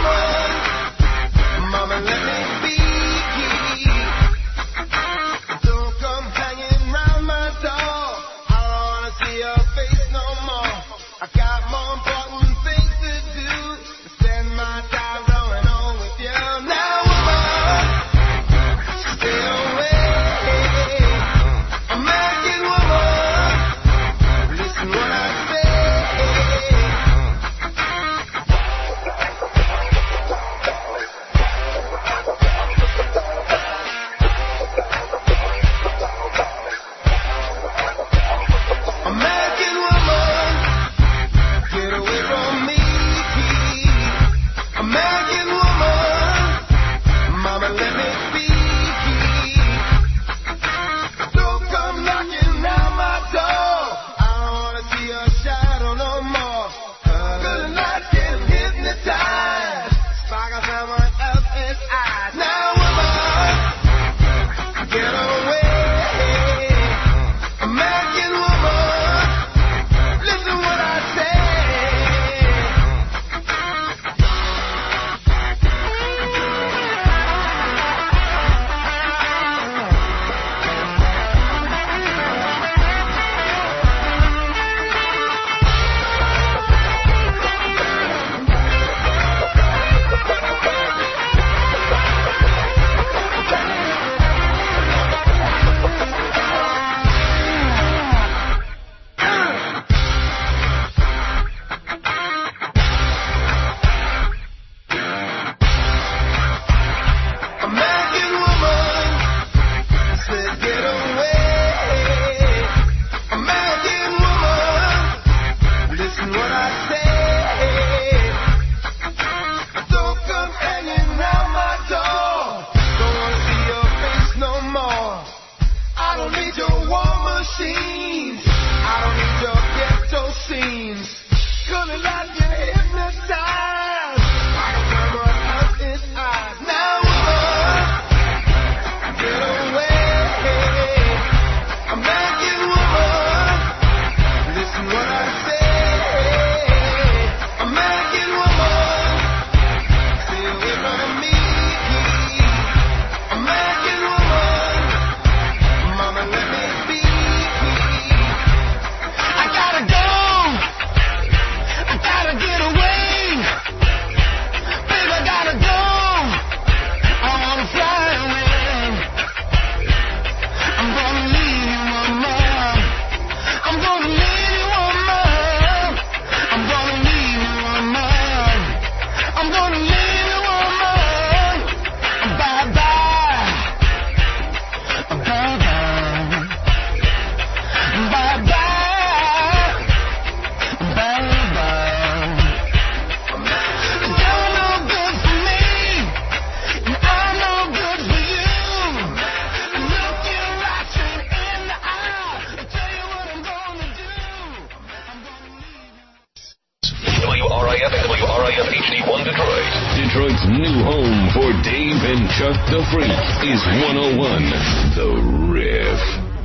and Chuck the Freak is one oh one The Riff.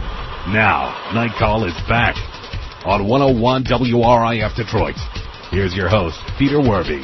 Now, Night Call is back on one oh one W R I F Detroit. Here's your host, Peter Werby.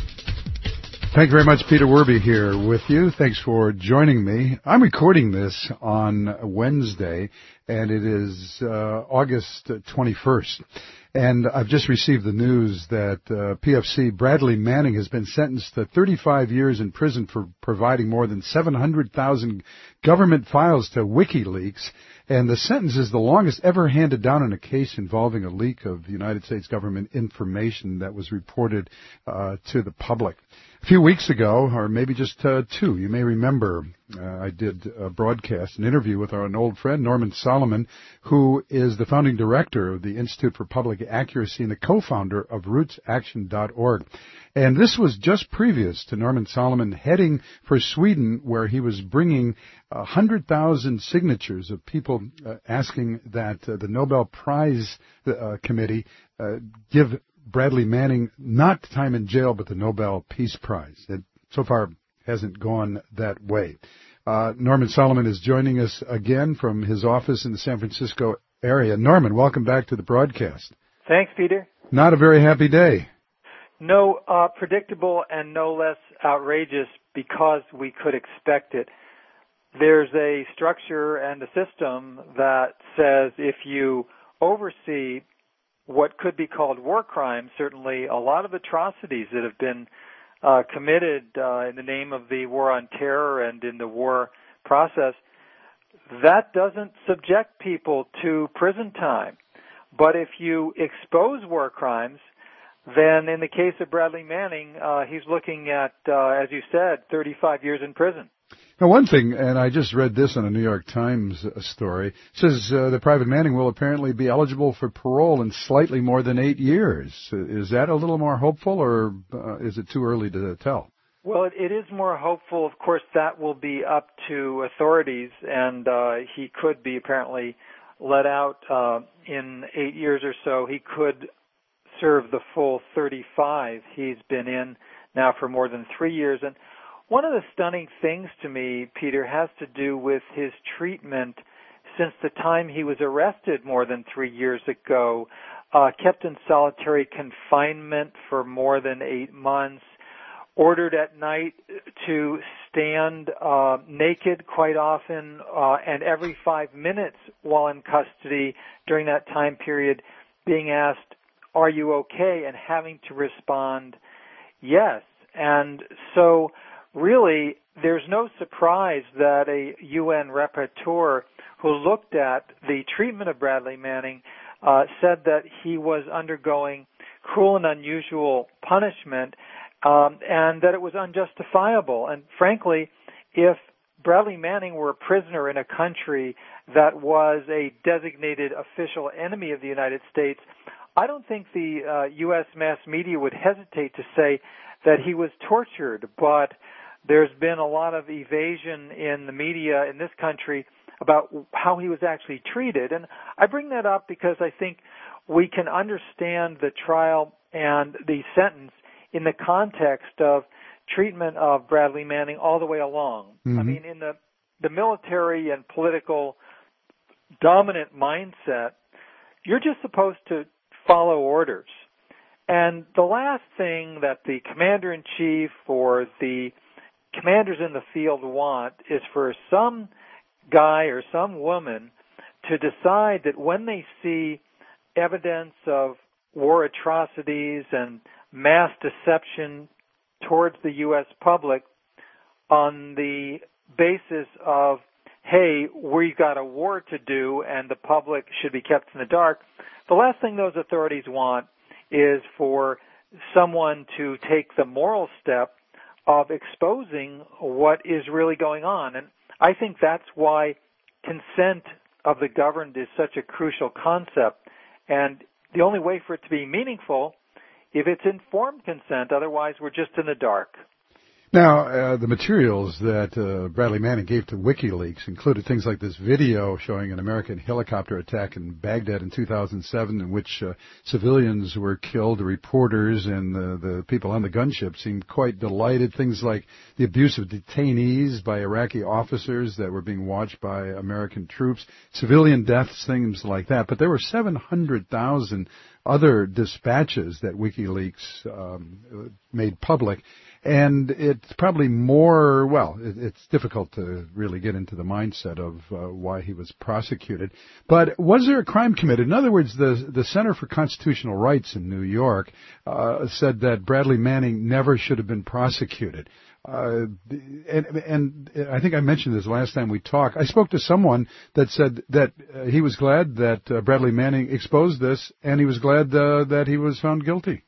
Thank you very much. Peter Werby here with you. Thanks for joining me. I'm recording this on Wednesday, and it is uh, August twenty-first. And I've just received the news that uh, P F C Bradley Manning has been sentenced to thirty-five years in prison for providing more than seven hundred thousand government files to WikiLeaks. And the sentence is the longest ever handed down in a case involving a leak of the United States government information that was reported uh, to the public. A few weeks ago, or maybe just uh, two, you may remember, uh, I did a broadcast, an interview with our an old friend, Norman Solomon, who is the founding director of the Institute for Public Accuracy and the co-founder of roots action dot org. And this was just previous to Norman Solomon heading for Sweden, where he was bringing one hundred thousand signatures of people uh, asking that uh, the Nobel Prize uh, Committee uh, give Bradley Manning not time in jail, but the Nobel Peace Prize. It so far hasn't gone that way. Uh, Norman Solomon is joining us again from his office in the San Francisco area. Norman, welcome back to the broadcast. Thanks, Peter. Not a very happy day. No, uh, predictable and no less outrageous because we could expect it. There's a structure and a system that says if you oversee what could be called war crimes, certainly a lot of atrocities that have been uh, committed uh, in the name of the war on terror and in the war process, that doesn't subject people to prison time. But if you expose war crimes, then in the case of Bradley Manning, uh, he's looking at, uh, as you said, thirty-five years in prison. Now, one thing, and I just read this in a New York Times story, says uh, that Private Manning will apparently be eligible for parole in slightly more than eight years. Is that a little more hopeful, or uh, is it too early to tell? Well, it, it is more hopeful. Of course, that will be up to authorities, and uh, he could be apparently let out uh, in eight years or so. He could serve the full thirty-five. He's been in now for more than three years. And one of the stunning things to me, Peter, has to do with his treatment since the time he was arrested more than three years ago, uh, kept in solitary confinement for more than eight months, ordered at night to stand uh, naked quite often, uh, and every five minutes while in custody during that time period being asked, "Are you okay?" and having to respond, yes. And so really, there's no surprise that a U N rapporteur who looked at the treatment of Bradley Manning uh, said that he was undergoing cruel and unusual punishment, um, and that it was unjustifiable. And frankly, if Bradley Manning were a prisoner in a country that was a designated official enemy of the United States, I don't think the uh, U S mass media would hesitate to say that he was tortured, but there's been a lot of evasion in the media in this country about how he was actually treated. And I bring that up because I think we can understand the trial and the sentence in the context of treatment of Bradley Manning all the way along. Mm-hmm. I mean, in the, the military and political dominant mindset, you're just supposed to follow orders. And the last thing that the commander-in-chief or the commanders in the field want is for some guy or some woman to decide that when they see evidence of war atrocities and mass deception towards the U S public on the basis of, hey, we've got a war to do and the public should be kept in the dark, the last thing those authorities want is for someone to take the moral step of exposing what is really going on. And I think that's why consent of the governed is such a crucial concept. And the only way for it to be meaningful, if it's informed consent, otherwise we're just in the dark. Now, uh, the materials that uh, Bradley Manning gave to WikiLeaks included things like this video showing an American helicopter attack in Baghdad in two thousand seven in which uh, civilians were killed. The reporters and the, the people on the gunship seemed quite delighted. Things like the abuse of detainees by Iraqi officers that were being watched by American troops, civilian deaths, things like that. But there were seven hundred thousand other dispatches that WikiLeaks um, made public. And it's probably more, well, it, it's difficult to really get into the mindset of uh, why he was prosecuted. But was there a crime committed? In other words, the the Center for Constitutional Rights in New York uh, said that Bradley Manning never should have been prosecuted. Uh, and, and I think I mentioned this last time we talked. I spoke to someone that said that uh, he was glad that uh, Bradley Manning exposed this, and he was glad uh, that he was found guilty.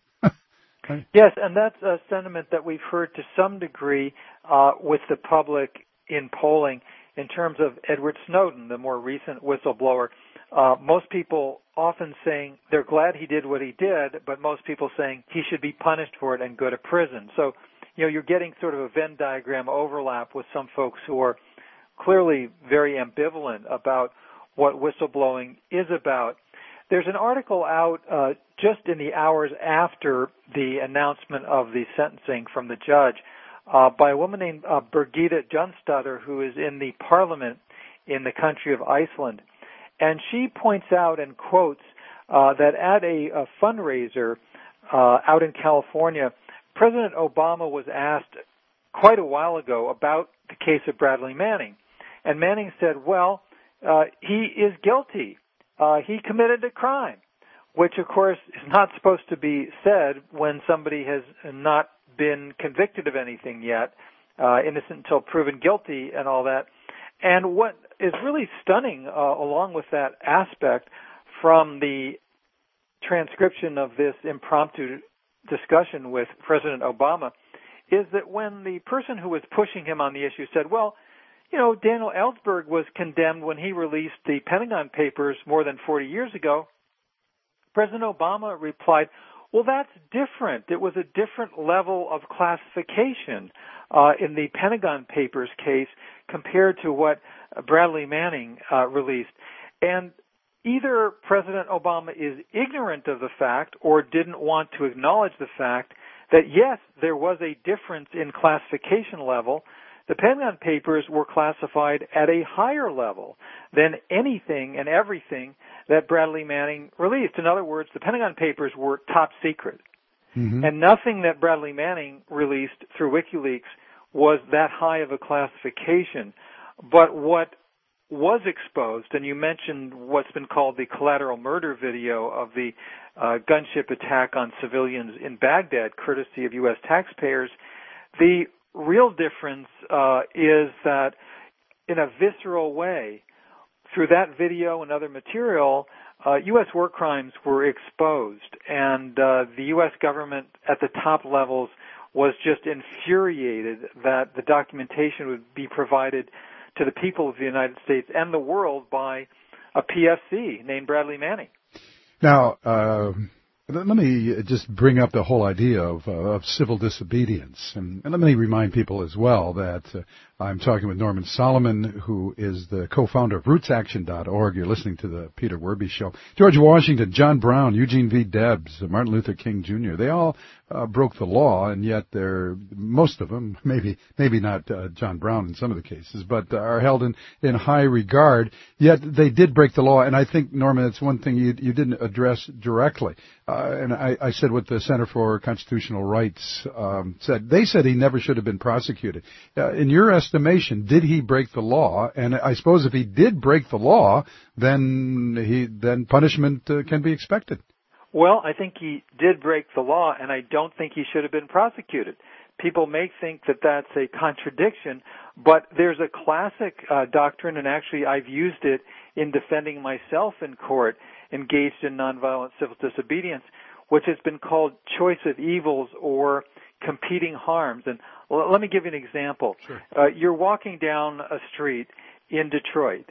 Yes, and that's a sentiment that we've heard to some degree uh, with the public in polling in terms of Edward Snowden, the more recent whistleblower. Uh, most people often saying they're glad he did what he did, but most people saying he should be punished for it and go to prison. So, you know, you're getting sort of a Venn diagram overlap with some folks who are clearly very ambivalent about what whistleblowing is about. There's an article out uh, just in the hours after the announcement of the sentencing from the judge uh, by a woman named uh, Birgitta Jonsdottir, who is in the parliament in the country of Iceland. And she points out and quotes uh, that at a, a fundraiser uh, out in California, President Obama was asked quite a while ago about the case of Bradley Manning. And Manning said, well, uh, he is guilty. Uh, he committed a crime, which, of course, is not supposed to be said when somebody has not been convicted of anything yet, uh, innocent until proven guilty and all that. And what is really stunning, uh, along with that aspect from the transcription of this impromptu discussion with President Obama, is that when the person who was pushing him on the issue said, well, you know, Daniel Ellsberg was condemned when he released the Pentagon Papers more than forty years ago, President Obama replied, well, that's different. It was a different level of classification uh, in the Pentagon Papers case compared to what Bradley Manning uh, released. And either President Obama is ignorant of the fact or didn't want to acknowledge the fact that, yes, there was a difference in classification level. The Pentagon Papers were classified at a higher level than anything and everything that Bradley Manning released. In other words, the Pentagon Papers were top secret. Mm-hmm. And nothing that Bradley Manning released through WikiLeaks was that high of a classification. But what was exposed, and you mentioned what's been called the collateral murder video of the uh, gunship attack on civilians in Baghdad, courtesy of U S taxpayers, the real difference uh, is that in a visceral way, through that video and other material, uh, U S war crimes were exposed, and uh, the U S government at the top levels was just infuriated that the documentation would be provided to the people of the United States and the world by a P F C named Bradley Manning. Now, uh, let me just bring up the whole idea of, uh, of civil disobedience. And, and let me remind people as well that uh, I'm talking with Norman Solomon, who is the co-founder of roots action dot org. You're listening to the Peter Werby Show. George Washington, John Brown, Eugene V. Debs, Martin Luther King Junior They all uh, broke the law, and yet they're, most of them, maybe maybe not uh, John Brown in some of the cases, but uh, are held in, in high regard. Yet they did break the law, and I think, Norman, it's one thing you, you didn't address directly. Uh, and I, I said what the Center for Constitutional Rights um, said. They said he never should have been prosecuted. Uh, in your estimation, did he break the law? And I suppose if he did break the law, then he then punishment uh, can be expected. Well, I think he did break the law, and I don't think he should have been prosecuted. People may think that that's a contradiction, but there's a classic uh, doctrine, and actually I've used it in defending myself in court, engaged in nonviolent civil disobedience, which has been called choice of evils or competing harms. And l- let me give you an example. Sure. Uh, you're walking down a street in Detroit,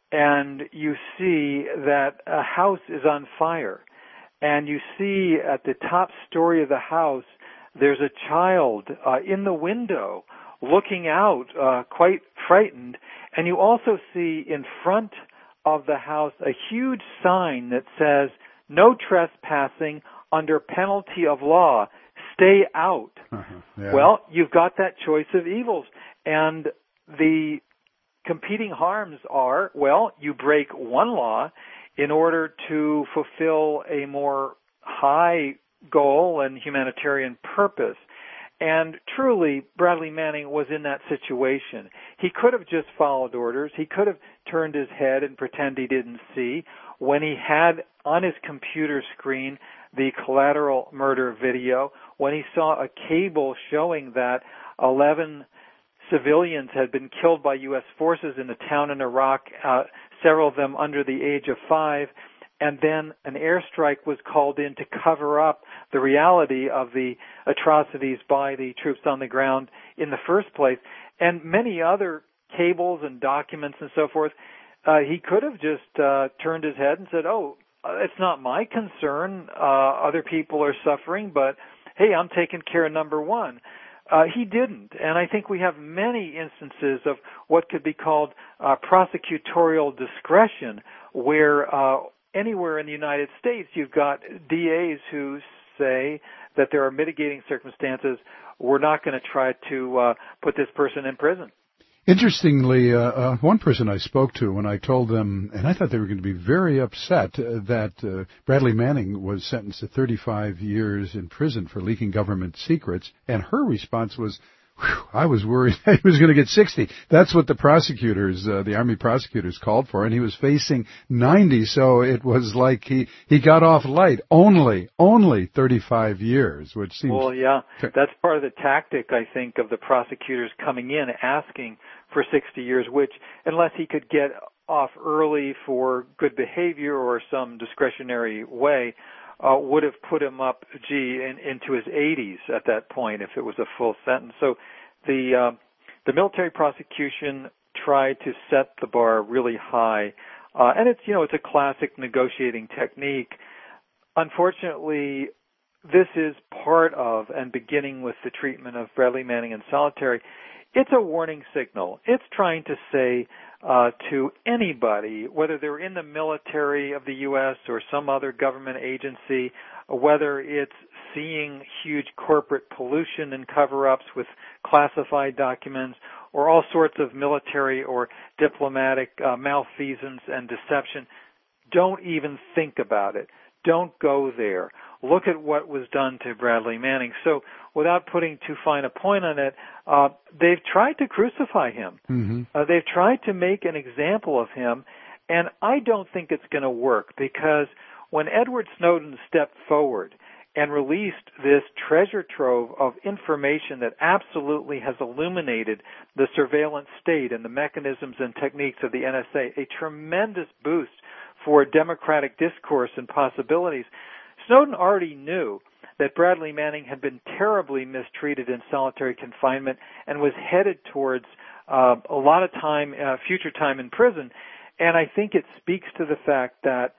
and you see that a house is on fire, and you see at the top story of the house there's a child uh, in the window looking out, uh, quite frightened, and you also see in front of the house a huge sign that says, "No trespassing under penalty of law. Stay out." Uh-huh. Yeah. Well, you've got that choice of evils, and the competing harms are, well, you break one law in order to fulfill a more high goal and humanitarian purpose. And truly, Bradley Manning was in that situation. He could have just followed orders. He could have turned his head and pretend he didn't see. When he had on his computer screen the collateral murder video, when he saw a cable showing that eleven civilians had been killed by U S forces in a town in Iraq, uh, several of them under the age of five, and then an airstrike was called in to cover up the reality of the atrocities by the troops on the ground in the first place, and many other cables and documents and so forth, uh, he could have just uh, turned his head and said, oh, it's not my concern, uh, other people are suffering, but hey, I'm taking care of number one. Uh, he didn't, and I think we have many instances of what could be called uh, prosecutorial discretion, where uh, anywhere in the United States you've got D As who say that there are mitigating circumstances. We're not going to try to uh, put this person in prison. Interestingly, uh, uh, one person I spoke to when I told them, and I thought they were going to be very upset, uh, that uh, Bradley Manning was sentenced to thirty-five years in prison for leaking government secrets, and her response was, whew, I was worried he was going to get sixty. That's what the prosecutors, uh, the Army prosecutors called for, and he was facing ninety, so it was like he, he got off light. Only, only thirty-five years, which seems... Well, yeah, that's part of the tactic, I think, of the prosecutors coming in asking for sixty years, which, unless he could get off early for good behavior or some discretionary way, uh, would have put him up, gee, in, into his eighties at that point if it was a full sentence. So the uh, the military prosecution tried to set the bar really high, uh, and it's you know it's a classic negotiating technique. Unfortunately, this is part of and beginning with the treatment of Bradley Manning in solitary. It's a warning signal. It's trying to say uh, to anybody, whether they're in the military of the U S or some other government agency, whether it's seeing huge corporate pollution and cover-ups with classified documents, or all sorts of military or diplomatic uh, malfeasance and deception, don't even think about it. Don't go there. Look at what was done to Bradley Manning. So without putting too fine a point on it, uh, they've tried to crucify him. Mm-hmm. Uh, they've tried to make an example of him, and I don't think it's going to work, because when Edward Snowden stepped forward and released this treasure trove of information that absolutely has illuminated the surveillance state and the mechanisms and techniques of the N S A, a tremendous boost for democratic discourse and possibilities, Snowden already knew that Bradley Manning had been terribly mistreated in solitary confinement and was headed towards uh, a lot of time, uh, future time in prison. And I think it speaks to the fact that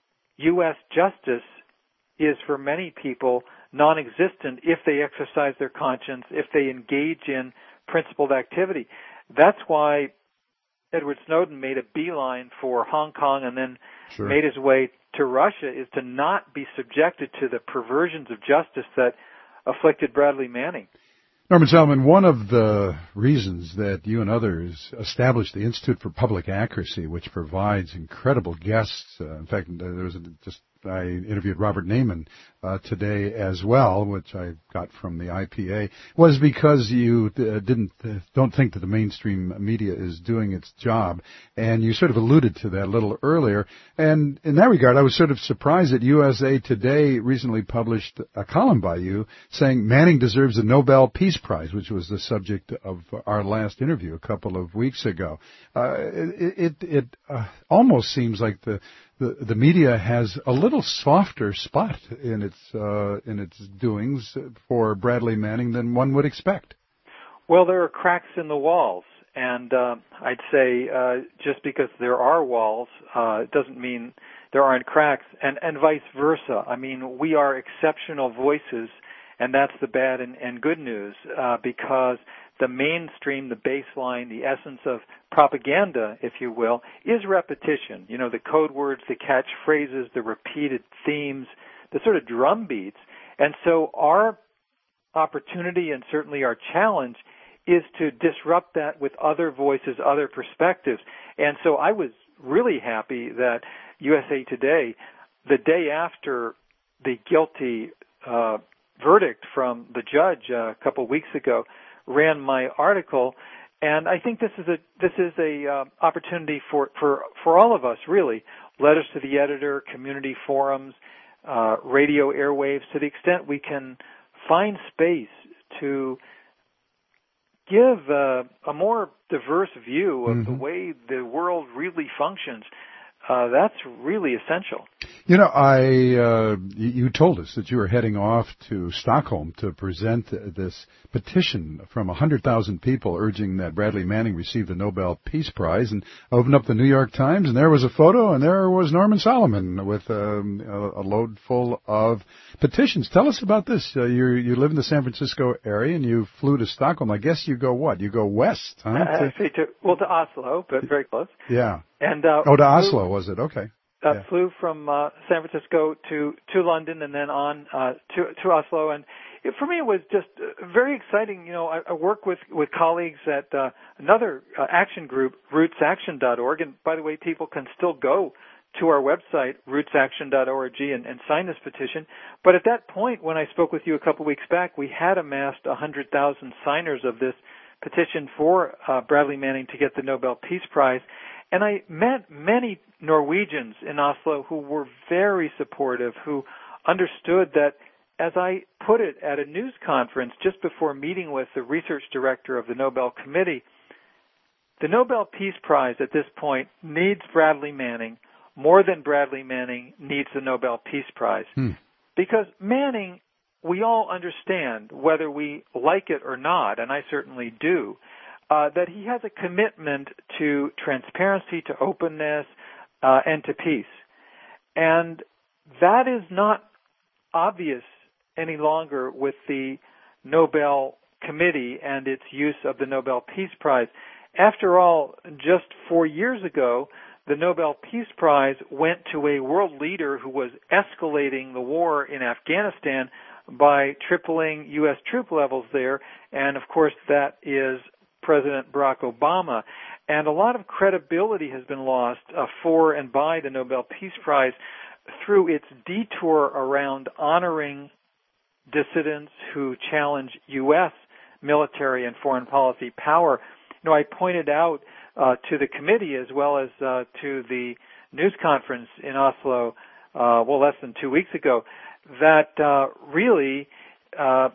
U S justice is, for many people, non-existent if they exercise their conscience, if they engage in principled activity. That's why Edward Snowden made a beeline for Hong Kong and then Sure. made his way to Russia, is to not be subjected to the perversions of justice that afflicted Bradley Manning. Norman Solomon, one of the reasons that you and others established the Institute for Public Accuracy, which provides incredible guests, uh, in fact, there was a, just I interviewed Robert Naiman uh, today as well, which I got from the I P A, was because you uh, didn't uh, don't think that the mainstream media is doing its job, and you sort of alluded to that a little earlier. And in that regard, I was sort of surprised that U S A Today recently published a column by you saying Manning deserves the Nobel Peace Prize, which was the subject of our last interview a couple of weeks ago. Uh, it it, it uh, almost seems like the The, the media has a little softer spot in its uh, in its doings for Bradley Manning than one would expect. Well, there are cracks in the walls, and uh, I'd say uh, just because there are walls uh, doesn't mean there aren't cracks, and, and vice versa. I mean, we are exceptional voices and that's the bad and, and good news, uh, because the mainstream, the baseline, the essence of propaganda, if you will, is repetition. You know, the code words, the catchphrases, the repeated themes, the sort of drum beats. And so our opportunity and certainly our challenge is to disrupt that with other voices, other perspectives. And so I was really happy that U S A Today, the day after the guilty uh, verdict from the judge uh, a couple of weeks ago, ran my article, and I think this is a this is a uh, opportunity for, for for all of us, really. Letters to the editor, community forums, uh, radio airwaves, to the extent we can find space to give uh, a more diverse view of mm-hmm. the way the world really functions. Uh, that's really essential. You know, I uh, you told us that you were heading off to Stockholm to present this petition from one hundred thousand people urging that Bradley Manning receive the Nobel Peace Prize, and opened up the New York Times, and there was a photo, and there was Norman Solomon with um, a, a load full of petitions. Tell us about this. Uh, you you live in the San Francisco area, and you flew to Stockholm. I guess you go what? You go west, huh? Uh, to, to, well, to Oslo, but very close. Yeah. And uh, oh, to Oslo, was it? Okay. Uh, yeah. Flew from uh, San Francisco to, to London and then on uh, to, to Oslo. And it, for me, it was just uh, very exciting. You know, I, I work with, with colleagues at uh, another uh, action group, roots action dot org. And by the way, people can still go to our website, roots action dot org, and, and sign this petition. But at that point, when I spoke with you a couple weeks back, we had amassed one hundred thousand signers of this petition for uh, Bradley Manning to get the Nobel Peace Prize. And I met many Norwegians in Oslo who were very supportive, who understood that, as I put it at a news conference just before meeting with the research director of the Nobel Committee, the Nobel Peace Prize at this point needs Bradley Manning more than Bradley Manning needs the Nobel Peace Prize. Hmm. Because Manning, we all understand, whether we like it or not, and I certainly do, Uh, that he has a commitment to transparency, to openness, uh, and to peace. And that is not obvious any longer with the Nobel Committee and its use of the Nobel Peace Prize. After all, just four years ago, the Nobel Peace Prize went to a world leader who was escalating the war in Afghanistan by tripling U S troop levels there, and of course that is President Barack Obama. And a lot of credibility has been lost uh, for and by the Nobel Peace Prize through its detour around honoring dissidents who challenge U S military and foreign policy power. You know, I pointed out uh, to the committee as well as uh, to the news conference in Oslo, uh, well, less than two weeks ago, that uh, really uh,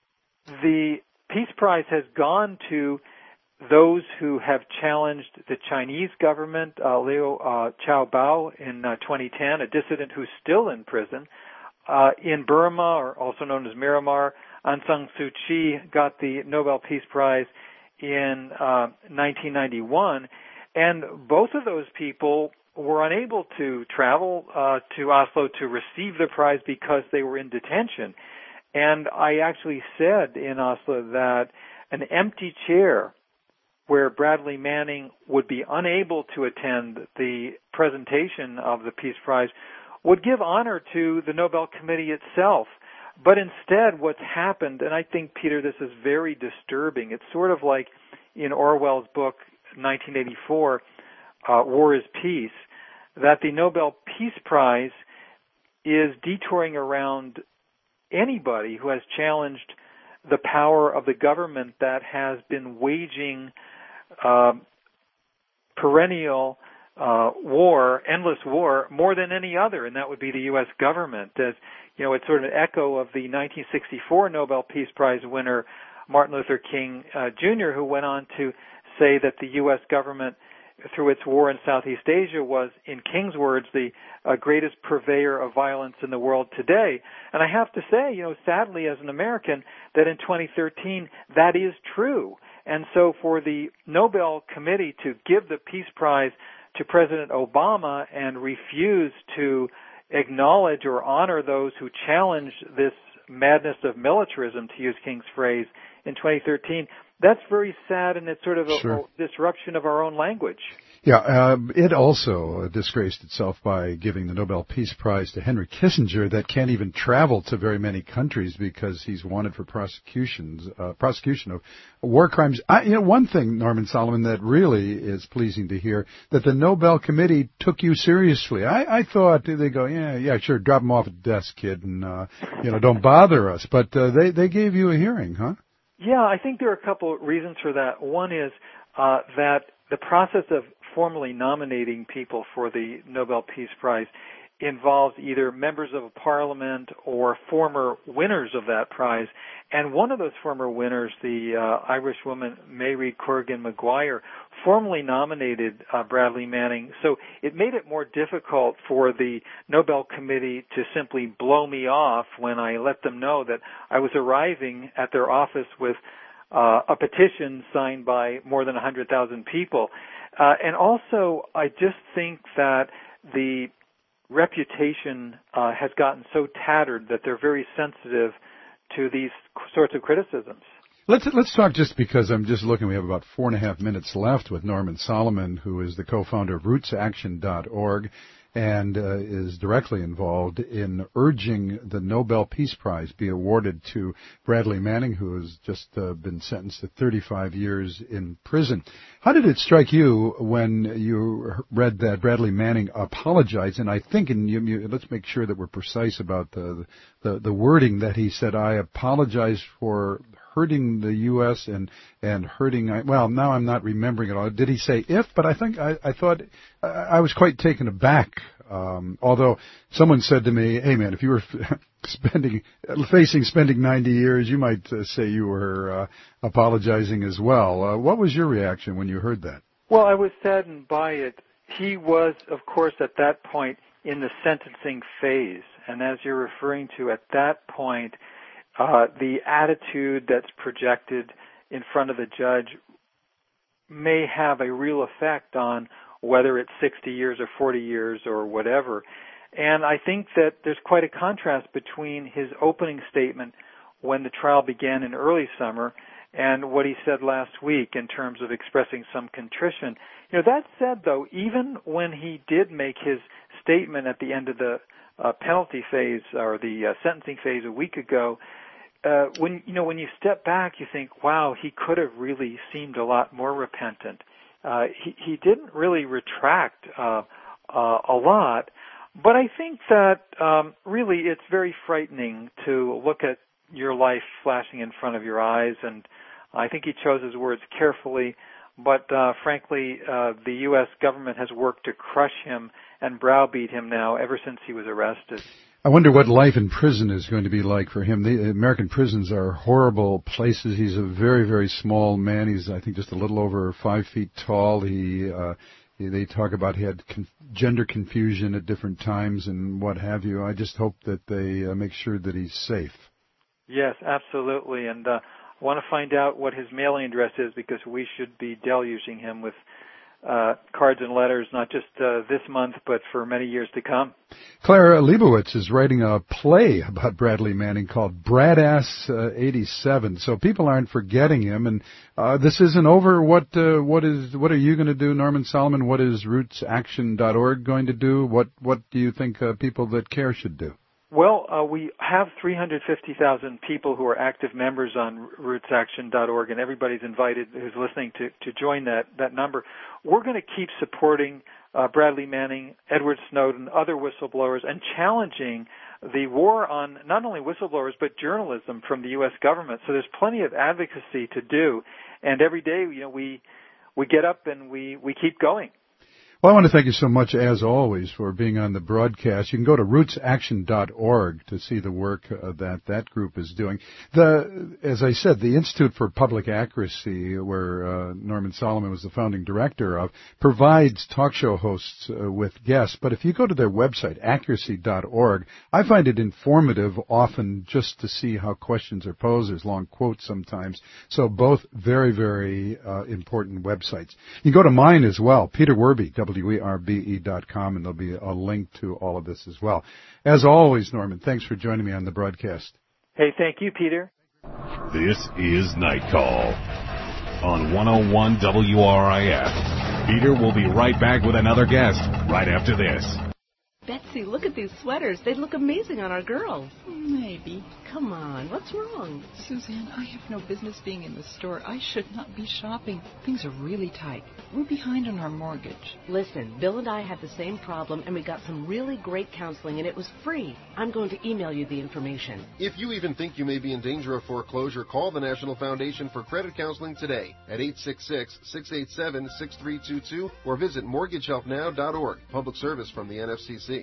the Peace Prize has gone to those who have challenged the Chinese government, uh, Liu uh, Xiaobao in uh, twenty ten, a dissident who's still in prison. Uh, in Burma, or also known as Myanmar, Aung San Suu Kyi got the Nobel Peace Prize in uh, nineteen ninety-one, and both of those people were unable to travel uh, to Oslo to receive the prize because they were in detention. And I actually said in Oslo that an empty chair where Bradley Manning would be unable to attend the presentation of the Peace Prize would give honor to the Nobel Committee itself. But instead what's happened, and I think, Peter, this is very disturbing, it's sort of like in Orwell's book, nineteen eighty-four, uh, War is Peace, that the Nobel Peace Prize is detouring around anybody who has challenged the power of the government that has been waging Uh, perennial uh, war, endless war, more than any other, and that would be the U S government. As you know, it's sort of an echo of the nineteen sixty-four Nobel Peace Prize winner Martin Luther King uh, Junior, who went on to say that the U S government, through its war in Southeast Asia, was, in King's words, the uh, greatest purveyor of violence in the world today. And I have to say, you know, sadly, as an American, that in twenty thirteen that is true. And so for the Nobel Committee to give the Peace Prize to President Obama and refuse to acknowledge or honor those who challenge this madness of militarism, to use King's phrase, in twenty thirteen. That's very sad, and it's sort of a, Sure. a disruption of our own language. Yeah, uh, it also uh, disgraced itself by giving the Nobel Peace Prize to Henry Kissinger that can't even travel to very many countries because he's wanted for prosecutions, uh, prosecution of war crimes. I, you know, one thing, Norman Solomon, that really is pleasing to hear, that the Nobel Committee took you seriously. I, I thought they go, yeah, yeah, sure, drop him off at the desk, kid, and, uh, you know, don't bother us. But uh, they, they gave you a hearing, huh? Yeah, I think there are a couple of reasons for that. One is uh, that the process of formally nominating people for the Nobel Peace Prize involves either members of a parliament or former winners of that prize. And one of those former winners, the uh, Irish woman Mairead Corrigan Maguire, formally nominated uh, Bradley Manning. So it made it more difficult for the Nobel Committee to simply blow me off when I let them know that I was arriving at their office with uh, a petition signed by more than one hundred thousand people. Uh, and also, I just think that the reputation uh, has gotten so tattered that they're very sensitive to these sorts of criticisms. Let's let's talk, just because I'm just looking. We have about four and a half minutes left with Norman Solomon, who is the co-founder of roots action dot org and uh, is directly involved in urging the Nobel Peace Prize be awarded to Bradley Manning, who has just uh, been sentenced to thirty-five years in prison. How did it strike you when you read that Bradley Manning apologized? And I think, and you, you, let's make sure that we're precise about the, the the wording that he said, I apologize for hurting the U S and and hurting. Well, now I'm not remembering it all. Did he say if? But I think I, I thought I, I was quite taken aback. Um, although someone said to me, "Hey, man, if you were spending facing spending ninety years, you might uh, say you were uh, apologizing as well." Uh, what was your reaction when you heard that? Well, I was saddened by it. He was, of course, at that point in the sentencing phase, and as you're referring to, at that point. Uh, the attitude that's projected in front of the judge may have a real effect on whether it's sixty years or forty years or whatever. And I think that there's quite a contrast between his opening statement when the trial began in early summer and what he said last week in terms of expressing some contrition. You know, that said, though, even when he did make his statement at the end of the uh, penalty phase or the uh, sentencing phase a week ago, Uh, when you know when you step back, you think, "Wow, he could have really seemed a lot more repentant." Uh, he he didn't really retract uh, uh, a lot, but I think that um, really it's very frightening to look at your life flashing in front of your eyes, and I think he chose his words carefully. But uh, frankly, uh, the U S government has worked to crush him and browbeat him now ever since he was arrested. I wonder what life in prison is going to be like for him. The American prisons are horrible places. He's a very, very small man. He's, I think, just a little over five feet tall. He, uh, he they talk about he had con- gender confusion at different times and what have you. I just hope that they uh, make sure that he's safe. Yes, absolutely. And uh, I want to find out what his mailing address is because we should be deluging him with Uh, cards and letters, not just uh, this month, but for many years to come. Claire Leibowitz is writing a play about Bradley Manning called Bradass uh, eighty-seven, so people aren't forgetting him. And uh, this isn't over. What uh, what is what are you going to do, Norman Solomon? What is roots action dot org going to do? What what do you think uh, people that care should do? Well, uh, we have three hundred fifty thousand people who are active members on roots action dot org, and everybody's invited who's listening to, to join that, that number. We're going to keep supporting uh, Bradley Manning, Edward Snowden, other whistleblowers, and challenging the war on not only whistleblowers but journalism from the U S government. So there's plenty of advocacy to do, and every day, you know, we we get up and we, we keep going. Well, I want to thank you so much, as always, for being on the broadcast. You can go to roots action dot org to see the work uh, that that group is doing. The, as I said, the Institute for Public Accuracy, where uh, Norman Solomon was the founding director of, provides talk show hosts uh, with guests. But if you go to their website, accuracy dot org, I find it informative often just to see how questions are posed. There's long quotes sometimes. So both very, very uh, important websites. You can go to mine as well, Peter Werbe, W E R B E dot com, and there'll be a link to all of this as well. As always, Norman, thanks for joining me on the broadcast. Hey, thank you, Peter. This is Night Call on one oh one W R I F. Peter will be right back with another guest right after this. Betsy, look at these sweaters. They'd look amazing on our girls. Maybe. Come on, what's wrong? Suzanne, I have no business being in the store. I should not be shopping. Things are really tight. We're behind on our mortgage. Listen, Bill and I had the same problem, and we got some really great counseling, and it was free. I'm going to email you the information. If you even think you may be in danger of foreclosure, call the National Foundation for Credit Counseling today at eight six six, six eight seven, six three two two or visit mortgage help now dot org. Public service from the N F C C.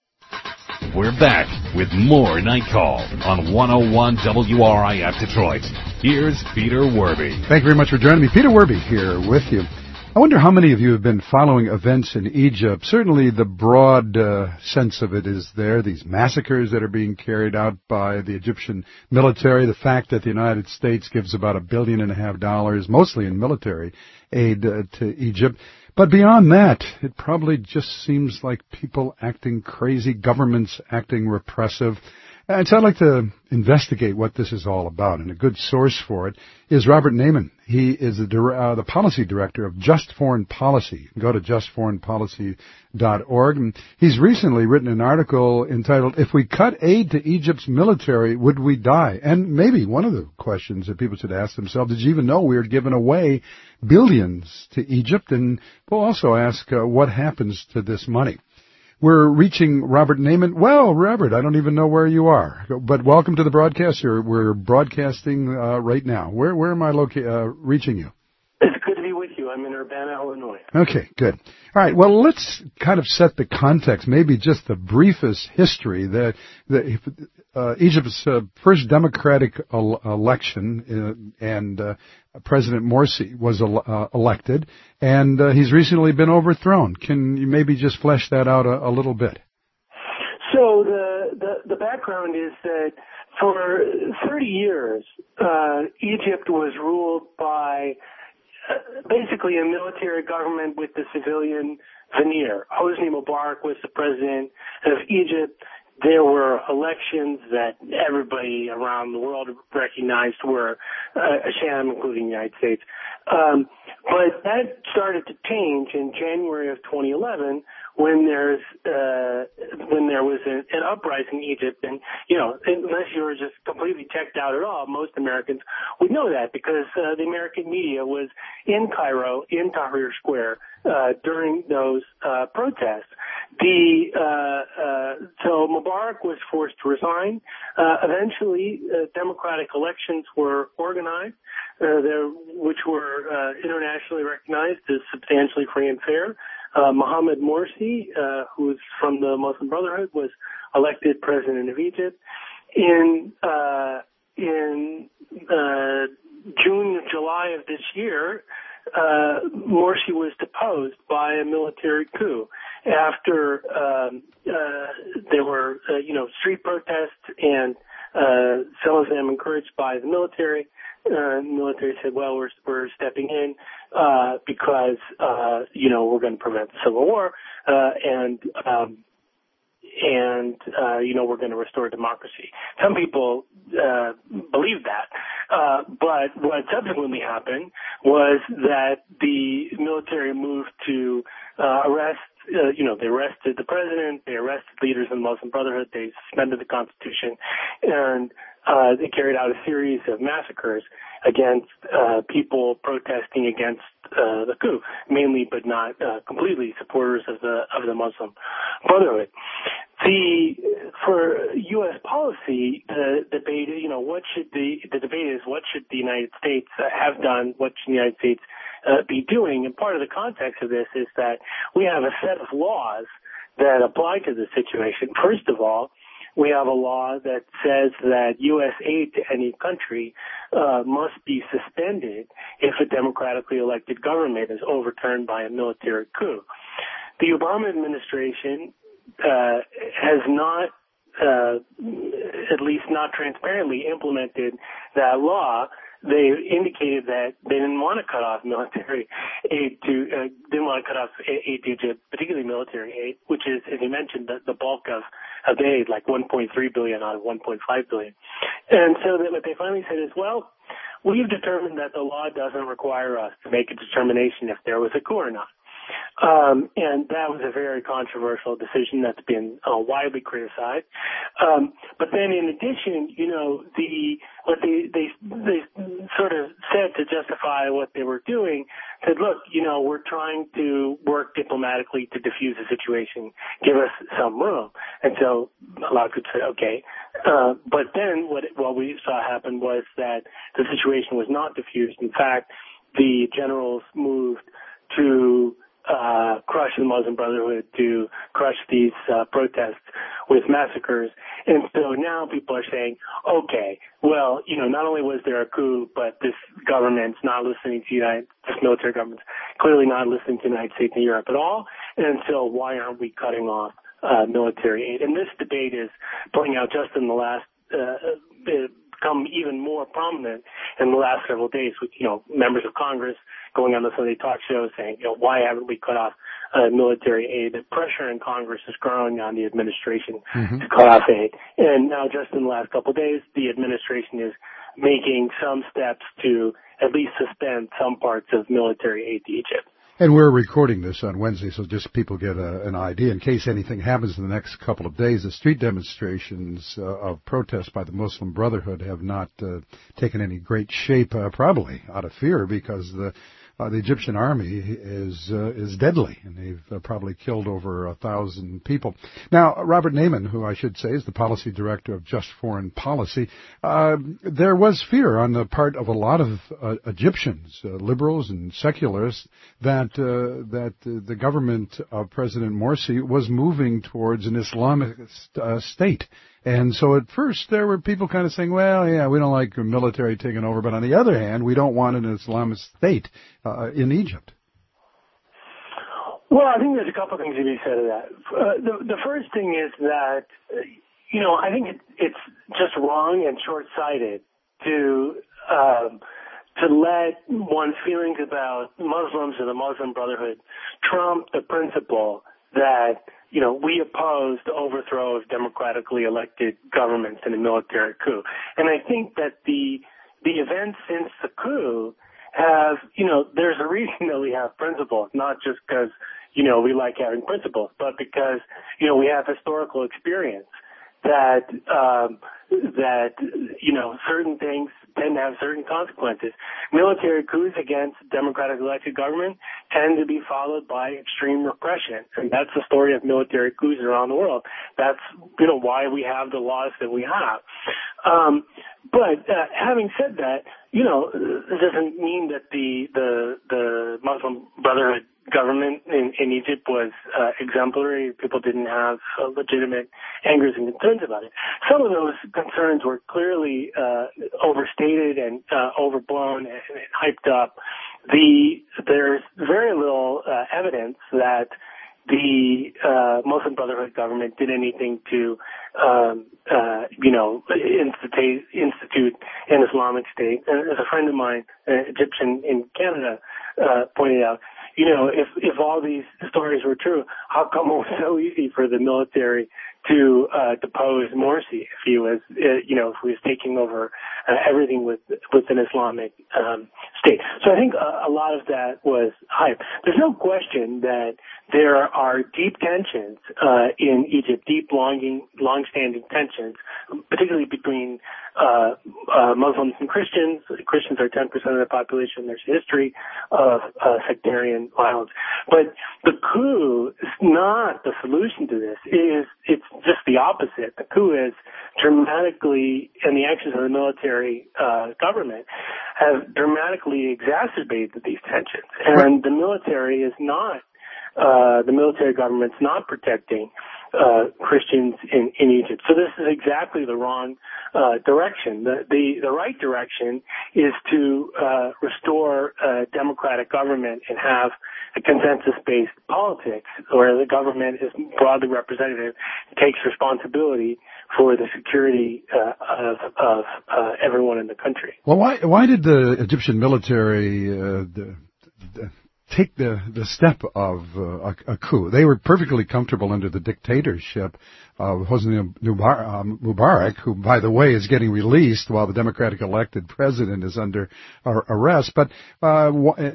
We're back with more Night Call on one oh one W R I F Detroit. Here's Peter Werby. Thank you very much for joining me. Peter Werby here with you. I wonder how many of you have been following events in Egypt. Certainly the broad uh, sense of it is there, these massacres that are being carried out by the Egyptian military, the fact that the United States gives about a billion and a half dollars, mostly in military aid uh, to Egypt. But beyond that, it probably just seems like people acting crazy, governments acting repressive. And so I'd like to investigate what this is all about, and a good source for it is Robert Naiman. He is the, uh, the policy director of Just Foreign Policy. Go to just foreign policy dot org. And he's recently written an article entitled, "If We Cut Aid to Egypt's Military, Would We Die?" And maybe one of the questions that people should ask themselves, did you even know we are giving away billions to Egypt? And we'll also ask uh, what happens to this money. We're reaching Robert Naiman. Well, Robert, I don't even know where you are, but welcome to the broadcast. You're, we're broadcasting uh, right now. Where where am I loca- uh, reaching you? It's good to be with you. I'm in Urbana, Illinois. Okay, good. All right, well, let's kind of set the context, maybe just the briefest history. The, the, uh, Egypt's uh, first democratic el- election, uh, and uh, President Morsi was el- uh, elected, and uh, he's recently been overthrown. Can you maybe just flesh that out a, a little bit? So the, the, the background is that for thirty years, uh, Egypt was ruled by Uh, basically a military government with the civilian veneer. Hosni Mubarak was the president of Egypt. There were elections that everybody around the world recognized were uh, a sham, including the United States. Um, but that started to change in January of twenty eleven when there's uh, when there was an, an uprising in Egypt. And, you know, unless you were just completely checked out at all, most Americans would know that because uh, the American media was in Cairo, in Tahrir Square, uh, during those uh, protests. The uh, uh, so Mubarak was forced to resign. Uh, eventually, uh, democratic elections were organized, uh, there, which were uh, internationally recognized as substantially free and fair. Uh, Mohamed Morsi, uh, who's from the Muslim Brotherhood, was elected president of Egypt. In uh, in uh, June, July of this year, uh, Morsi was deposed by a military coup after um, uh, there were, uh, you know, street protests and uh, some of them encouraged by the military. Uh, the military said, well, we're, we're stepping in, uh, because, uh, you know, we're going to prevent the civil war, uh, and, um, and, uh, you know, we're going to restore democracy. Some people, uh, believe that. Uh, but what subsequently happened was that the military moved to, uh, arrest Uh, you know, they arrested the president, they arrested leaders of the Muslim Brotherhood, they suspended the Constitution, and uh, they carried out a series of massacres against uh, people protesting against uh, the coup, mainly but not uh, completely supporters of the of the Muslim Brotherhood. The for U S policy, the debate, you know, what should the the debate is what should the United States uh, have done? What should the United States uh, be doing? And part of the context of this is that we have a set of laws that apply to the situation. First of all, we have a law that says that U S aid to any country uh, must be suspended if a democratically elected government is overturned by a military coup. The Obama administration uh, has not, uh, at least not transparently, implemented that law. they indicated that they didn't want to cut off military aid to, uh, didn't want to cut off aid to Egypt, particularly military aid, which is, as you mentioned, the, the bulk of, of the aid, like one point three billion out of one point five billion. And so that what they finally said is, well, we've determined that the law doesn't require us to make a determination if there was a coup or not. Um, and that was a very controversial decision that's been uh, widely criticized. Um, but then in addition, you know, the, what they, they, they sort of said to justify what they were doing, said, look, you know, we're trying to work diplomatically to diffuse the situation, give us some room. And so a lot of people said, okay. Uh, but then what, what we saw happen was that the situation was not diffused. In fact, the generals moved to Uh, crush the Muslim Brotherhood, to crush these uh, protests with massacres. And so now people are saying, okay, well, you know, not only was there a coup, but this government's not listening to the United, this military government's clearly not listening to the United States and Europe at all. And so why aren't we cutting off uh, military aid? And this debate is playing out just in the last uh, become even more prominent in the last several days with, you know, members of Congress going on the Sunday talk show saying, you know, why haven't we cut off uh, military aid? The pressure in Congress is growing on the administration mm-hmm. to cut off aid. And now just in the last couple of days, the administration is making some steps to at least suspend some parts of military aid to Egypt. And we're recording this on Wednesday, so just people get a, an idea in case anything happens in the next couple of days. The street demonstrations uh, of protest by the Muslim Brotherhood have not uh, taken any great shape, uh, probably out of fear, because the uh, the Egyptian army is uh, is deadly, and they've uh, probably killed over a thousand people. Now, Robert Naiman, who I should say is the policy director of Just Foreign Policy, uh, there was fear on the part of a lot of uh, Egyptians, uh, liberals and secularists, that uh, that uh, the government of President Morsi was moving towards an Islamic uh, state. And so at first there were people kind of saying, well, yeah, we don't like the military taking over, but on the other hand, we don't want an Islamic state uh, in Egypt. Well, I think there's a couple of things to be said of that. Uh, the, the first thing is that, uh, you know, I think it, it's just wrong and short-sighted to um, to let one's feelings about Muslims or the Muslim Brotherhood trump the principle that, you know, we oppose the overthrow of democratically elected governments in a military coup. And I think that the the events since the coup have, you know, there's a reason that we have principles, not just because, you know, we like having principles, but because, you know, we have historical experience that, um, that, you know, certain things tend to have certain consequences. Military coups against democratic elected government tend to be followed by extreme repression. And that's the story of military coups around the world. That's, you know, why we have the laws that we have. Um, but uh, having said that, you know, it doesn't mean that the, the, the Muslim Brotherhood government in, in Egypt was uh, exemplary. People didn't have uh, legitimate angers and concerns about it. Some of those concerns were clearly uh, overstated and uh, overblown and, and hyped up. The there's very little uh, evidence that the uh, Muslim Brotherhood government did anything to, um, uh, you know, institute, institute an Islamic state. And as a friend of mine, an Egyptian in Canada, uh, pointed out, you know, if, if all these stories were true, how come it was so easy for the military to uh, depose Morsi if he was, uh, you know, if he was taking over uh, everything with with an Islamic um, state? So I think a, a lot of that was hype. There's no question that there are deep tensions uh, in Egypt, deep, longing, long-standing tensions, particularly between uh, uh, Muslims and Christians. Christians are ten percent of the population. There's a history of uh, sectarian violence. But the coup is not the solution to this. It is, it's just the opposite. The coup is dramatically, and the actions of the military uh, government have dramatically exacerbated these tensions. And the military is not, uh, the military government's not protecting uh, Christians in, in Egypt. So this is exactly the wrong uh, direction. The, the, the right direction is to uh, restore a democratic government and have a consensus-based politics where the government is broadly representative, takes responsibility for the security uh, of, of uh, everyone in the country. Well, why why did the Egyptian military uh, the, the, take the the step of uh, a, a coup? They were perfectly comfortable under the dictatorship of Hosni Mubarak, who, by the way, is getting released while the Democratic elected president is under arrest. But uh,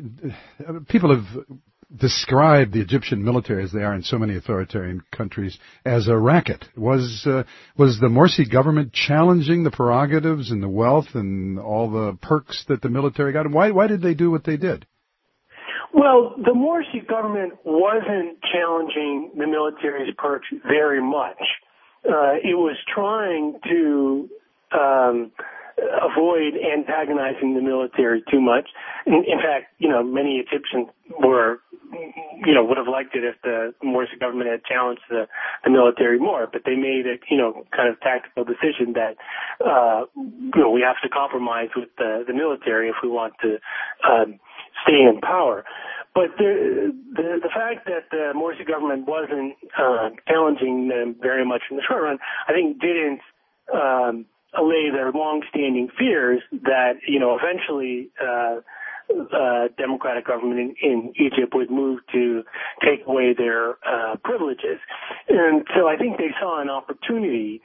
people have described the Egyptian military, as they are in so many authoritarian countries, as a racket. Was uh, was the Morsi government challenging the prerogatives and the wealth and all the perks that the military got? Why why did they do what they did? Well, the Morsi government wasn't challenging the military's perks very much. Uh, it was trying to um, avoid antagonizing the military too much. In, in fact, you know, many Egyptians were, you know, would have liked it if the Morsi government had challenged the, the military more, but they made a, you know, kind of tactical decision that, uh, you know, we have to compromise with the, the military if we want to, um, stay in power. But the, the the fact that the Morsi government wasn't uh, challenging them very much in the short run, I think didn't um, allay their long-standing fears that, you know, eventually uh, uh, democratic government in, in Egypt would move to take away their uh, privileges. And so I think they saw an opportunity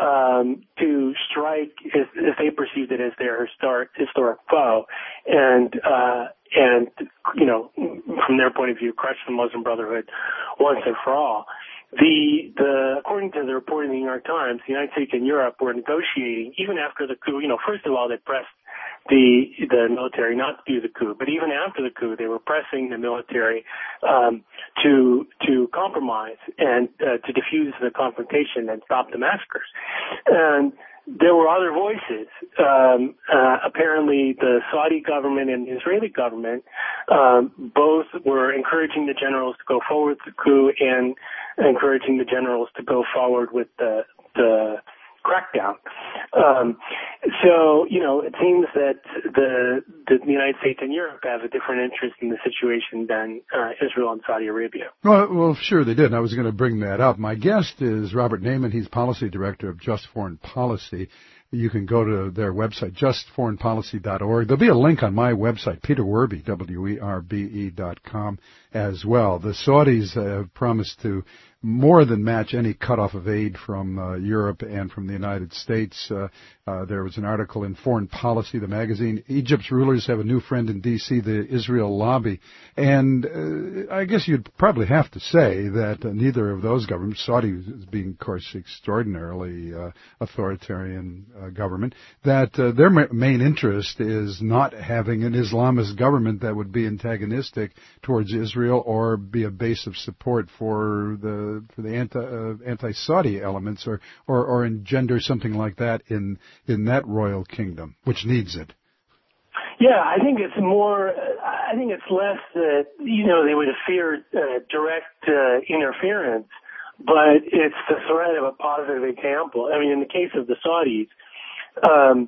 um, to strike, as, as they perceived it, as their historic, historic foe, and uh, and you know, from their point of view, crush the Muslim Brotherhood once and for all. The the according to the report in the New York Times, the United States and Europe were negotiating even after the coup. You know, first of all, they pressed the the military not to do the coup, but even after the coup, they were pressing the military um, to to compromise and uh, to defuse the confrontation and stop the massacres. And there were other voices. Um, uh, apparently, the Saudi government and the Israeli government um, both were encouraging the generals to go forward with the coup and encouraging the generals to go forward with the the crackdown. Um, so, you know, it seems that the, the United States and Europe have a different interest in the situation than uh, Israel and Saudi Arabia. Well, well, sure they did. And I was going to bring that up. My guest is Robert Naiman. He's policy director of Just Foreign Policy. You can go to their website, just foreign policy dot org. There'll be a link on my website, Peter Werbe, W E R B E dot com, as well. The Saudis have promised to more than match any cutoff of aid from uh, Europe and from the United States. Uh, uh, there was an article in Foreign Policy, the magazine. Egypt's rulers have a new friend in D C, the Israel lobby. And uh, I guess you'd probably have to say that uh, neither of those governments, Saudi being, of course, extraordinarily uh, authoritarian uh, government, that uh, their ma- main interest is not having an Islamist government that would be antagonistic towards Israel or be a base of support for the for the anti uh, anti-Saudi elements, or, or or engender something like that in in that royal kingdom, which needs it. Yeah, I think it's more. I think it's less that, you know, they would fear uh, direct uh, interference, but it's the threat of a positive example. I mean, in the case of the Saudis, um,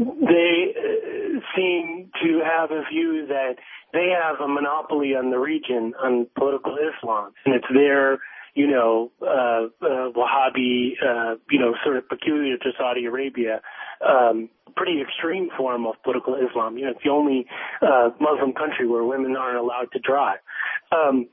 they uh, seem to have a view that they have a monopoly on the region on political Islam, and it's their, you know, uh, uh, Wahhabi, uh, you know, sort of peculiar to Saudi Arabia, um, pretty extreme form of political Islam. You know, it's the only uh, Muslim country where women aren't allowed to drive. Um,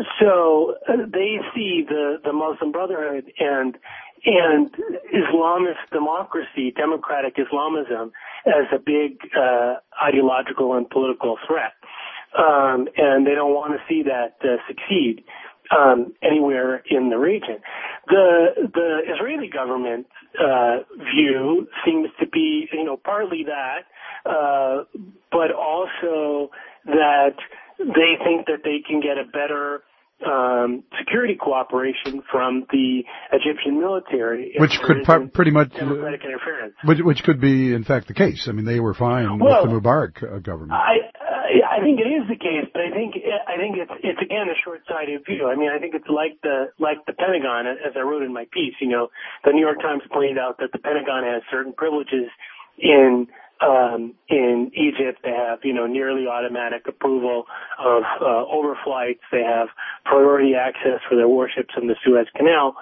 so uh, they see the, the Muslim Brotherhood and and Islamist democracy, democratic Islamism, as a big uh, ideological and political threat. Um, and they don't want to see that uh, succeed um, anywhere in the region. The the Israeli government uh, view seems to be, you know, partly that, uh, but also that they think that they can get a better um, security cooperation from the Egyptian military, which could par- pretty much democratic interference. Which, which could be, in fact, the case. I mean, they were fine well, with the Mubarak uh, government. I, I I think it is the case, but I think I think it's it's again a short-sighted view. I mean, I think it's like the like the Pentagon, as I wrote in my piece. You know, the New York Times pointed out that the Pentagon has certain privileges in um, in Egypt. They have, you know, nearly automatic approval of uh, overflights. They have priority access for their warships in the Suez Canal.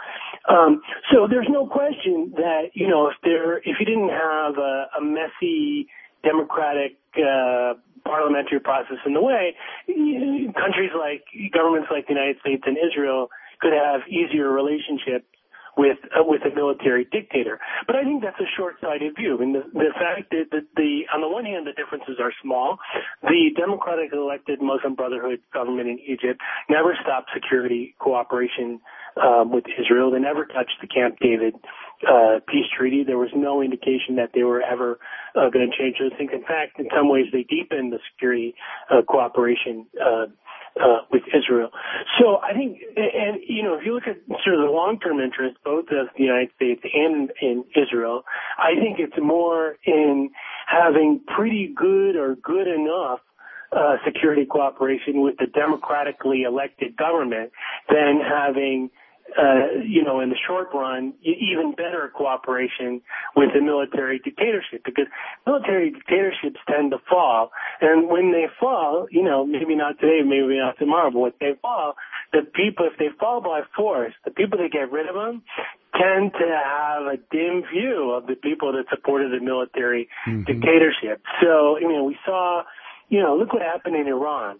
Um, so there's no question that, you know, if there, if you didn't have a, a messy democratic, uh, parliamentary process in the way, countries like, governments like the United States and Israel could have easier relationships with uh, with a military dictator. But I think that's a short-sighted view. I mean, the, the fact that the, the, on the one hand, the differences are small. The democratically elected Muslim Brotherhood government in Egypt never stopped security cooperation um, with Israel. They never touched the Camp David uh, peace treaty. There was no indication that they were ever uh, going to change those things. In fact, in some ways, they deepened the security uh, cooperation uh Uh, with Israel. So I think, and, you know, if you look at sort of the long-term interest, both of the United States and in Israel, I think it's more in having pretty good or good enough uh, security cooperation with the democratically elected government than having Uh, you know, in the short run, even better cooperation with the military dictatorship, because military dictatorships tend to fall. And when they fall, you know, maybe not today, maybe not tomorrow, but when they fall, the people, if they fall by force, the people that get rid of them tend to have a dim view of the people that supported the military mm-hmm. dictatorship. So, you know, we saw, you know, look what happened in Iran.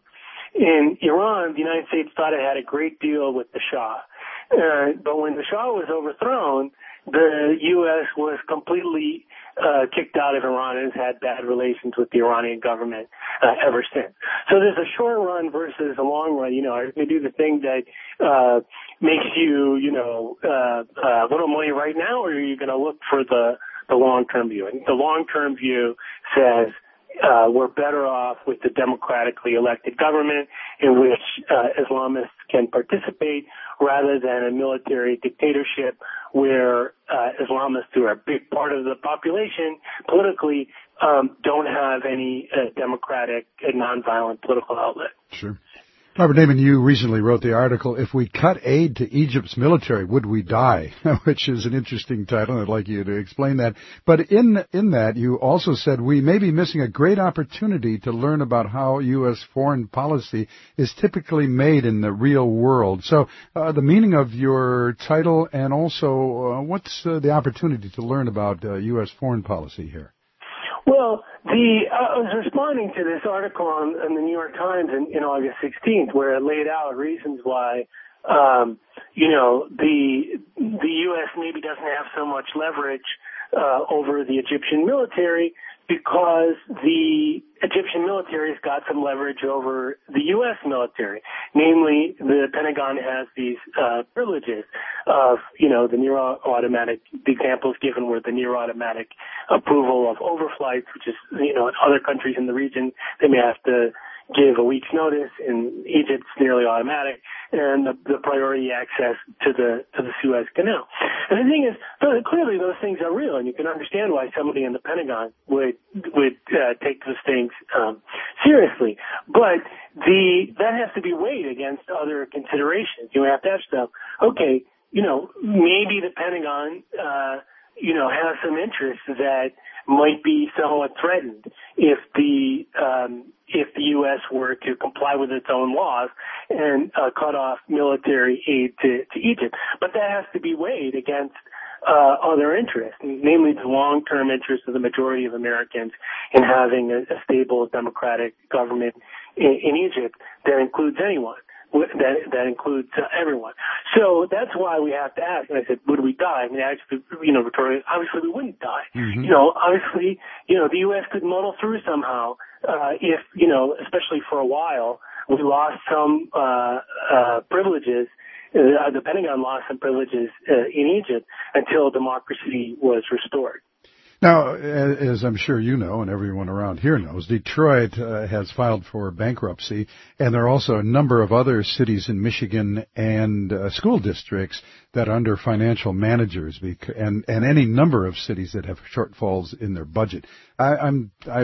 In Iran, the United States thought it had a great deal with the Shah. Uh, but when the Shah was overthrown, the U S was completely uh, kicked out of Iran and has had bad relations with the Iranian government uh, ever since. So there's a short run versus a long run. You know, are you going to do the thing that uh, makes you, you know, uh, uh, a little money right now, or are you going to look for the, the long-term view? And the long-term view says, Uh, we're better off with the democratically elected government in which uh, Islamists can participate rather than a military dictatorship where uh, Islamists, who are a big part of the population politically, um, don't have any uh, democratic and nonviolent political outlet. Sure. Robert Naiman, you recently wrote the article, "If We Cut Aid to Egypt's Military, Would We Die?" which is an interesting title. I'd like you to explain that. But in in that, you also said, "We may be missing a great opportunity to learn about how U S foreign policy is typically made in the real world." So uh, the meaning of your title, and also uh, what's uh, the opportunity to learn about uh, U S foreign policy here? Well, the uh, I was responding to this article on, on the New York Times in, in August sixteenth, where it laid out reasons why, um, you know, the the U S maybe doesn't have so much leverage uh, over the Egyptian military because the Egyptian military has got some leverage over the U S military. Namely, the Pentagon has these uh, privileges of, you know, the near automatic, the examples given were the near automatic approval of overflights, which is, you know, in other countries in the region, they may have to give a week's notice. In Egypt, it's nearly automatic, and the, the priority access to the to the Suez Canal. And the thing is, clearly those things are real, and you can understand why somebody in the Pentagon would would uh, take those things um, seriously. But the that has to be weighed against other considerations. You have to ask yourself, okay, you know, maybe the Pentagon, uh, you know, has some interests that might be somewhat threatened if the um, if the U S were to comply with its own laws and uh, cut off military aid to, to Egypt. But that has to be weighed against uh, other interests, namely the long-term interests of the majority of Americans in having a, a stable democratic government in, in Egypt that includes anyone. That that includes uh, everyone. So that's why we have to ask. And I said, would we die? I mean, actually, you know, Victoria, obviously we wouldn't die. Mm-hmm. You know, obviously, you know, the U S could muddle through somehow uh, if, you know, especially for a while, we lost some uh, uh, privileges. Uh, the Pentagon lost some privileges uh, in Egypt until democracy was restored. Now, as I'm sure you know, and everyone around here knows, Detroit uh, has filed for bankruptcy, and there are also a number of other cities in Michigan and uh, school districts that are under financial managers, bec- and, and any number of cities that have shortfalls in their budget. I, I'm, I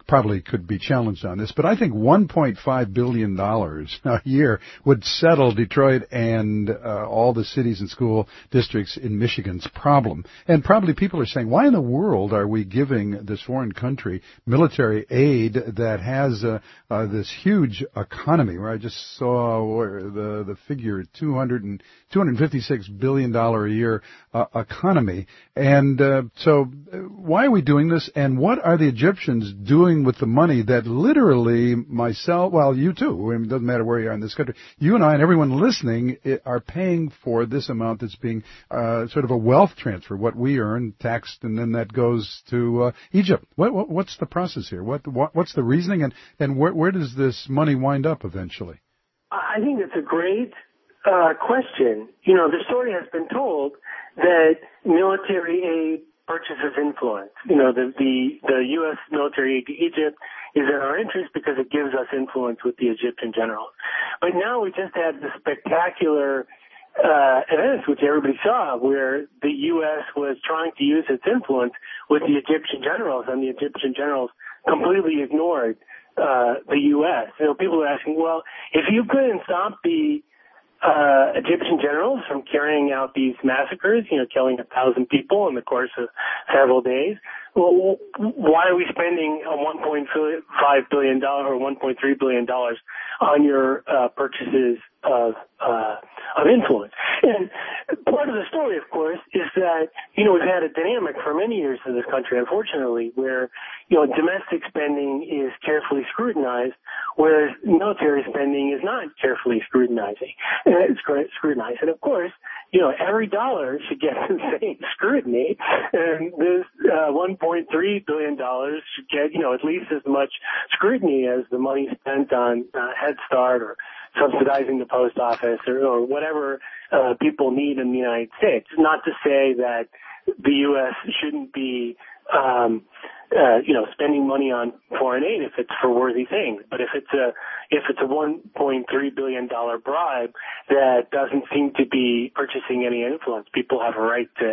probably could be challenged on this, but I think one point five billion dollars a year would settle Detroit and uh, all the cities and school districts in Michigan's problem. And probably people are saying, why in the world are we giving this foreign country military aid that has uh, uh, this huge economy, where I just saw where the, the figure two hundred and two hundred fifty-six billion dollars a year uh, economy. And uh, so why are we doing this, and what are the Egyptians doing with the money that literally myself, well, you too, I mean, it doesn't matter where you are in this country, you and I and everyone listening are paying for this amount that's being uh, sort of a wealth transfer, what we earn, taxed, and then that goes to uh, Egypt. What, what, what's the process here? What, what what's the reasoning, and, and where, where does this money wind up eventually? I think it's a great uh, question. You know, the story has been told that military aid purchases influence. You know, the, the, the U S military aid to Egypt is in our interest because it gives us influence with the Egyptian generals. But now we just had the spectacular uh, events, which everybody saw, where the U S was trying to use its influence with the Egyptian generals, and the Egyptian generals completely ignored uh, the U S. You know, people are asking, well, if you couldn't stop the Uh, Egyptian generals from carrying out these massacres, you know, killing a thousand people in the course of several days, well, why are we spending a one point five billion dollars or one point three billion dollars on your uh, purchases of uh, of influence? And part of the story, of course, is that, you know, we've had a dynamic for many years in this country, unfortunately, where, you know, domestic spending is carefully scrutinized, whereas military spending is not carefully scrutinizing. And it's scrutinized. And of course, you know, every dollar should get the same scrutiny, and this uh, one point three billion dollars should get, you know, at least as much scrutiny as the money spent on uh, Head Start or subsidizing the post office or, or whatever uh, people need in the United States. Not to say that the U S shouldn't be, um, uh, you know, spending money on foreign aid if it's for worthy things. But if it's a if it's a one point three billion dollars bribe that doesn't seem to be purchasing any influence, people have a right to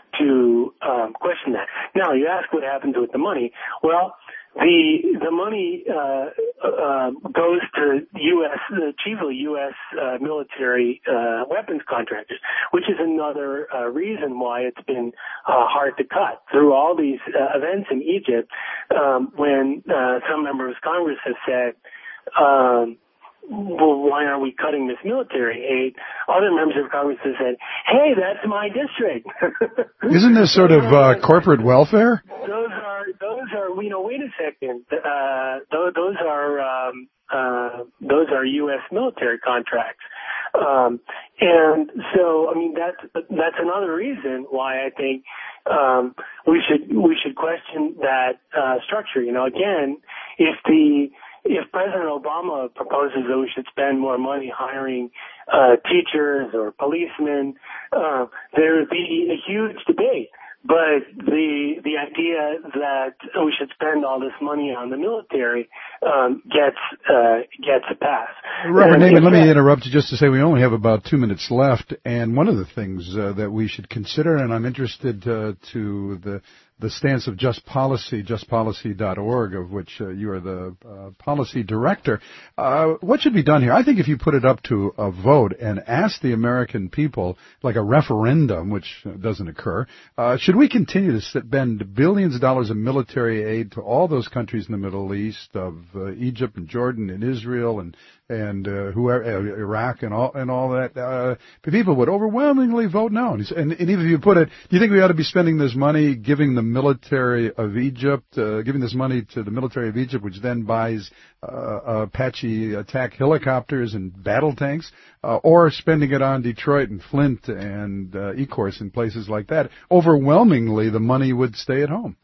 to um, question that. Now, you ask what happens with the money. Well, The the money uh, uh, goes to U S uh, chiefly U S uh, military uh, weapons contractors, which is another uh, reason why it's been uh, hard to cut through all these uh, events in Egypt. Um, when uh, some members of Congress have said, um, well, why aren't we cutting this military aid? Other members of Congress have said, hey, that's my district. Isn't this sort of uh, corporate welfare? Those are, those are, you know, wait a second. Uh, those, those are, um, uh, those are U S military contracts. Um, and so, I mean, that's, that's another reason why I think, um, we should, we should question that, uh, structure. You know, again, if the, If President Obama proposes that we should spend more money hiring uh, teachers or policemen, uh, there would be a huge debate. But the the idea that we should spend all this money on the military um, gets uh, gets a pass. Robert Naiman, let me interrupt you just to say we only have about two minutes left, and one of the things uh, that we should consider, and I'm interested uh, to the the stance of Just Policy, just policy dot org, of which uh, you are the uh, policy director. Uh, what should be done here? I think if you put it up to a vote and ask the American people, like a referendum, which doesn't occur, uh, should we continue to spend billions of dollars of military aid to all those countries in the Middle East, of uh, Egypt and Jordan and Israel and and uh, whoever, uh, Iraq and all and all that? Uh, people would overwhelmingly vote no. And, and, and even if you put it, do you think we ought to be spending this money giving the military of Egypt, uh, giving this money to the military of Egypt, which then buys uh, Apache attack helicopters and battle tanks, uh, or spending it on Detroit and Flint and uh, Ecorse and places like that? Overwhelmingly, the money would stay at home.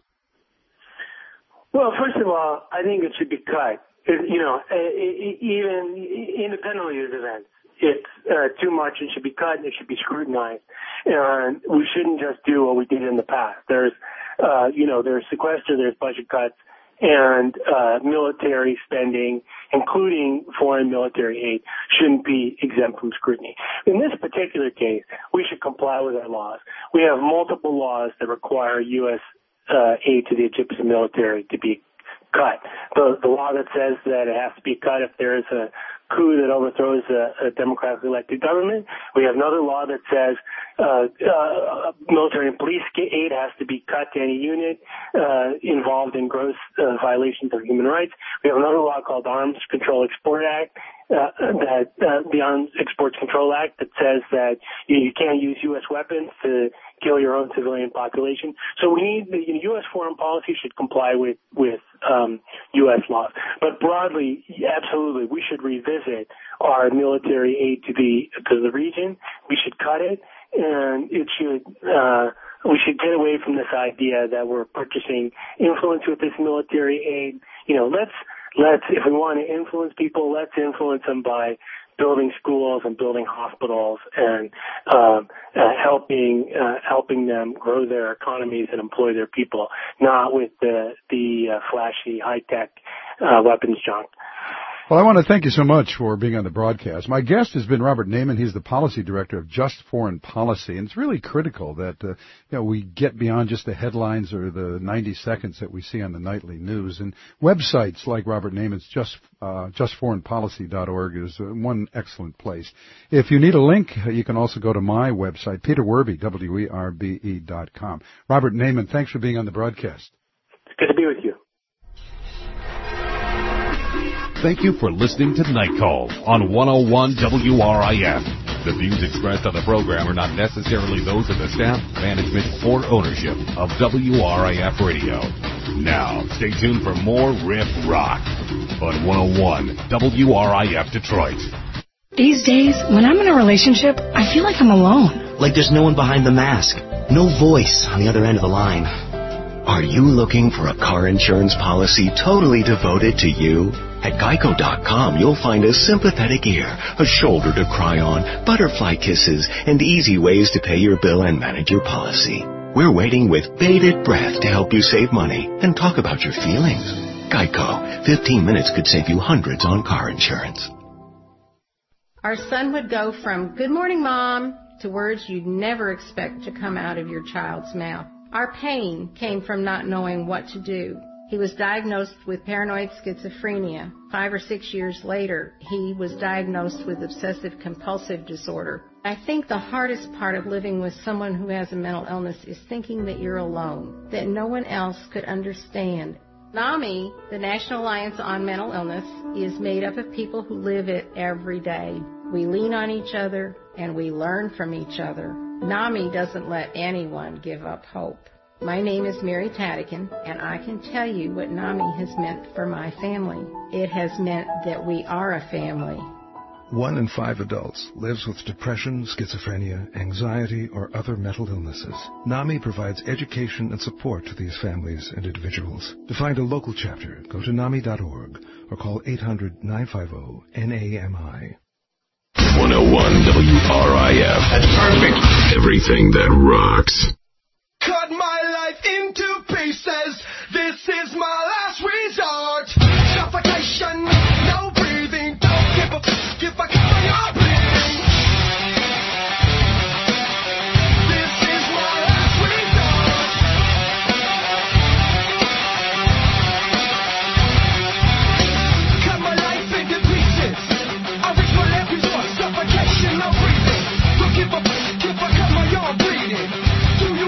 Well, first of all, I think it should be cut. It, you know, even independently of events, it's uh, too much. It should be cut, and it should be scrutinized. And we shouldn't just do what we did in the past. There's, uh, you know, there's sequester, there's budget cuts, and uh, military spending, including foreign military aid, shouldn't be exempt from scrutiny. In this particular case, we should comply with our laws. We have multiple laws that require U S uh, aid to the Egyptian military to be cut. The, the law that says that it has to be cut if there is a coup that overthrows a, a democratically elected government. We have another law that says uh, uh, military and police aid has to be cut to any unit uh, involved in gross uh, violations of human rights. We have another law called the Arms Control Export Act, uh, that uh, the Arms Exports Control Act, that says that you, you can't use U S weapons to kill your own civilian population. So we need the you know, U S foreign policy should comply with with um, U S laws. But broadly, absolutely, we should revisit our military aid to the to the region. We should cut it, and it should uh, we should get away from this idea that we're purchasing influence with this military aid. You know, let's let's if we want to influence people, let's influence them by building schools and building hospitals and uh, uh, helping uh, helping them grow their economies and employ their people, not with the the uh, flashy high tech uh, weapons junk. Well, I want to thank you so much for being on the broadcast. My guest has been Robert Naiman. He's the policy director of Just Foreign Policy, and it's really critical that uh, you know we get beyond just the headlines or the ninety seconds that we see on the nightly news. And websites like Robert Naiman's Just uh, just foreign policy dot org is uh, one excellent place. If you need a link, you can also go to my website, Peter Werbe, W E R B E dot com. Robert Naiman, thanks for being on the broadcast. It's good to be with you. Thank you for listening to Night Call on one oh one W R I F. The views expressed on the program are not necessarily those of the staff, management, or ownership of W R I F Radio. Now, stay tuned for more Riff Rock on one oh one W R I F Detroit. These days, when I'm in a relationship, I feel like I'm alone. Like there's no one behind the mask, no voice on the other end of the line. Are you looking for a car insurance policy totally devoted to you? At Geico dot com, you'll find a sympathetic ear, a shoulder to cry on, butterfly kisses, and easy ways to pay your bill and manage your policy. We're waiting with bated breath to help you save money and talk about your feelings. Geico. fifteen minutes could save you hundreds on car insurance. Our son would go from, "Good morning, Mom," to words you'd never expect to come out of your child's mouth. Our pain came from not knowing what to do. He was diagnosed with paranoid schizophrenia. Five or six years later, he was diagnosed with obsessive-compulsive disorder. I think the hardest part of living with someone who has a mental illness is thinking that you're alone, that no one else could understand. NAMI, the National Alliance on Mental Illness, is made up of people who live it every day. We lean on each other, and we learn from each other. NAMI doesn't let anyone give up hope. My name is Mary Tadikin, and I can tell you what NAMI has meant for my family. It has meant that we are a family. One in five adults lives with depression, schizophrenia, anxiety, or other mental illnesses. NAMI provides education and support to these families and individuals. To find a local chapter, go to nami dot org or call eight hundred, nine five zero, N A M I. one oh one W R I F. That's perfect. Everything that rocks. Cut my life into pieces. This is my last resort. Suffocation, no breathing. Don't give a f- if I cut my arm bleeding. This is my last resort. Cut my life into pieces. I reach my last resort. Suffocation, no breathing. Don't give a f- if I cut my arm bleeding. Do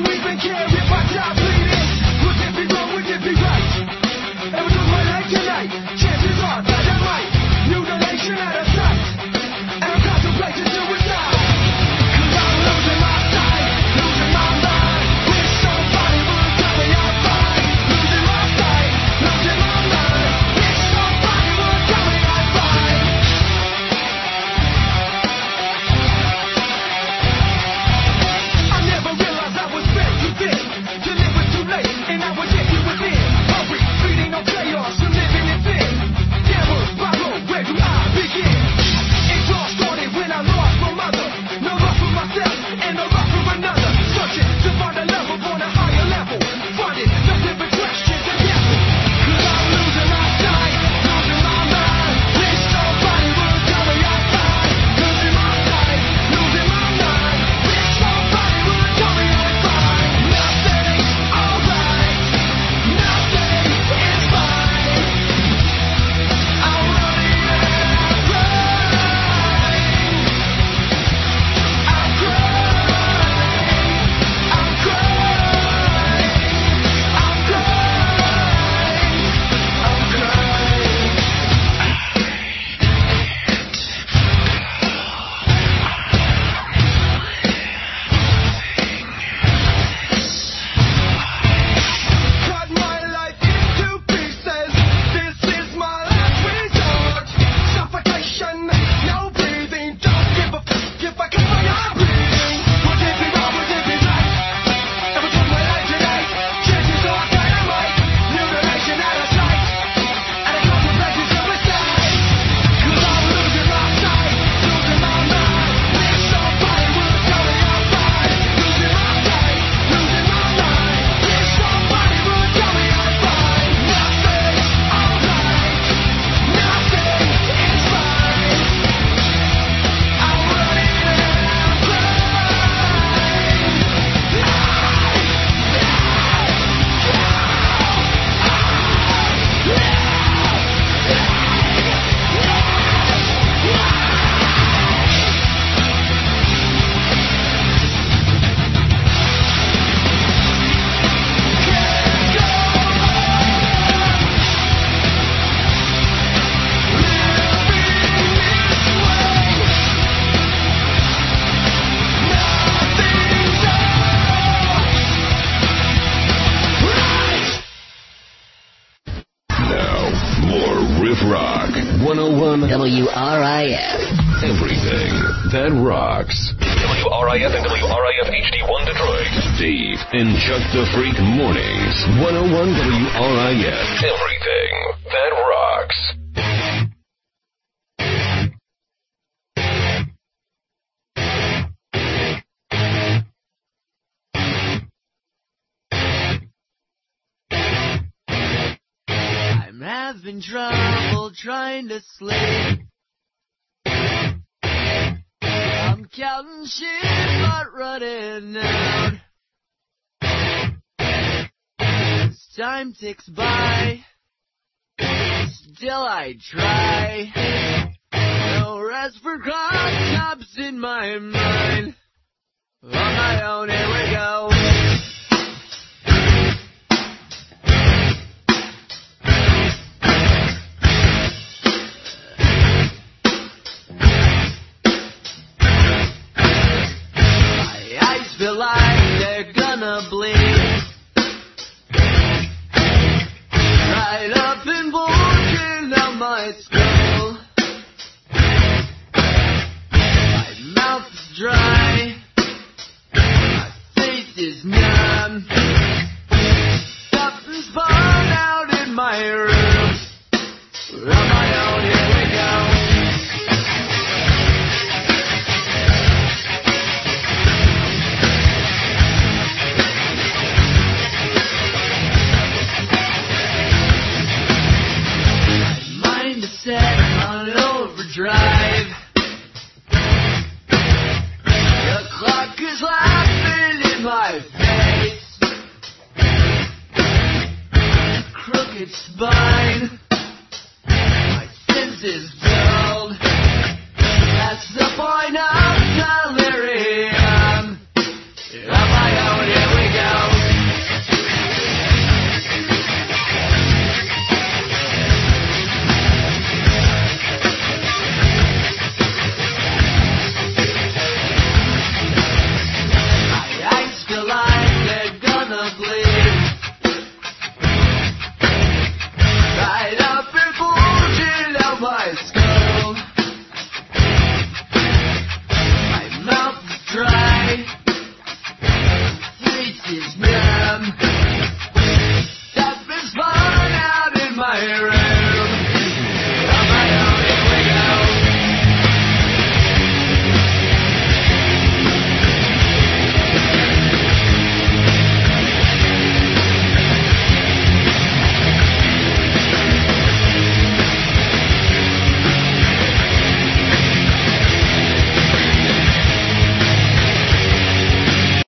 on W R I F. Everything that rocks. W R I F and W R I F H D one Detroit. Dave and Chuck the Freak Mornings. one oh one W R I F. Everything that rocks. I'm having trouble trying to sleep. I'm counting sheep but running out. As time ticks by, still I try. No rest for cross tops in my mind. On my own, here we go. Feel like they're gonna bleed right up and bulging out my skull. My mouth is dry, my face is numb. Something's falling out in my room. On my own, here we go. Set on overdrive. The clock is laughing in my face. Crooked spine, my senses dulled. That's the point of delirium.